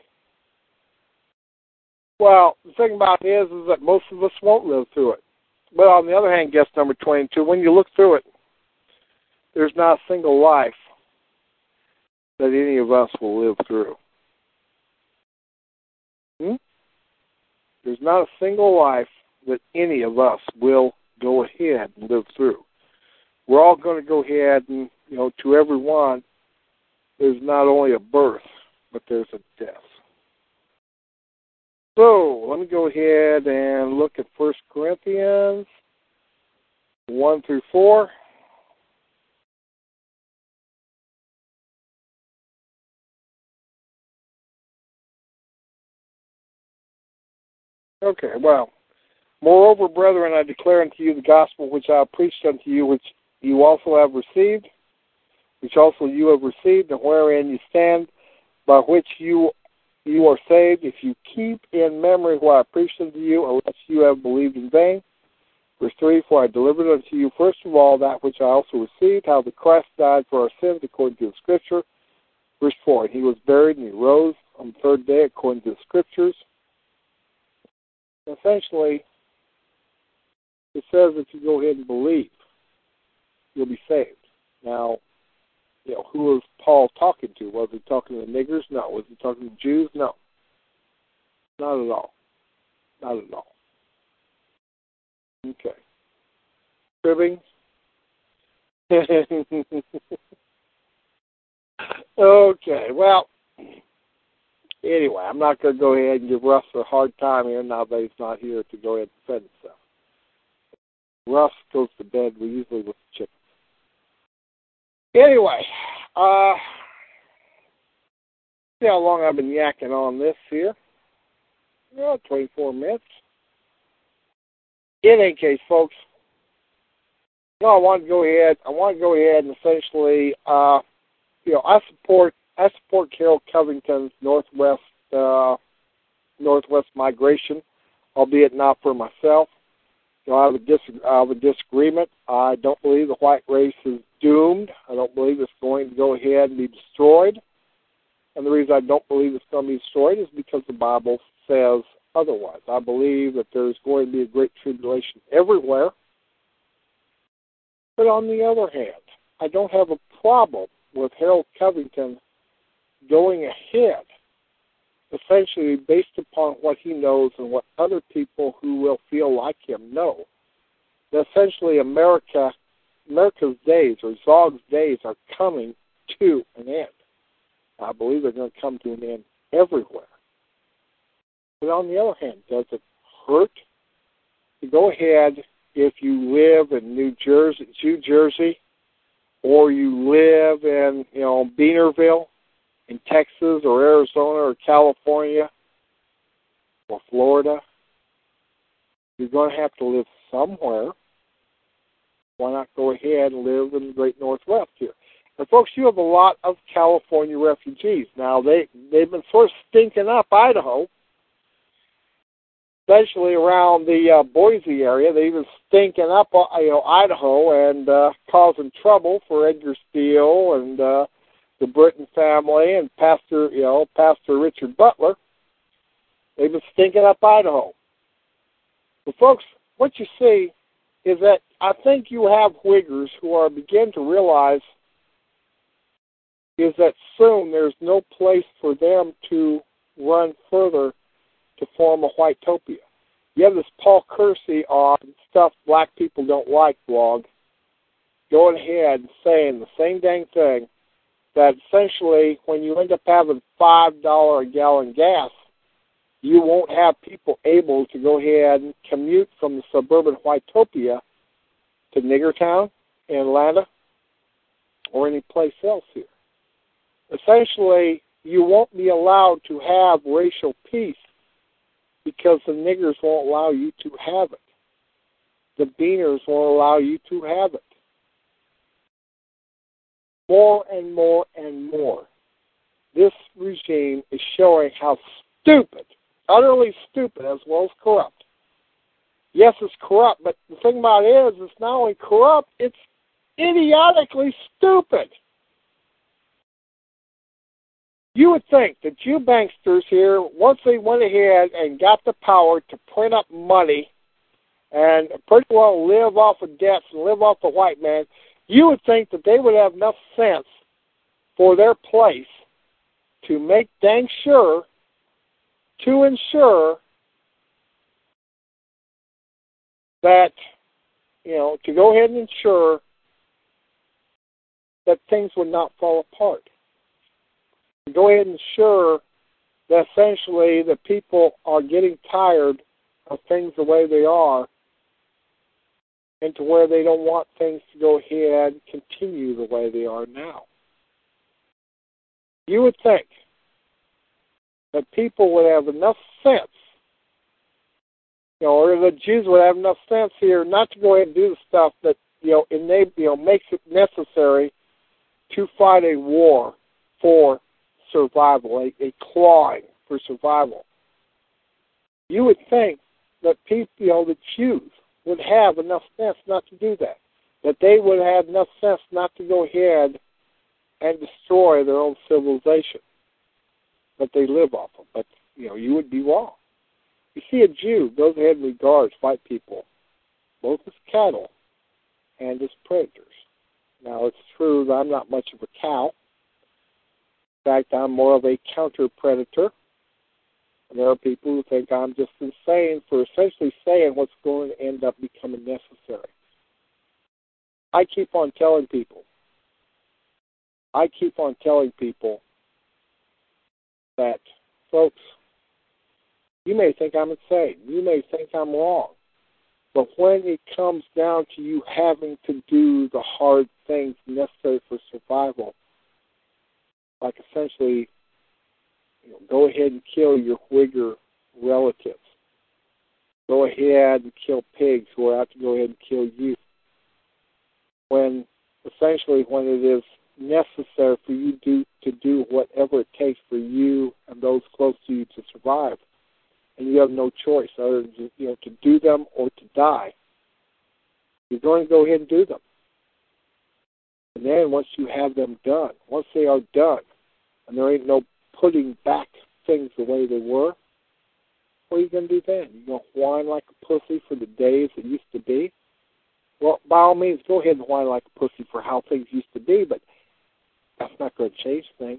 Speaker 3: Well, the thing about it is that most of us won't live through it. But on the other hand, guess number 22, when you look through it, there's not a single life that any of us will live through. There's not a single life that any of us will go ahead and live through. We're all going to go ahead and, to everyone, there's not only a birth, but there's a death. So, let me go ahead and look at 1 Corinthians 1 through 4. Okay, well, moreover, brethren, I declare unto you the gospel which I have preached unto you, which you also have received, which also you have received, and wherein you stand, by which you are saved, if you keep in memory what I preached unto you, unless you have believed in vain. Verse 3, for I delivered unto you first of all that which I also received, how that Christ died for our sins according to the Scripture. Verse 4, and he was buried, and he rose on the third day according to the Scriptures. Essentially, it says if you go ahead and believe, you'll be saved. Now, who was Paul talking to? Was he talking to the niggers? No. Was he talking to Jews? No. Not at all. Not at all. Okay. Cribbing? Okay, well, anyway, I'm not going to go ahead and give Russ a hard time here now that he's not here to go ahead and defend himself. Russ goes to bed usually with the chickens. Anyway, see how long I've been yakking on this here. 24 minutes. In any case, folks, I want to go ahead and essentially, I support Carol Covington's Northwest migration, albeit not for myself. I have a disagreement. I don't believe the white race is doomed. I don't believe it's going to go ahead and be destroyed. And the reason I don't believe it's going to be destroyed is because the Bible says otherwise. I believe that there's going to be a great tribulation everywhere. But on the other hand, I don't have a problem with Harold Covington going ahead, essentially based upon what he knows and what other people who will feel like him know. That essentially America's days, or Zog's days, are coming to an end. I believe they're going to come to an end everywhere. But on the other hand, does it hurt to go ahead if you live in New Jersey, or you live in, Beanerville, in Texas, or Arizona, or California, or Florida? You're going to have to live somewhere. Why not go ahead and live in the Great Northwest here? And folks, you have a lot of California refugees. Now, they've been sort of stinking up Idaho, especially around the Boise area. They've been stinking up, Idaho and causing trouble for Edgar Steele and the Britton family and Pastor Richard Butler. They've been stinking up Idaho. But folks, what you see is that I think you have Whiggers who are beginning to realize is that soon there's no place for them to run further to form a white-topia. You have this Paul Kersey on Stuff Black People Don't Like blog going ahead and saying the same dang thing, that essentially when you end up having $5 a gallon gas, you won't have people able to go ahead and commute from the suburban white-topia to Niggertown in Atlanta or any place else here. Essentially, you won't be allowed to have racial peace because the niggers won't allow you to have it. The beaners won't allow you to have it. More and more and more, this regime is showing how stupid, utterly stupid, as well as corrupt. Yes, it's corrupt, but the thing about it is, it's not only corrupt, it's idiotically stupid. You would think that you banksters here, once they went ahead and got the power to print up money and pretty well live off of debts and live off the white man, you would think that they would have enough sense for their place to make dang sure, to ensure that, to go ahead and ensure that things would not fall apart. To go ahead and ensure that essentially the people are getting tired of things the way they are and to where they don't want things to go ahead and continue the way they are now. You would think that people would have enough sense, or the Jews would have enough sense here not to go ahead and do the stuff that, makes it necessary to fight a war for survival, a clawing for survival. You would think that people, the Jews, would have enough sense not to do that. That they would have enough sense not to go ahead and destroy their own civilization that they live off of. But, you would be wrong. You see, a Jew goes ahead and regards white people both as cattle and as predators. Now, it's true that I'm not much of a cow. In fact, I'm more of a counter-predator. And there are people who think I'm just insane for essentially saying what's going to end up becoming necessary. I keep on telling people that, folks, you may think I'm insane. You may think I'm wrong. But when it comes down to you having to do the hard things necessary for survival, like essentially, go ahead and kill your Whigger relatives. Go ahead and kill pigs who are out to go ahead and kill you. When it is necessary for you to do whatever it takes for you and those close to you to survive, and you have no choice other than to do them or to die, you're going to go ahead and do them. And then once you have them done, once they are done, and there ain't no putting back things the way they were, what are you going to do then? You going to whine like a pussy for the days that used to be? Well, by all means, go ahead and whine like a pussy for how things used to be, but that's not going to change things.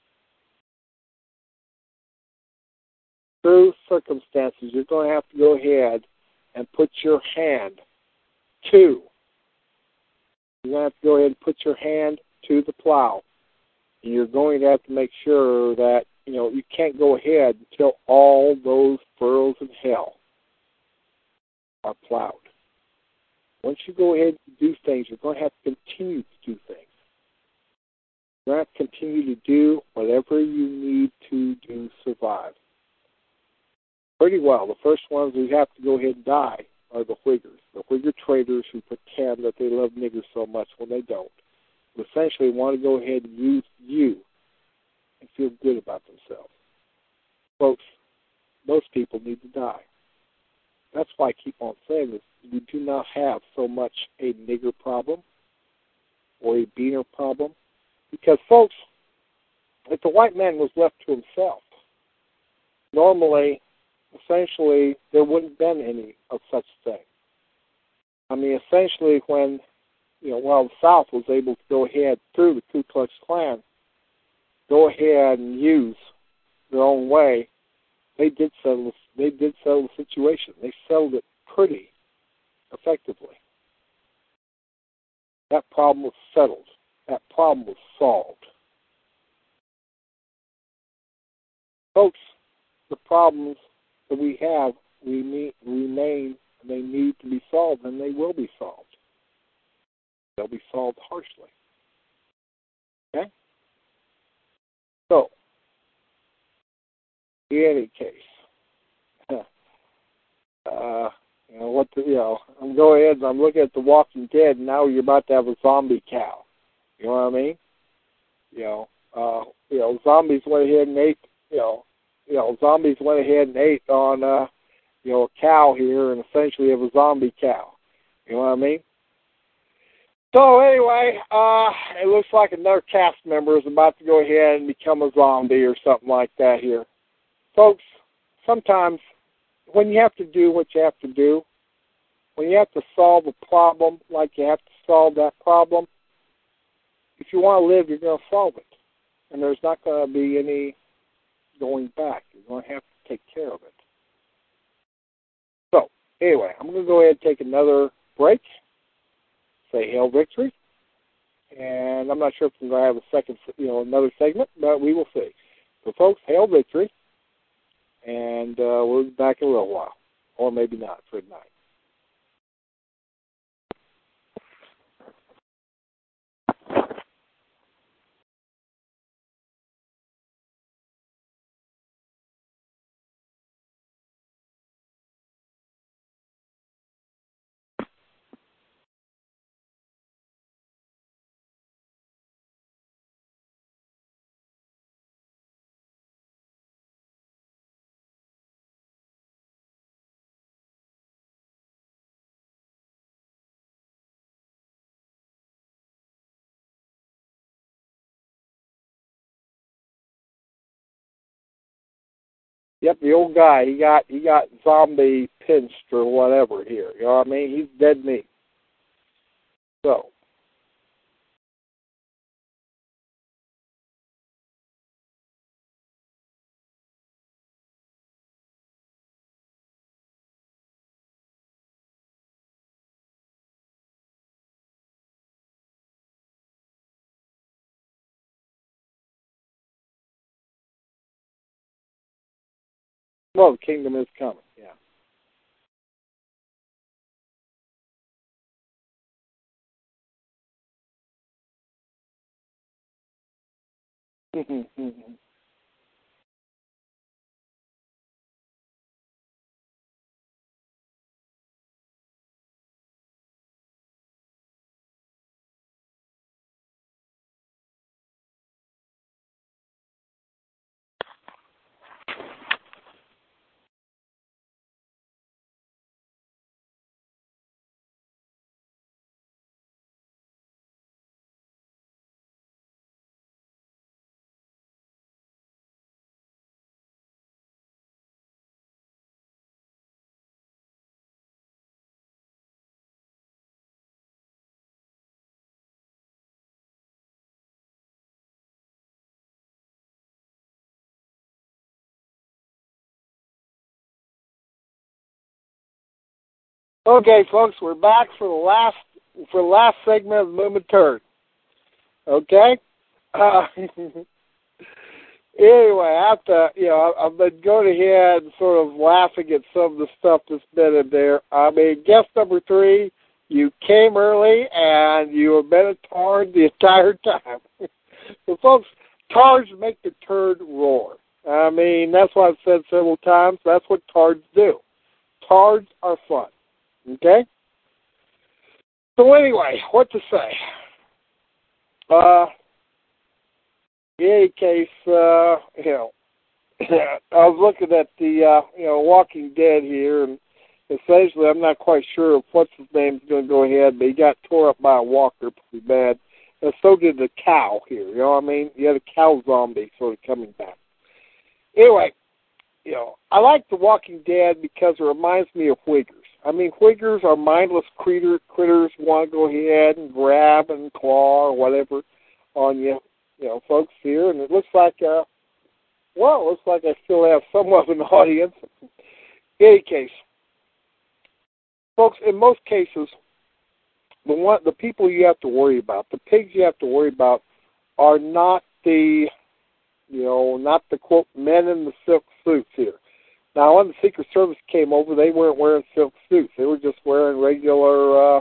Speaker 3: Through circumstances, you're going to have to go ahead and put your hand to. You're going to have to go ahead and put your hand to the plow. And you're going to have to make sure that, you can't go ahead until all those furrows in hell are plowed. Once you go ahead and do things, you're going to have to continue to do things. You're going to have to continue to do whatever you need to do to survive. Pretty well. The first ones who have to go ahead and die are the Whiggers, the Whigger traitors who pretend that they love niggers so much when they don't. Who essentially want to go ahead and use you and feel good about themselves. Folks, those people need to die. That's why I keep on saying this. We do not have so much a nigger problem or a beaner problem. Because, folks, if the white man was left to himself, normally, essentially, there wouldn't have been any of such thing. I mean, essentially, when, while the South was able to go ahead through the Ku Klux Klan, go ahead and use their own way, they did settle the situation. They settled it pretty effectively. That problem was settled. That problem was solved. Folks, the problems that we have remain, and they need to be solved, and they will be solved. They'll be solved harshly. Okay? So, in any case, I'm going ahead and I'm looking at The Walking Dead, and now you're about to have a zombie cow. You know what I mean? Zombies went ahead and ate. Zombies went ahead and ate on, a cow here, and essentially have a zombie cow. You know what I mean? So anyway, it looks like another cast member is about to go ahead and become a zombie or something like that here. Folks, sometimes when you have to do what you have to do, when you have to solve a problem like you have to solve that problem, if you want to live, you're going to solve it. And there's not going to be any going back. You're going to have to take care of it. So, anyway, I'm going to go ahead and take another break, say Hail Victory, and I'm not sure if I'm going to have a second, another segment, but we will see. So, folks, Hail Victory, and we'll be back in a little while, or maybe not for tonight. Yep, the old guy, he got zombie pinched or whatever here. You know what I mean? He's dead meat. So, well, the kingdom is coming, yeah. Okay, folks, we're back for the last segment of the Movement Turd. Okay? Anyway, I've been going ahead and sort of laughing at some of the stuff that's been in there. I mean, guest number 3, you came early and you have been a tard the entire time. So, folks, tards make the turd roar. I mean, that's what I've said several times. That's what tards do. Tards are fun. Okay? So anyway, what to say? In any case, I was looking at the, Walking Dead here, and essentially I'm not quite sure if what's his name's going to go ahead, but he got tore up by a walker pretty bad, and so did the cow here, you know what I mean? You had a cow zombie sort of coming back. Anyway, I like The Walking Dead because it reminds me of Wiggers. I mean, Wiggers are mindless critters who want to go ahead and grab and claw or whatever on you. Folks here, and it looks like, I still have somewhat of an audience. In any case, folks, in most cases, the people you have to worry about, the pigs you have to worry about, are not the quote men in the silk suits here. Now, when the Secret Service came over, they weren't wearing silk suits. They were just wearing regular,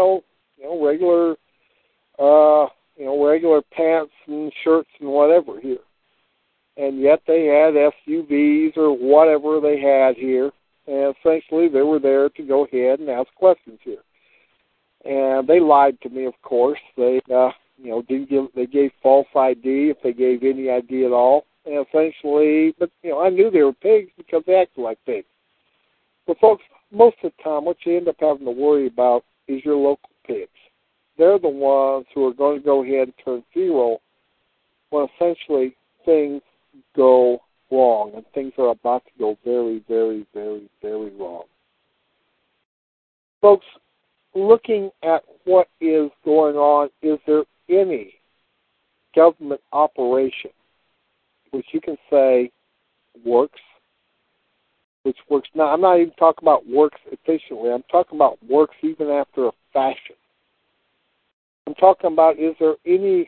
Speaker 3: regular pants and shirts and whatever here. And yet they had SUVs or whatever they had here. And essentially they were there to go ahead and ask questions here. And they lied to me, of course. They, they gave false ID if they gave any ID at all. And essentially, but, I knew they were pigs because they acted like pigs. But folks, most of the time, what you end up having to worry about is your local pigs. They're the ones who are going to go ahead and turn feral when essentially things go wrong, and things are about to go very, very, very, very wrong. Folks, looking at what is going on, is there any government operation which you can say works, which works? Now, I'm not even talking about works efficiently. I'm talking about works even after a fashion. I'm talking about, is there anything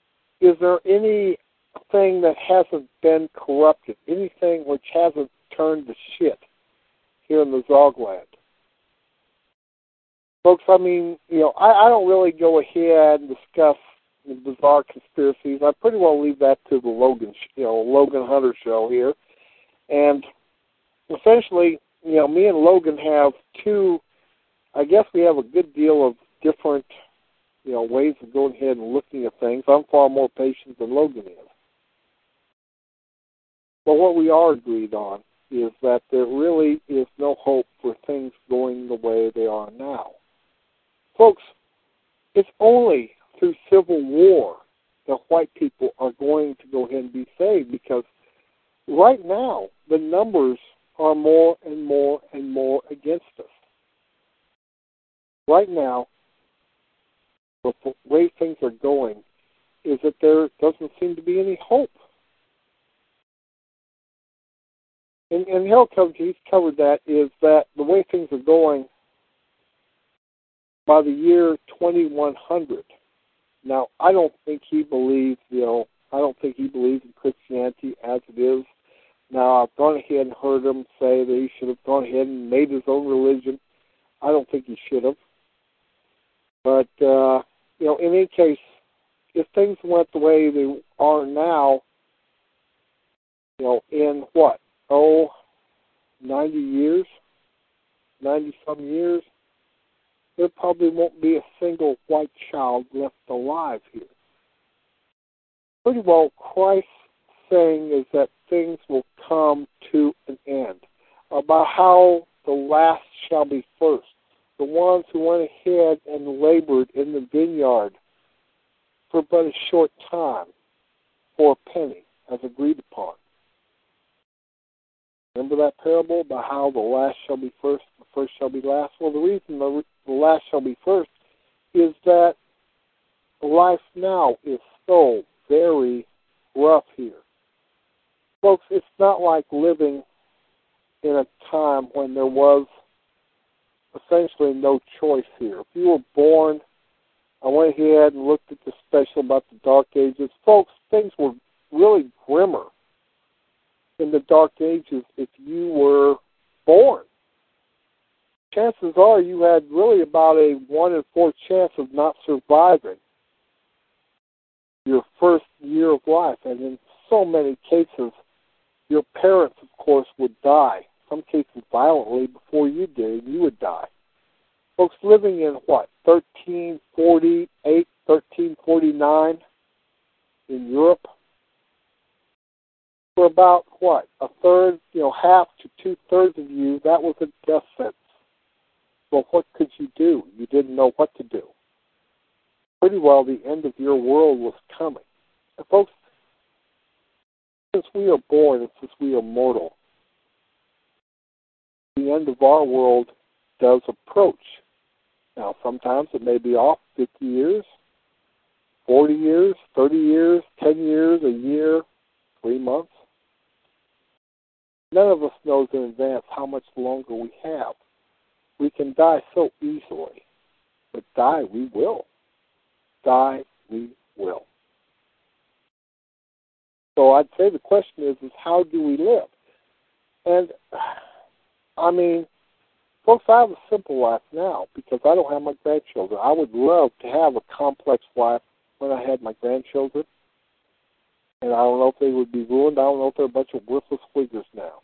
Speaker 3: that hasn't been corrupted, anything which hasn't turned to shit here in the Zogland? Folks, I mean, I don't really go ahead and discuss the bizarre conspiracies. I pretty well leave that to the Logan Hunter show here. And essentially, me and Logan have we have a good deal of different ways of going ahead and looking at things. I'm far more patient than Logan is. But what we are agreed on is that there really is no hope for things going the way they are now. Folks, it's only through civil war that white people are going to go ahead and be saved, because right now the numbers are more and more and more against us. Right now, the way things are going is that there doesn't seem to be any hope. And he's covered that, is that the way things are going, by the year 2100. Now, I don't think he believes, in Christianity as it is. Now, I've gone ahead and heard him say that he should have gone ahead and made his own religion. I don't think he should have. But, in any case, if things went the way they are now, in 90-some years, there probably won't be a single white child left alive here. Pretty well, Christ's saying is that things will come to an end. About how the last shall be first. The ones who went ahead and labored in the vineyard for but a short time for a penny, as agreed upon. Remember that parable about how the last shall be first, the first shall be last? Well, the reason the last shall be first is that life now is so very rough here. Folks, it's not like living in a time when there was essentially no choice here. If you were born, I went ahead and looked at the special about the Dark Ages. Folks, things were really grimmer in the Dark Ages if you were born. Chances are you had really about a 1 in 4 chance of not surviving your first year of life. And in so many cases, your parents, of course, would die, some cases violently, before you did, and you would die. Folks living in, 1348, 1349 in Europe, for about, a third, half to two-thirds of you, that was a death sentence. Well, what could you do? You didn't know what to do. Pretty well the end of your world was coming. And folks, since we are born and since we are mortal, the end of our world does approach. Now, sometimes it may be off 50 years, 40 years, 30 years, 10 years, a year, 3 months. None of us knows in advance how much longer we have. We can die so easily, but die we will. Die we will. So I'd say the question is how do we live? And, folks, I have a simple life now because I don't have my grandchildren. I would love to have a complex life when I had my grandchildren. And I don't know if they would be ruined. I don't know if they're a bunch of worthless figures now.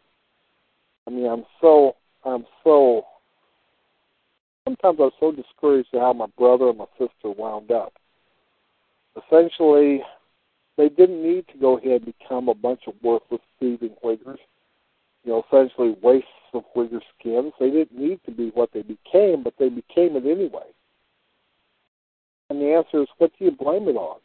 Speaker 3: Sometimes I'm so discouraged at how my brother and my sister wound up. Essentially, they didn't need to go ahead and become a bunch of worthless, thieving Whiggers. Essentially wastes of Whigger skins. They didn't need to be what they became, but they became it anyway. And the answer is, what do you blame it on?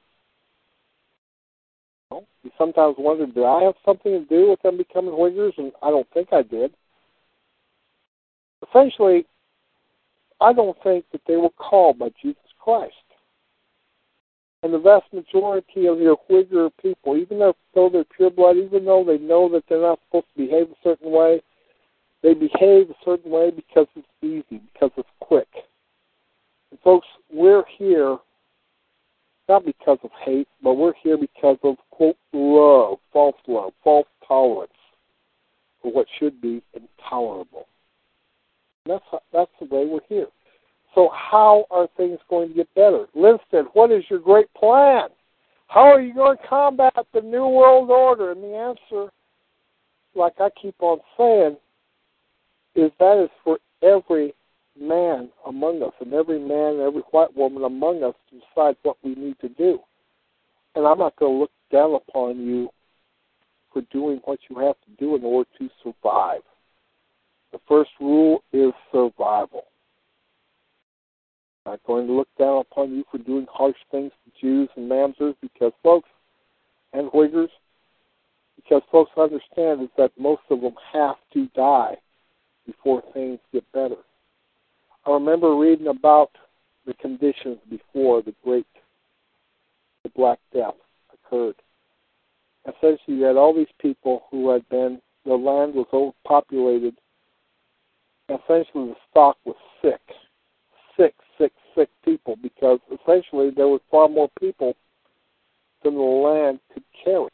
Speaker 3: You sometimes wonder, did I have something to do with them becoming Whiggers? And I don't think I did. Essentially, I don't think that they were called by Jesus Christ. And the vast majority of your Whigger people, even though they're pure blood, even though they know that they're not supposed to behave a certain way, they behave a certain way because it's easy, because it's quick. And folks, we're here not because of hate, but we're here because of, quote, love, false tolerance for what should be intolerable. And that's the way we're here. So how are things going to get better? Linston, what is your great plan? How are you going to combat the New World Order? And the answer, like I keep on saying, is that is for every man among us, and every man and every white woman among us to decide what we need to do. And I'm not going to look down upon you for doing what you have to do in order to survive. The first rule is survival. I'm not going to look down upon you for doing harsh things to Jews and Mamzers because folks, and Whiggers, because folks understand is that most of them have to die before things get better. I remember reading about the conditions before the Black Death occurred. Essentially, you had all these people who had been, the land was overpopulated. Essentially, the stock was sick people, because essentially there was far more people than the land could carry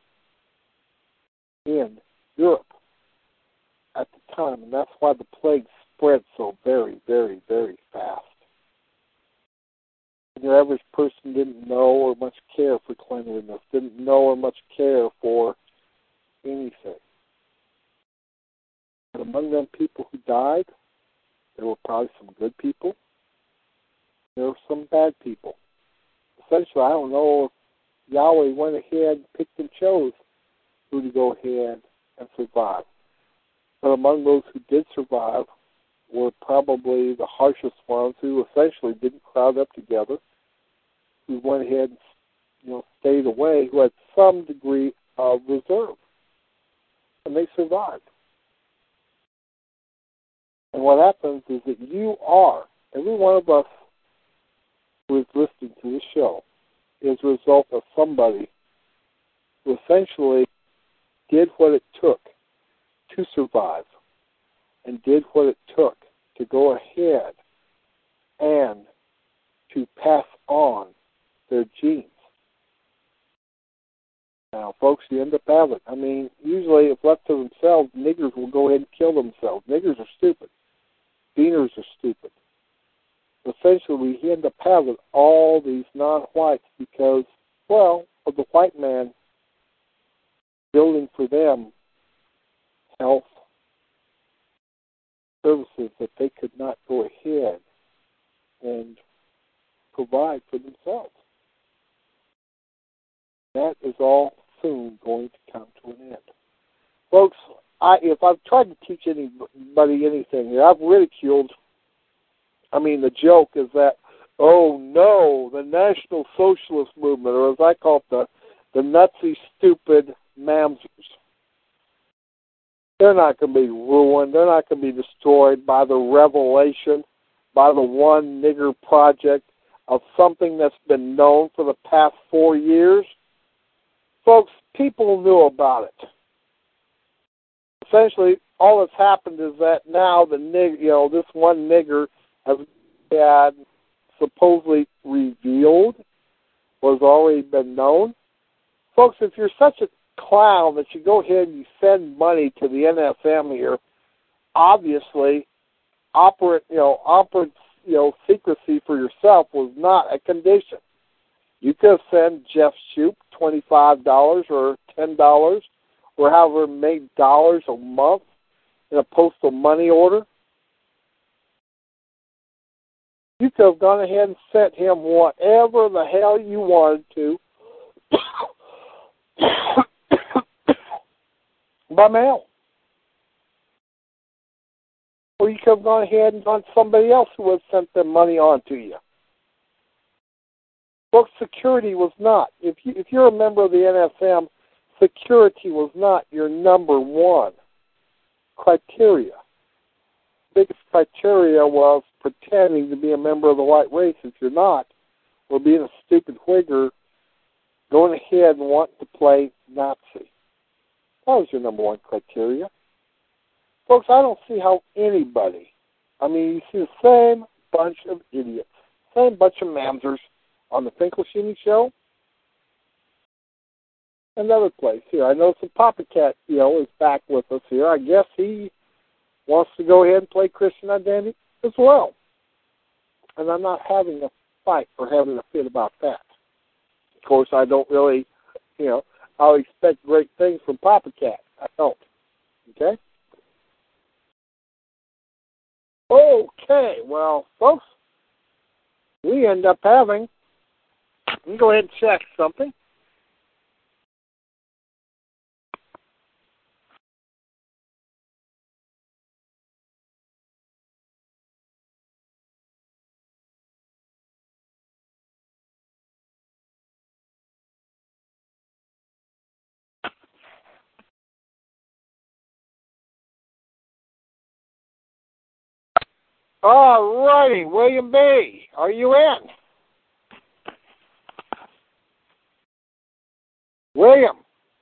Speaker 3: in Europe at the time, and that's why the plague spread so very, very, very fast. And your average person didn't know or much care for cleanliness, didn't know or much care for anything. But among them people who died, there were probably some good people. There were some bad people. Essentially, I don't know if Yahweh went ahead and picked and chose who to go ahead and survive. But among those who did survive were probably the harshest ones, who essentially didn't crowd up together, who went ahead and stayed away, who had some degree of reserve. And they survived. And what happens is that you are, every one of us who is listening to this show, is a result of somebody who essentially did what it took to survive and did what it took to go ahead and to pass on their genes. Now, folks, you end up having, I mean, usually if left to themselves, niggers will go ahead and kill themselves. Niggers are stupid. Beaners are stupid. Essentially, we end up having all these non-whites because, well, of the white man building for them health services that they could not go ahead and provide for themselves. That is all soon going to come to an end. Folks, if I've tried to teach anybody anything here, I've ridiculed. I mean, the joke is that, oh no, the National Socialist Movement, or as I call it, the Nazi stupid mamsers. They're not going to be ruined. They're not going to be destroyed by the revelation, by the one nigger project of something that's been known for the past 4 years. Folks, people knew about it. Essentially, all that's happened is that now this one nigger has had supposedly revealed, was already been known. Folks, if you're such a clown that you go ahead and you send money to the NSM here, obviously, secrecy for yourself was not a condition. You could send Jeff Shoup $25 or $10 or however many dollars a month in a postal money order. You could have gone ahead and sent him whatever the hell you wanted to by mail. Or you could have gone ahead and done somebody else who would have sent their money on to you. Folks, security was not. If you're a member of the NSM, security was not your number one criteria. The biggest criteria was pretending to be a member of the white race if you're not, or being a stupid Whigger, going ahead and wanting to play Nazi. That was your number one criteria. Folks, I don't see how anybody, you see the same bunch of idiots, same bunch of mamsers on the Finkelstein Show. Another place here. I know some Papa Cat, is back with us here. I guess he wants to go ahead and play Christian Identity as well. And I'm not having a fight or having a fit about that. Of course, I don't really, I'll expect great things from Papa Cat. I don't. Okay? Okay, well, folks, we end up having, let me go ahead and check something. All righty, William B., are you in? William,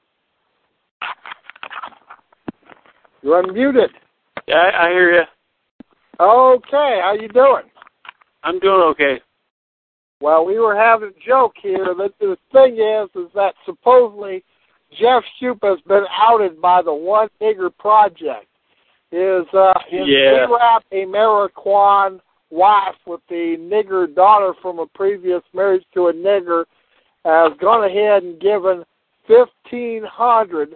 Speaker 3: you're unmuted.
Speaker 6: Yeah, I hear you.
Speaker 3: Okay, how you doing?
Speaker 6: I'm doing okay.
Speaker 3: Well, we were having a joke here. The thing is that supposedly Jeff Shoup has been outed by the One Nigger Project. His A-Rap Ameriquan wife with the nigger daughter from a previous marriage to a nigger has gone ahead and given 1,500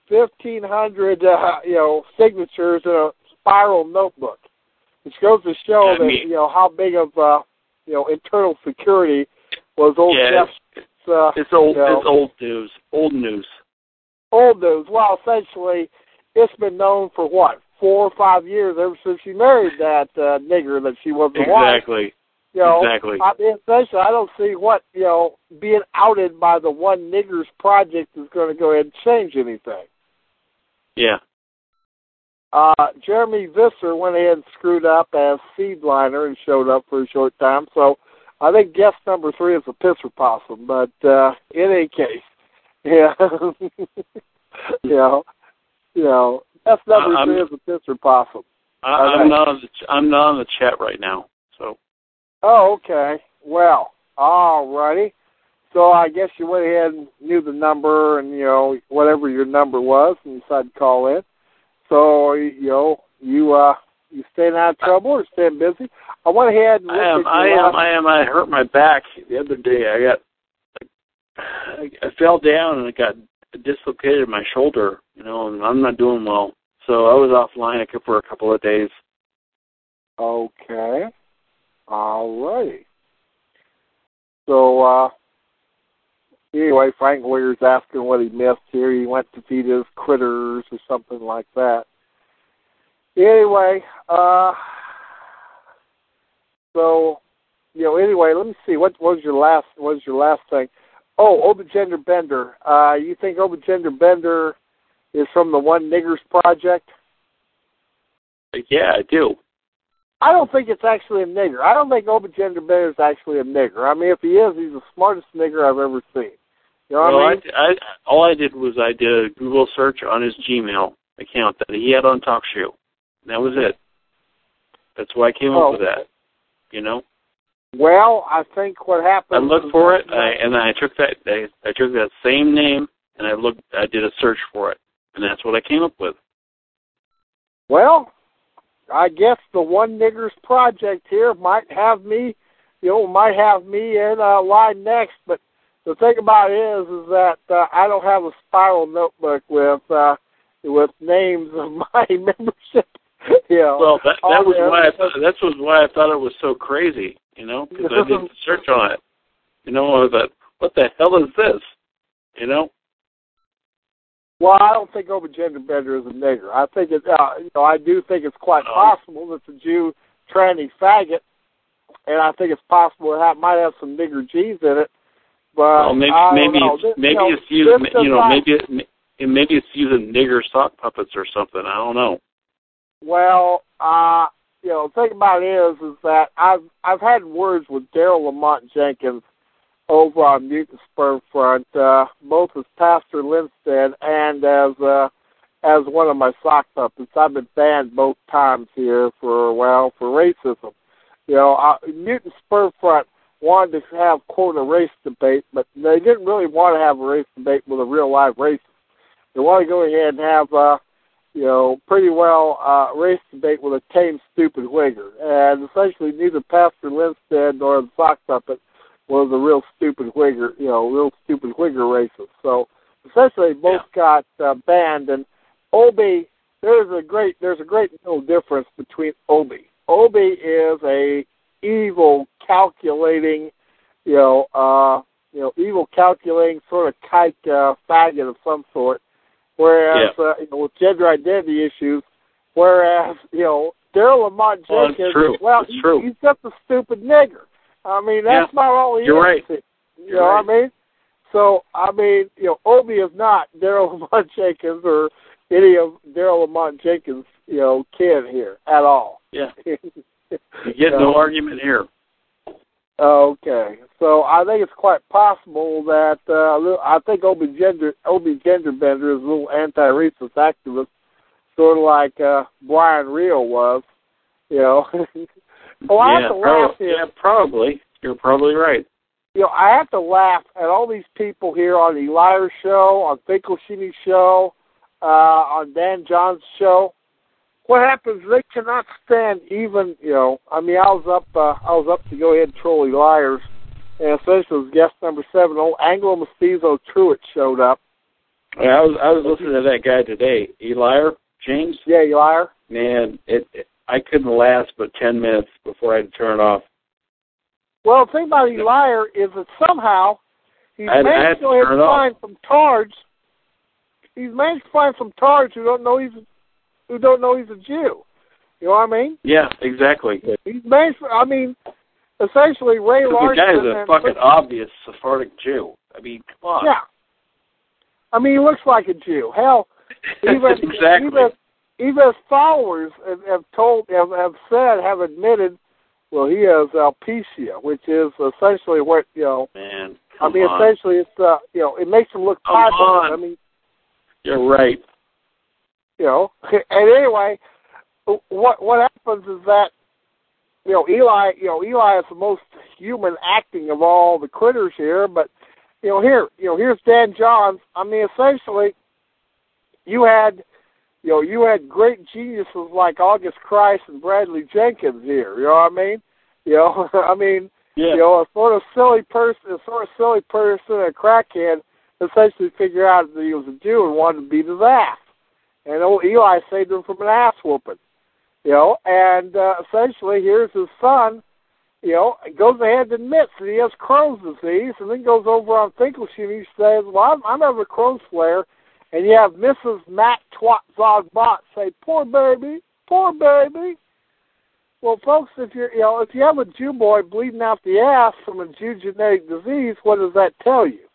Speaker 3: signatures in a spiral notebook, which goes to show that how big of internal security was old Jeff.
Speaker 6: It's old news. Old news.
Speaker 3: Old news. Well, essentially, it's been known for 4 or 5 years, ever since she married that nigger that she was the wife.
Speaker 6: Exactly.
Speaker 3: Exactly. Essentially, I don't see what, being outed by the One Niggers Project is going to go ahead and change anything.
Speaker 6: Yeah.
Speaker 3: Jeremy Visser went ahead and screwed up as Seedliner and showed up for a short time, so I think guest number 3 is a pisser possum, but in any case, guest number 3 is a pisser possum.
Speaker 6: I'm not on the chat right now, so.
Speaker 3: Oh, okay. Well, all righty. So I guess you went ahead and knew the number and, whatever your number was and decided to call in. So, you staying out of trouble or staying busy? I went ahead and
Speaker 6: I am. I hurt my back the other day. I fell down and I got dislocated my shoulder, and I'm not doing well. So I was offline for a couple of days.
Speaker 3: Okay. All righty. So, anyway, Frank Warrior's asking what he missed here. He went to feed his critters or something like that. Anyway, anyway, let me see. What was your last thing? Oh, Obagender Bender. You think Obagender Bender is from the One Niggers Project?
Speaker 6: Yeah, I do.
Speaker 3: I don't think it's actually a nigger. I don't think Obagender Bender is actually a nigger. I mean, if he is, he's the smartest nigger I've ever seen. You know what I mean?
Speaker 6: All I did was I did a Google search on his Gmail account that he had on TalkShoe. And that was it. That's why I came up with that.
Speaker 3: Well, I think what happened.
Speaker 6: I looked for it, and I took that. I took that same name, and I did a search for it, and that's what I came up with.
Speaker 3: Well, I guess the One Niggers Project here might have me in line next. But the thing about it is that I don't have a spiral notebook with names of my membership.
Speaker 6: Well, that was why I thought it was so crazy. Because I did search on it. I thought, what the hell is this?
Speaker 3: Well, I don't think Obagender Bender is a nigger. I think I do think it's quite possible that the Jew tranny faggot, and I think it's possible it might have some nigger G's in it. But
Speaker 6: maybe it's using nigger sock puppets or something. I don't know.
Speaker 3: Well, the thing about it is that I've had words with Daryl Lamont Jenkins over on Mutant Spur Front, both as Pastor Lindstedt and as one of my sock puppets. I've been banned both times here for racism. Mutant Spur Front wanted to have, quote, a race debate, but they didn't really want to have a race debate with a real live racist. They want to go ahead and have pretty well race debate with a tame, stupid Whigger. And essentially neither Pastor Lindstedt nor the sock puppet was a real stupid Whigger, racist. So essentially both got banned. And Obi, there's a great little difference between Obi. Obi is a evil, calculating, sort of kike faggot of some sort. Whereas, with gender identity issues, whereas, Daryl Lamont Jenkins, he's just a stupid nigger. I mean, that's not all he is.
Speaker 6: You're right.
Speaker 3: You know what I mean? So, I mean, Obi is not Daryl Lamont Jenkins or any of Daryl Lamont Jenkins, kid here at all.
Speaker 6: Yeah. You get no argument here.
Speaker 3: Okay, so I think it's quite possible that I think Obi Gender Bender is a little anti-racist activist, sort of like Brian Rio was, Well, I have to laugh here.
Speaker 6: Yeah, probably. You're probably right.
Speaker 3: I have to laugh at all these people here on the Liar Show, on Finkelsheen's show, on Dan John's show. What happens? They cannot stand even. I was up to go ahead and troll the Liars, and essentially guest number 7, old Anglo Mestizo Truitt showed up.
Speaker 6: I was listening to that guy today, Eliar James.
Speaker 3: Yeah, Eliar.
Speaker 6: Man, I couldn't last but 10 minutes before I had to turn it off.
Speaker 3: Well, the thing about Eliar is that somehow he's managed to find some tards. He's managed to find some tards who don't know he's a Jew. You know what I mean?
Speaker 6: Yeah, exactly.
Speaker 3: He's managed. Essentially, Ray Larson.
Speaker 6: The guy's a fucking obvious Sephardic Jew. I mean, come on.
Speaker 3: Yeah. He looks like a Jew. Hell, even his followers have admitted. Well, he has alopecia, which is essentially what
Speaker 6: Man,
Speaker 3: essentially it's it makes him look typhoid.
Speaker 6: You're right.
Speaker 3: And anyway, what happens is that Eli is the most human acting of all the critters here, but here's Dan Johns. I mean, essentially, you had great geniuses like August Christ and Bradley Jenkins here. You know what I mean? A sort of silly person, a crackhead, essentially figured out that he was a Jew and wanted to beat his ass. And old Eli saved him from an ass whooping. And essentially here's his son, goes ahead and admits that he has Crohn's disease, and then goes over on Finkelstein and he says, well, I'm having a Crohn's flare, and you have Mrs. Matt Twat Zog Bot say, poor baby. Well, folks, if you have a Jew boy bleeding out the ass from a Jew genetic disease, what does that tell you?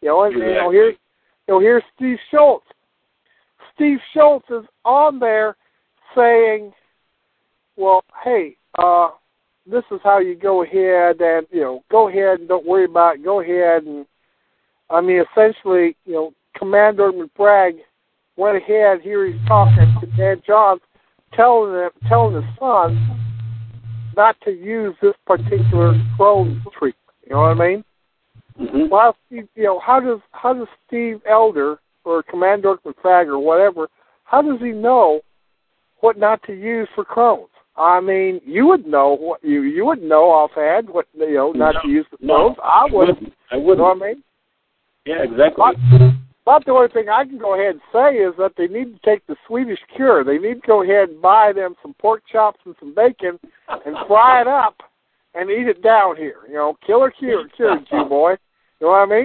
Speaker 3: Here's Steve Schultz. Steve Schultz is on there saying, well, hey, this is how you go ahead and, go ahead and don't worry about it. Go ahead and, essentially, Commander McBragg went ahead, here he's talking to Dan Johns, telling his son not to use this particular Crohn's treatment. You know what I mean?
Speaker 6: Mm-hmm.
Speaker 3: Well, how does Steve Elder or Commander McFag or whatever, how does he know what not to use for Crohn's? I mean, you would know what you would know offhand what not to use for Crohn's. I wouldn't.
Speaker 6: I wouldn't.
Speaker 3: You know what I mean?
Speaker 6: Yeah, exactly.
Speaker 3: But the only thing I can go ahead and say is that they need to take the Swedish cure. They need to go ahead and buy them some pork chops and some bacon and fry it up and eat it down here. Killer cure, Jew boy. You know what I mean?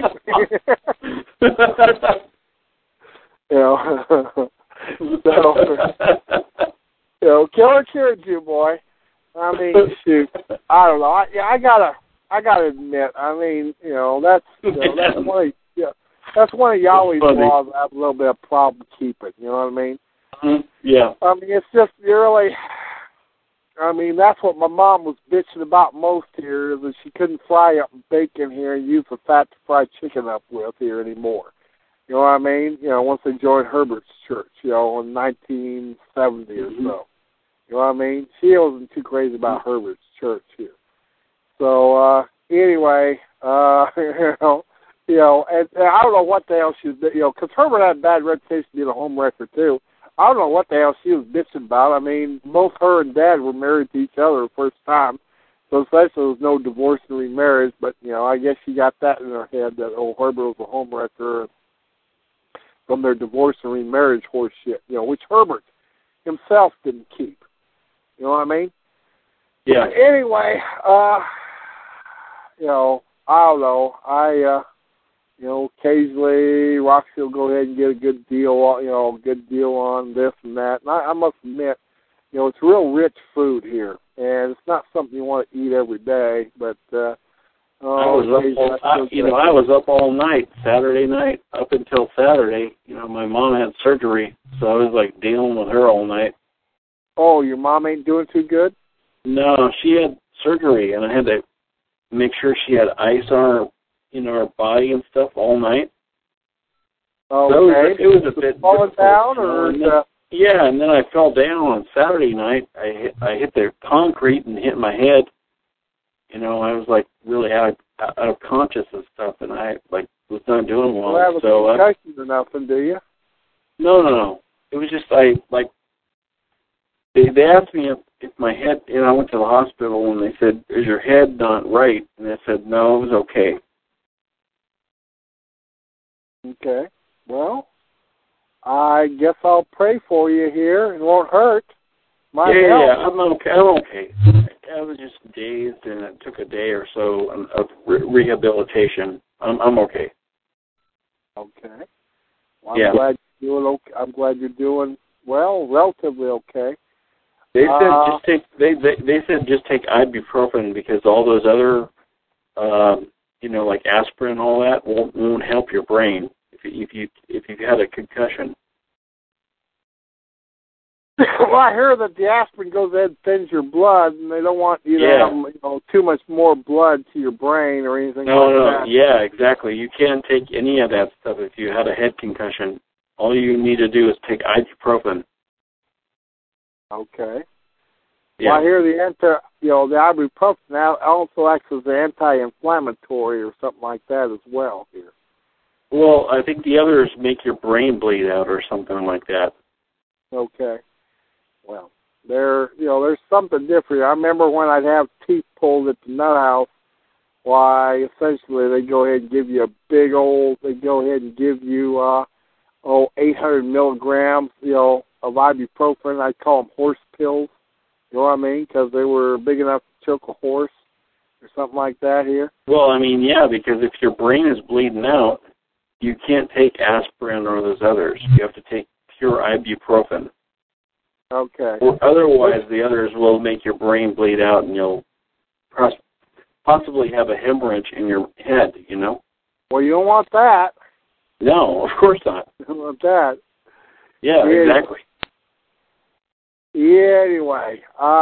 Speaker 3: Killer cure, Jew boy. I mean, shoot. I don't know. I gotta admit. I mean, that's one of Yahweh's laws I have a little bit of problem keeping. You know what I mean?
Speaker 6: Mm-hmm. Yeah.
Speaker 3: I mean, it's just really. I mean, that's what my mom was bitching about most here, is that she couldn't fry up bacon here and use the fat to fry chicken up with here anymore. You know what I mean? Once they joined Herbert's church, in 1970 or so. You know what I mean? She wasn't too crazy about Herbert's church here. So, anyway, and I don't know what the hell she was, because Herbert had a bad reputation being a home wrecker, too. I don't know what the hell she was bitching about. I mean, both her and Dad were married to each other the first time, so essentially there was no divorce and remarriage, but, I guess she got that in her head that old Herbert was a home wrecker from their divorce and remarriage horse shit, which Herbert himself didn't keep. You know what I mean?
Speaker 6: Yeah.
Speaker 3: But anyway, I don't know. Occasionally Roxy will go ahead and get a good deal on this and that. And I must admit, it's real rich food here, and it's not something you want to eat every day. But
Speaker 6: I was up all night Saturday night up until Saturday. My mom had surgery, so I was dealing with her all night.
Speaker 3: Oh, your mom ain't doing too good?
Speaker 6: No, she had surgery, and I had to make sure she had ice on her body and stuff all night.
Speaker 3: Okay.
Speaker 6: So it was a bit
Speaker 3: falling down, or
Speaker 6: yeah, and then I fell down on Saturday night. I hit the concrete and hit my head. I was really out of conscious and stuff, and I was not doing well.
Speaker 3: You don't have a concussion or nothing, do you?
Speaker 6: No. It was just they asked me if my head, I went to the hospital and they said, "Is your head not right?" And I said, "No, it was okay."
Speaker 3: Okay. Well, I guess I'll pray for you here. It won't hurt.
Speaker 6: Yeah, I'm okay. I was just dazed, and it took a day or so of rehabilitation. I'm okay.
Speaker 3: Okay. Well, I'm glad you're doing okay. I'm glad you're doing well, relatively okay.
Speaker 6: They said just take ibuprofen, because all those other aspirin and all that won't help your brain if you've had a concussion.
Speaker 3: Well, I hear that the aspirin goes ahead and thins your blood, and they don't want you to have too much more blood to your brain or anything like that.
Speaker 6: Yeah, exactly. You can't take any of that stuff if you had a head concussion. All you need to do is take ibuprofen.
Speaker 3: Okay. Well, I hear the ibuprofen now also acts as an anti-inflammatory or something like that as well here.
Speaker 6: Well, I think the others make your brain bleed out or something like that.
Speaker 3: Okay. Well, there's something different. I remember when I'd have teeth pulled at the nut house, why, essentially, they go ahead and give you 800 milligrams, of ibuprofen. I call them horse pills. You know what I mean? Because they were big enough to choke a horse or something like that here.
Speaker 6: Well, I mean, yeah, because if your brain is bleeding out, you can't take aspirin or those others. You have to take pure ibuprofen.
Speaker 3: Okay.
Speaker 6: Or otherwise, the others will make your brain bleed out, and you'll possibly have a hemorrhage in your head,
Speaker 3: Well, you don't want that.
Speaker 6: No, of course not.
Speaker 3: You don't want that.
Speaker 6: Yeah, exactly.
Speaker 3: Yeah, anyway.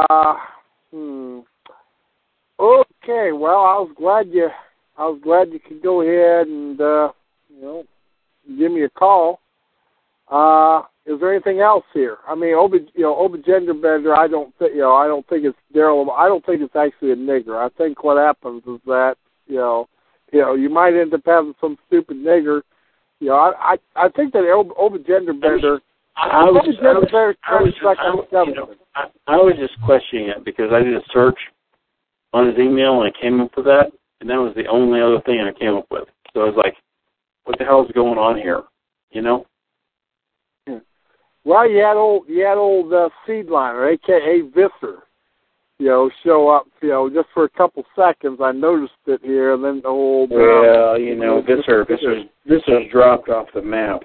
Speaker 3: Okay, well, I was glad you could go ahead and give me a call. Is there anything else here? I mean, gender bender. I don't think it's Daryl. I don't think it's actually a nigger. I think what happens is that you might end up having some stupid nigger. I think that gender bender.
Speaker 6: I was just questioning it because I did a search on his email and I came up with that, and that was the only other thing I came up with. So I was like, what the hell is going on here?
Speaker 3: Well, you had old Seedliner, a.k.a. Visser, show up, just for a couple seconds. I noticed it here, and then the old...
Speaker 6: Visser's dropped off the map,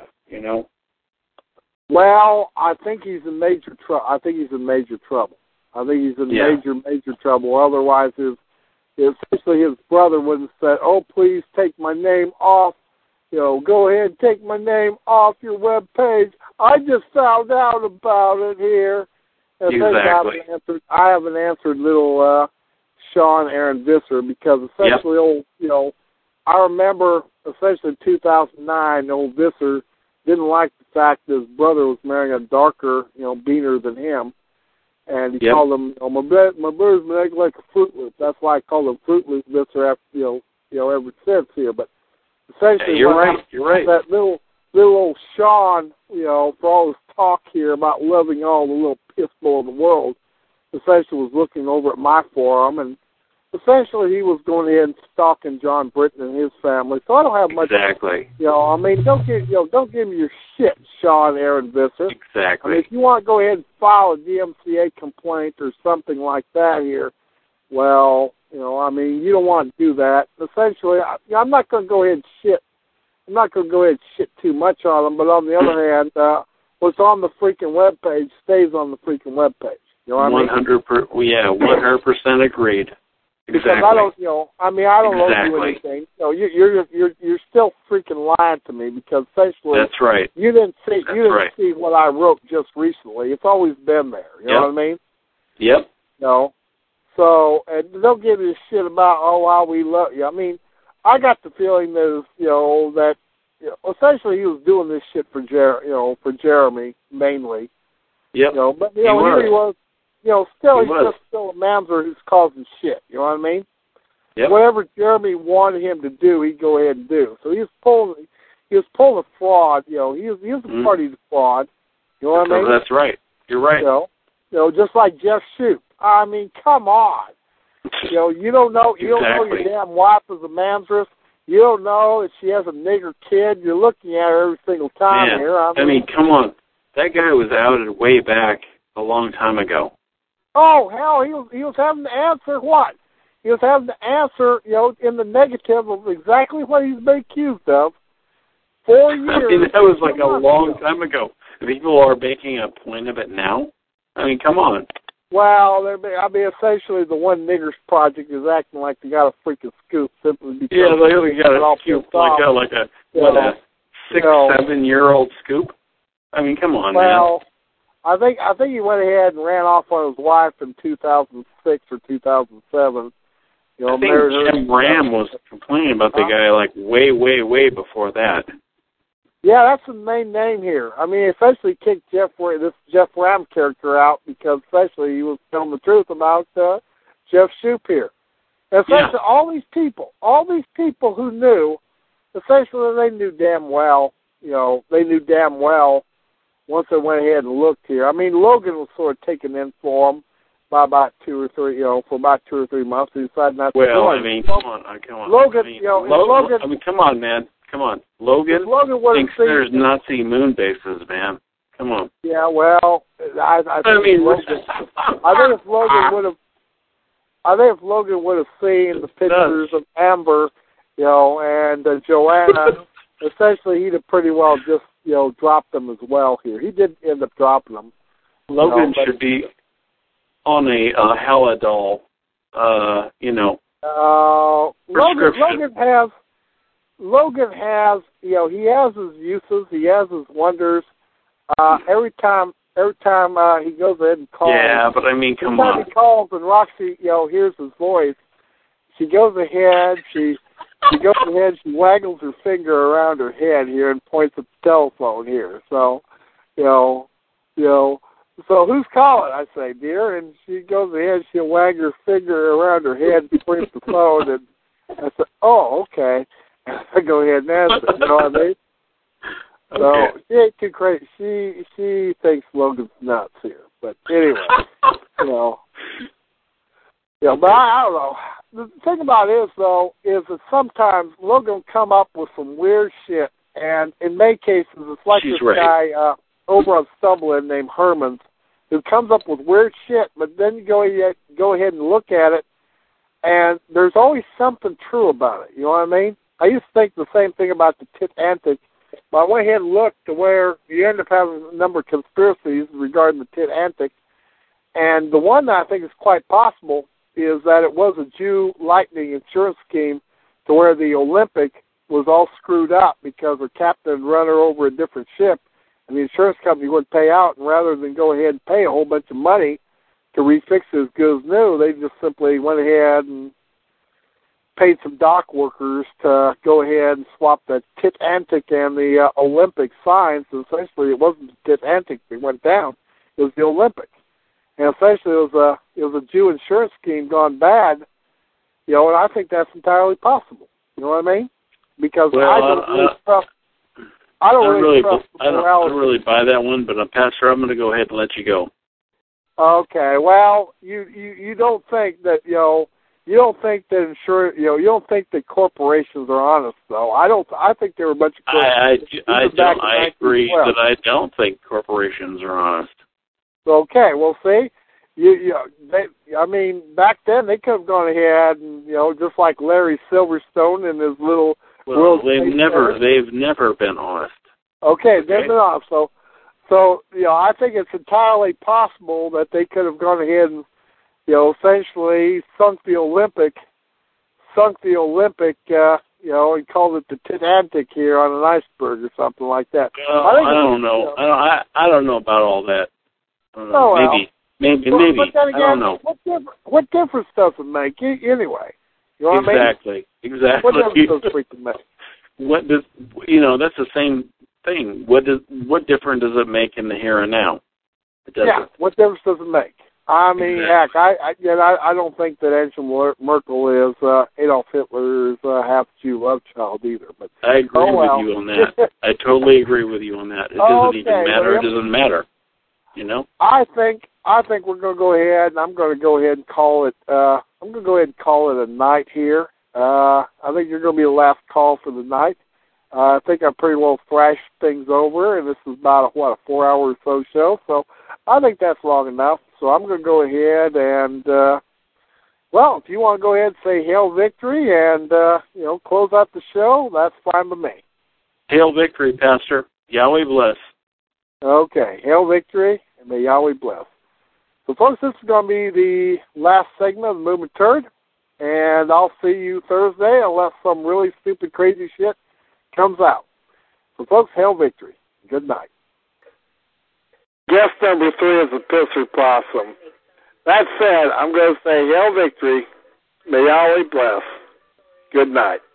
Speaker 3: Well, I think he's in major trouble. I think he's in major trouble. Major trouble. Otherwise, essentially his brother would have said, "Oh, please take my name off. Go ahead and take my name off your web page. I just found out about it here." And
Speaker 6: exactly.
Speaker 3: I haven't answered little Sean Aaron Visser because essentially I remember essentially in 2009, old Visser didn't like the fact that his brother was marrying a darker, beaner than him. And he called him, my brother's been like a Fruit Loop. That's why I call him Fruit Loop Visser after, ever since here. But essentially,
Speaker 6: you're right.
Speaker 3: That little old Sean, for all his talk here about loving all the little pissball in the world, essentially was looking over at my forum, and essentially he was going ahead and stalking John Britton and his family. So I don't have much.
Speaker 6: Exactly.
Speaker 3: Don't give me your shit, Sean Aaron Visser.
Speaker 6: Exactly.
Speaker 3: If you want to go ahead and file a DMCA complaint or something like that here, well, you don't want to do that. Essentially, I'm not going to go ahead and shit. I'm not going to go ahead and shit too much on them, but on the other hand, what's on the freaking webpage stays on the freaking webpage. You know what I mean?
Speaker 6: 100% agreed. Exactly.
Speaker 3: Because I don't owe you anything. You're still freaking lying to me because essentially
Speaker 6: that's right.
Speaker 3: You didn't see what I wrote just recently. It's always been there. You know what I mean?
Speaker 6: Yep.
Speaker 3: So and don't give me shit about how we love you. I mean, I got the feeling that essentially he was doing this shit for Jeremy mainly.
Speaker 6: Yep.
Speaker 3: But here he was. He's just still a mamzer who's causing shit. You know what I mean?
Speaker 6: Yep.
Speaker 3: Whatever Jeremy wanted him to do, he'd go ahead and do. So he was pulling a fraud. He was a party to fraud. You know what I mean?
Speaker 6: That's right. You're right.
Speaker 3: Just like Jeff Shoup. I mean, come on. You don't know. You don't know your damn wife is a mamzeress. You don't know if she has a nigger kid. You're looking at her every single time here.
Speaker 6: I mean, come on. That guy was outed way back a long time ago.
Speaker 3: Oh, hell, he was having to answer what? He was having to answer, in the negative of exactly what he's been accused of. 4 years.
Speaker 6: I mean, that was like a long time ago. People are making a point of it now. I mean, come on.
Speaker 3: Well, essentially the One Niggers Project is acting like they got a freaking scoop simply because...
Speaker 6: Yeah, they really got a scoop. Like a 6-7-year-old scoop? I mean, come on, man.
Speaker 3: I think he went ahead and ran off on his wife in 2006 or 2007.
Speaker 6: I think Jim Ram was complaining about the guy like way, way, way before that.
Speaker 3: Yeah, that's the main name here. I mean, essentially kicked this Jeff Ram character out because essentially he was telling the truth about Jeff Shoup here. And essentially, all these people who knew, essentially they knew damn well, once they went ahead and looked here. I mean, Logan was sort of taken in for him by about 2 or 3, for about 2 or 3 months. He decided not to join.
Speaker 6: Well, I mean, come on.
Speaker 3: Logan,
Speaker 6: Logan, I mean, come on, man. Come on. Logan thinks there's Nazi moon bases, man. Come on.
Speaker 3: Yeah, well, I think if Logan would have seen the pictures of Amber, and Joanna, essentially he'd have pretty well just, dropped them as well here. He did end up dropping them.
Speaker 6: Logan should be on a Haldol, prescription. Logan has, he has his uses, he has his wonders. Every time he goes ahead and calls. Yeah, but I mean, come on. He calls and Roxy, hears his voice. She goes ahead, she waggles her finger around her head here and points at the telephone here. So, so who's calling? I say, dear, and she goes ahead, she'll wag her finger around her head and points the phone, and I said, oh, okay. I go ahead and answer. You know what I mean? Okay. So she ain't too crazy. She thinks Logan's nuts here, but anyway, but I don't know. The thing about it is, though, is that sometimes Logan will come up with some weird shit, and in many cases, it's like guy over on Stumbling named Herman, who comes up with weird shit, but then you go ahead and look at it, and there's always something true about it. You know what I mean? I used to think the same thing about the tit antic, but I went ahead and looked to where you end up having a number of conspiracies regarding the tit antic, and the one that I think is quite possible is that it was a Jew lightning insurance scheme to where the Olympic was all screwed up because her captain had run her over a different ship, and the insurance company wouldn't pay out, and rather than go ahead and pay a whole bunch of money to refix it as good as new, they just simply went ahead and paid some dock workers to go ahead and swap the tit antic and the Olympic signs. So essentially, it wasn't the tit antic that went down; it was the Olympic. And essentially, it was a Jew insurance scheme gone bad. And I think that's entirely possible. You know what I mean? Because I don't really buy that one. But Pastor, I'm going to go ahead and let you go.
Speaker 3: Okay. Well, you don't think that You don't think that you don't think that corporations are honest, though. I think there were a bunch of corporations.
Speaker 6: I agree that I don't think corporations are honest.
Speaker 3: Okay, well, see, back then they could have gone ahead and just like Larry Silverstone and his little.
Speaker 6: Well, they've never been honest.
Speaker 3: Okay, they've been honest. So I think it's entirely possible that they could have gone ahead and essentially sunk the Olympic, and called it the tit antic here on an iceberg or something like that.
Speaker 6: I don't know. I don't know about all that. Maybe. But then again, I don't know.
Speaker 3: What difference does it make anyway? You know what I mean?
Speaker 6: Exactly.
Speaker 3: What difference does it freaking make?
Speaker 6: That's the same thing. What difference does it make in the here and now? It doesn't.
Speaker 3: Yeah. What difference does it make? I mean, heck, I don't think that Angela Merkel is Adolf Hitler's half-Jew love child either. But
Speaker 6: I agree with you on that. I totally agree with you on that. It doesn't even matter. It doesn't matter. I think we're going to go ahead, and I'm going to go ahead and call it. I'm going to go ahead and call it a night here. I think you're going to be the last call for the night. I think I pretty well thrashed things over, and this is about a 4-hour or so show. So I think that's long enough. So I'm going to go ahead and, if you want to go ahead and say Hail Victory and, close out the show, that's fine with me. Hail Victory, Pastor. Yahweh bless.
Speaker 3: Okay. Hail Victory, and may Yahweh bless. So, folks, this is going to be the last segment of the Movement Turd, and I'll see you Thursday unless some really stupid, crazy shit comes out. So, folks, Hail Victory. Good night. Guest number 3 is a pisser possum. That said, I'm going to say Hail Victory. May Yahweh bless. Good night.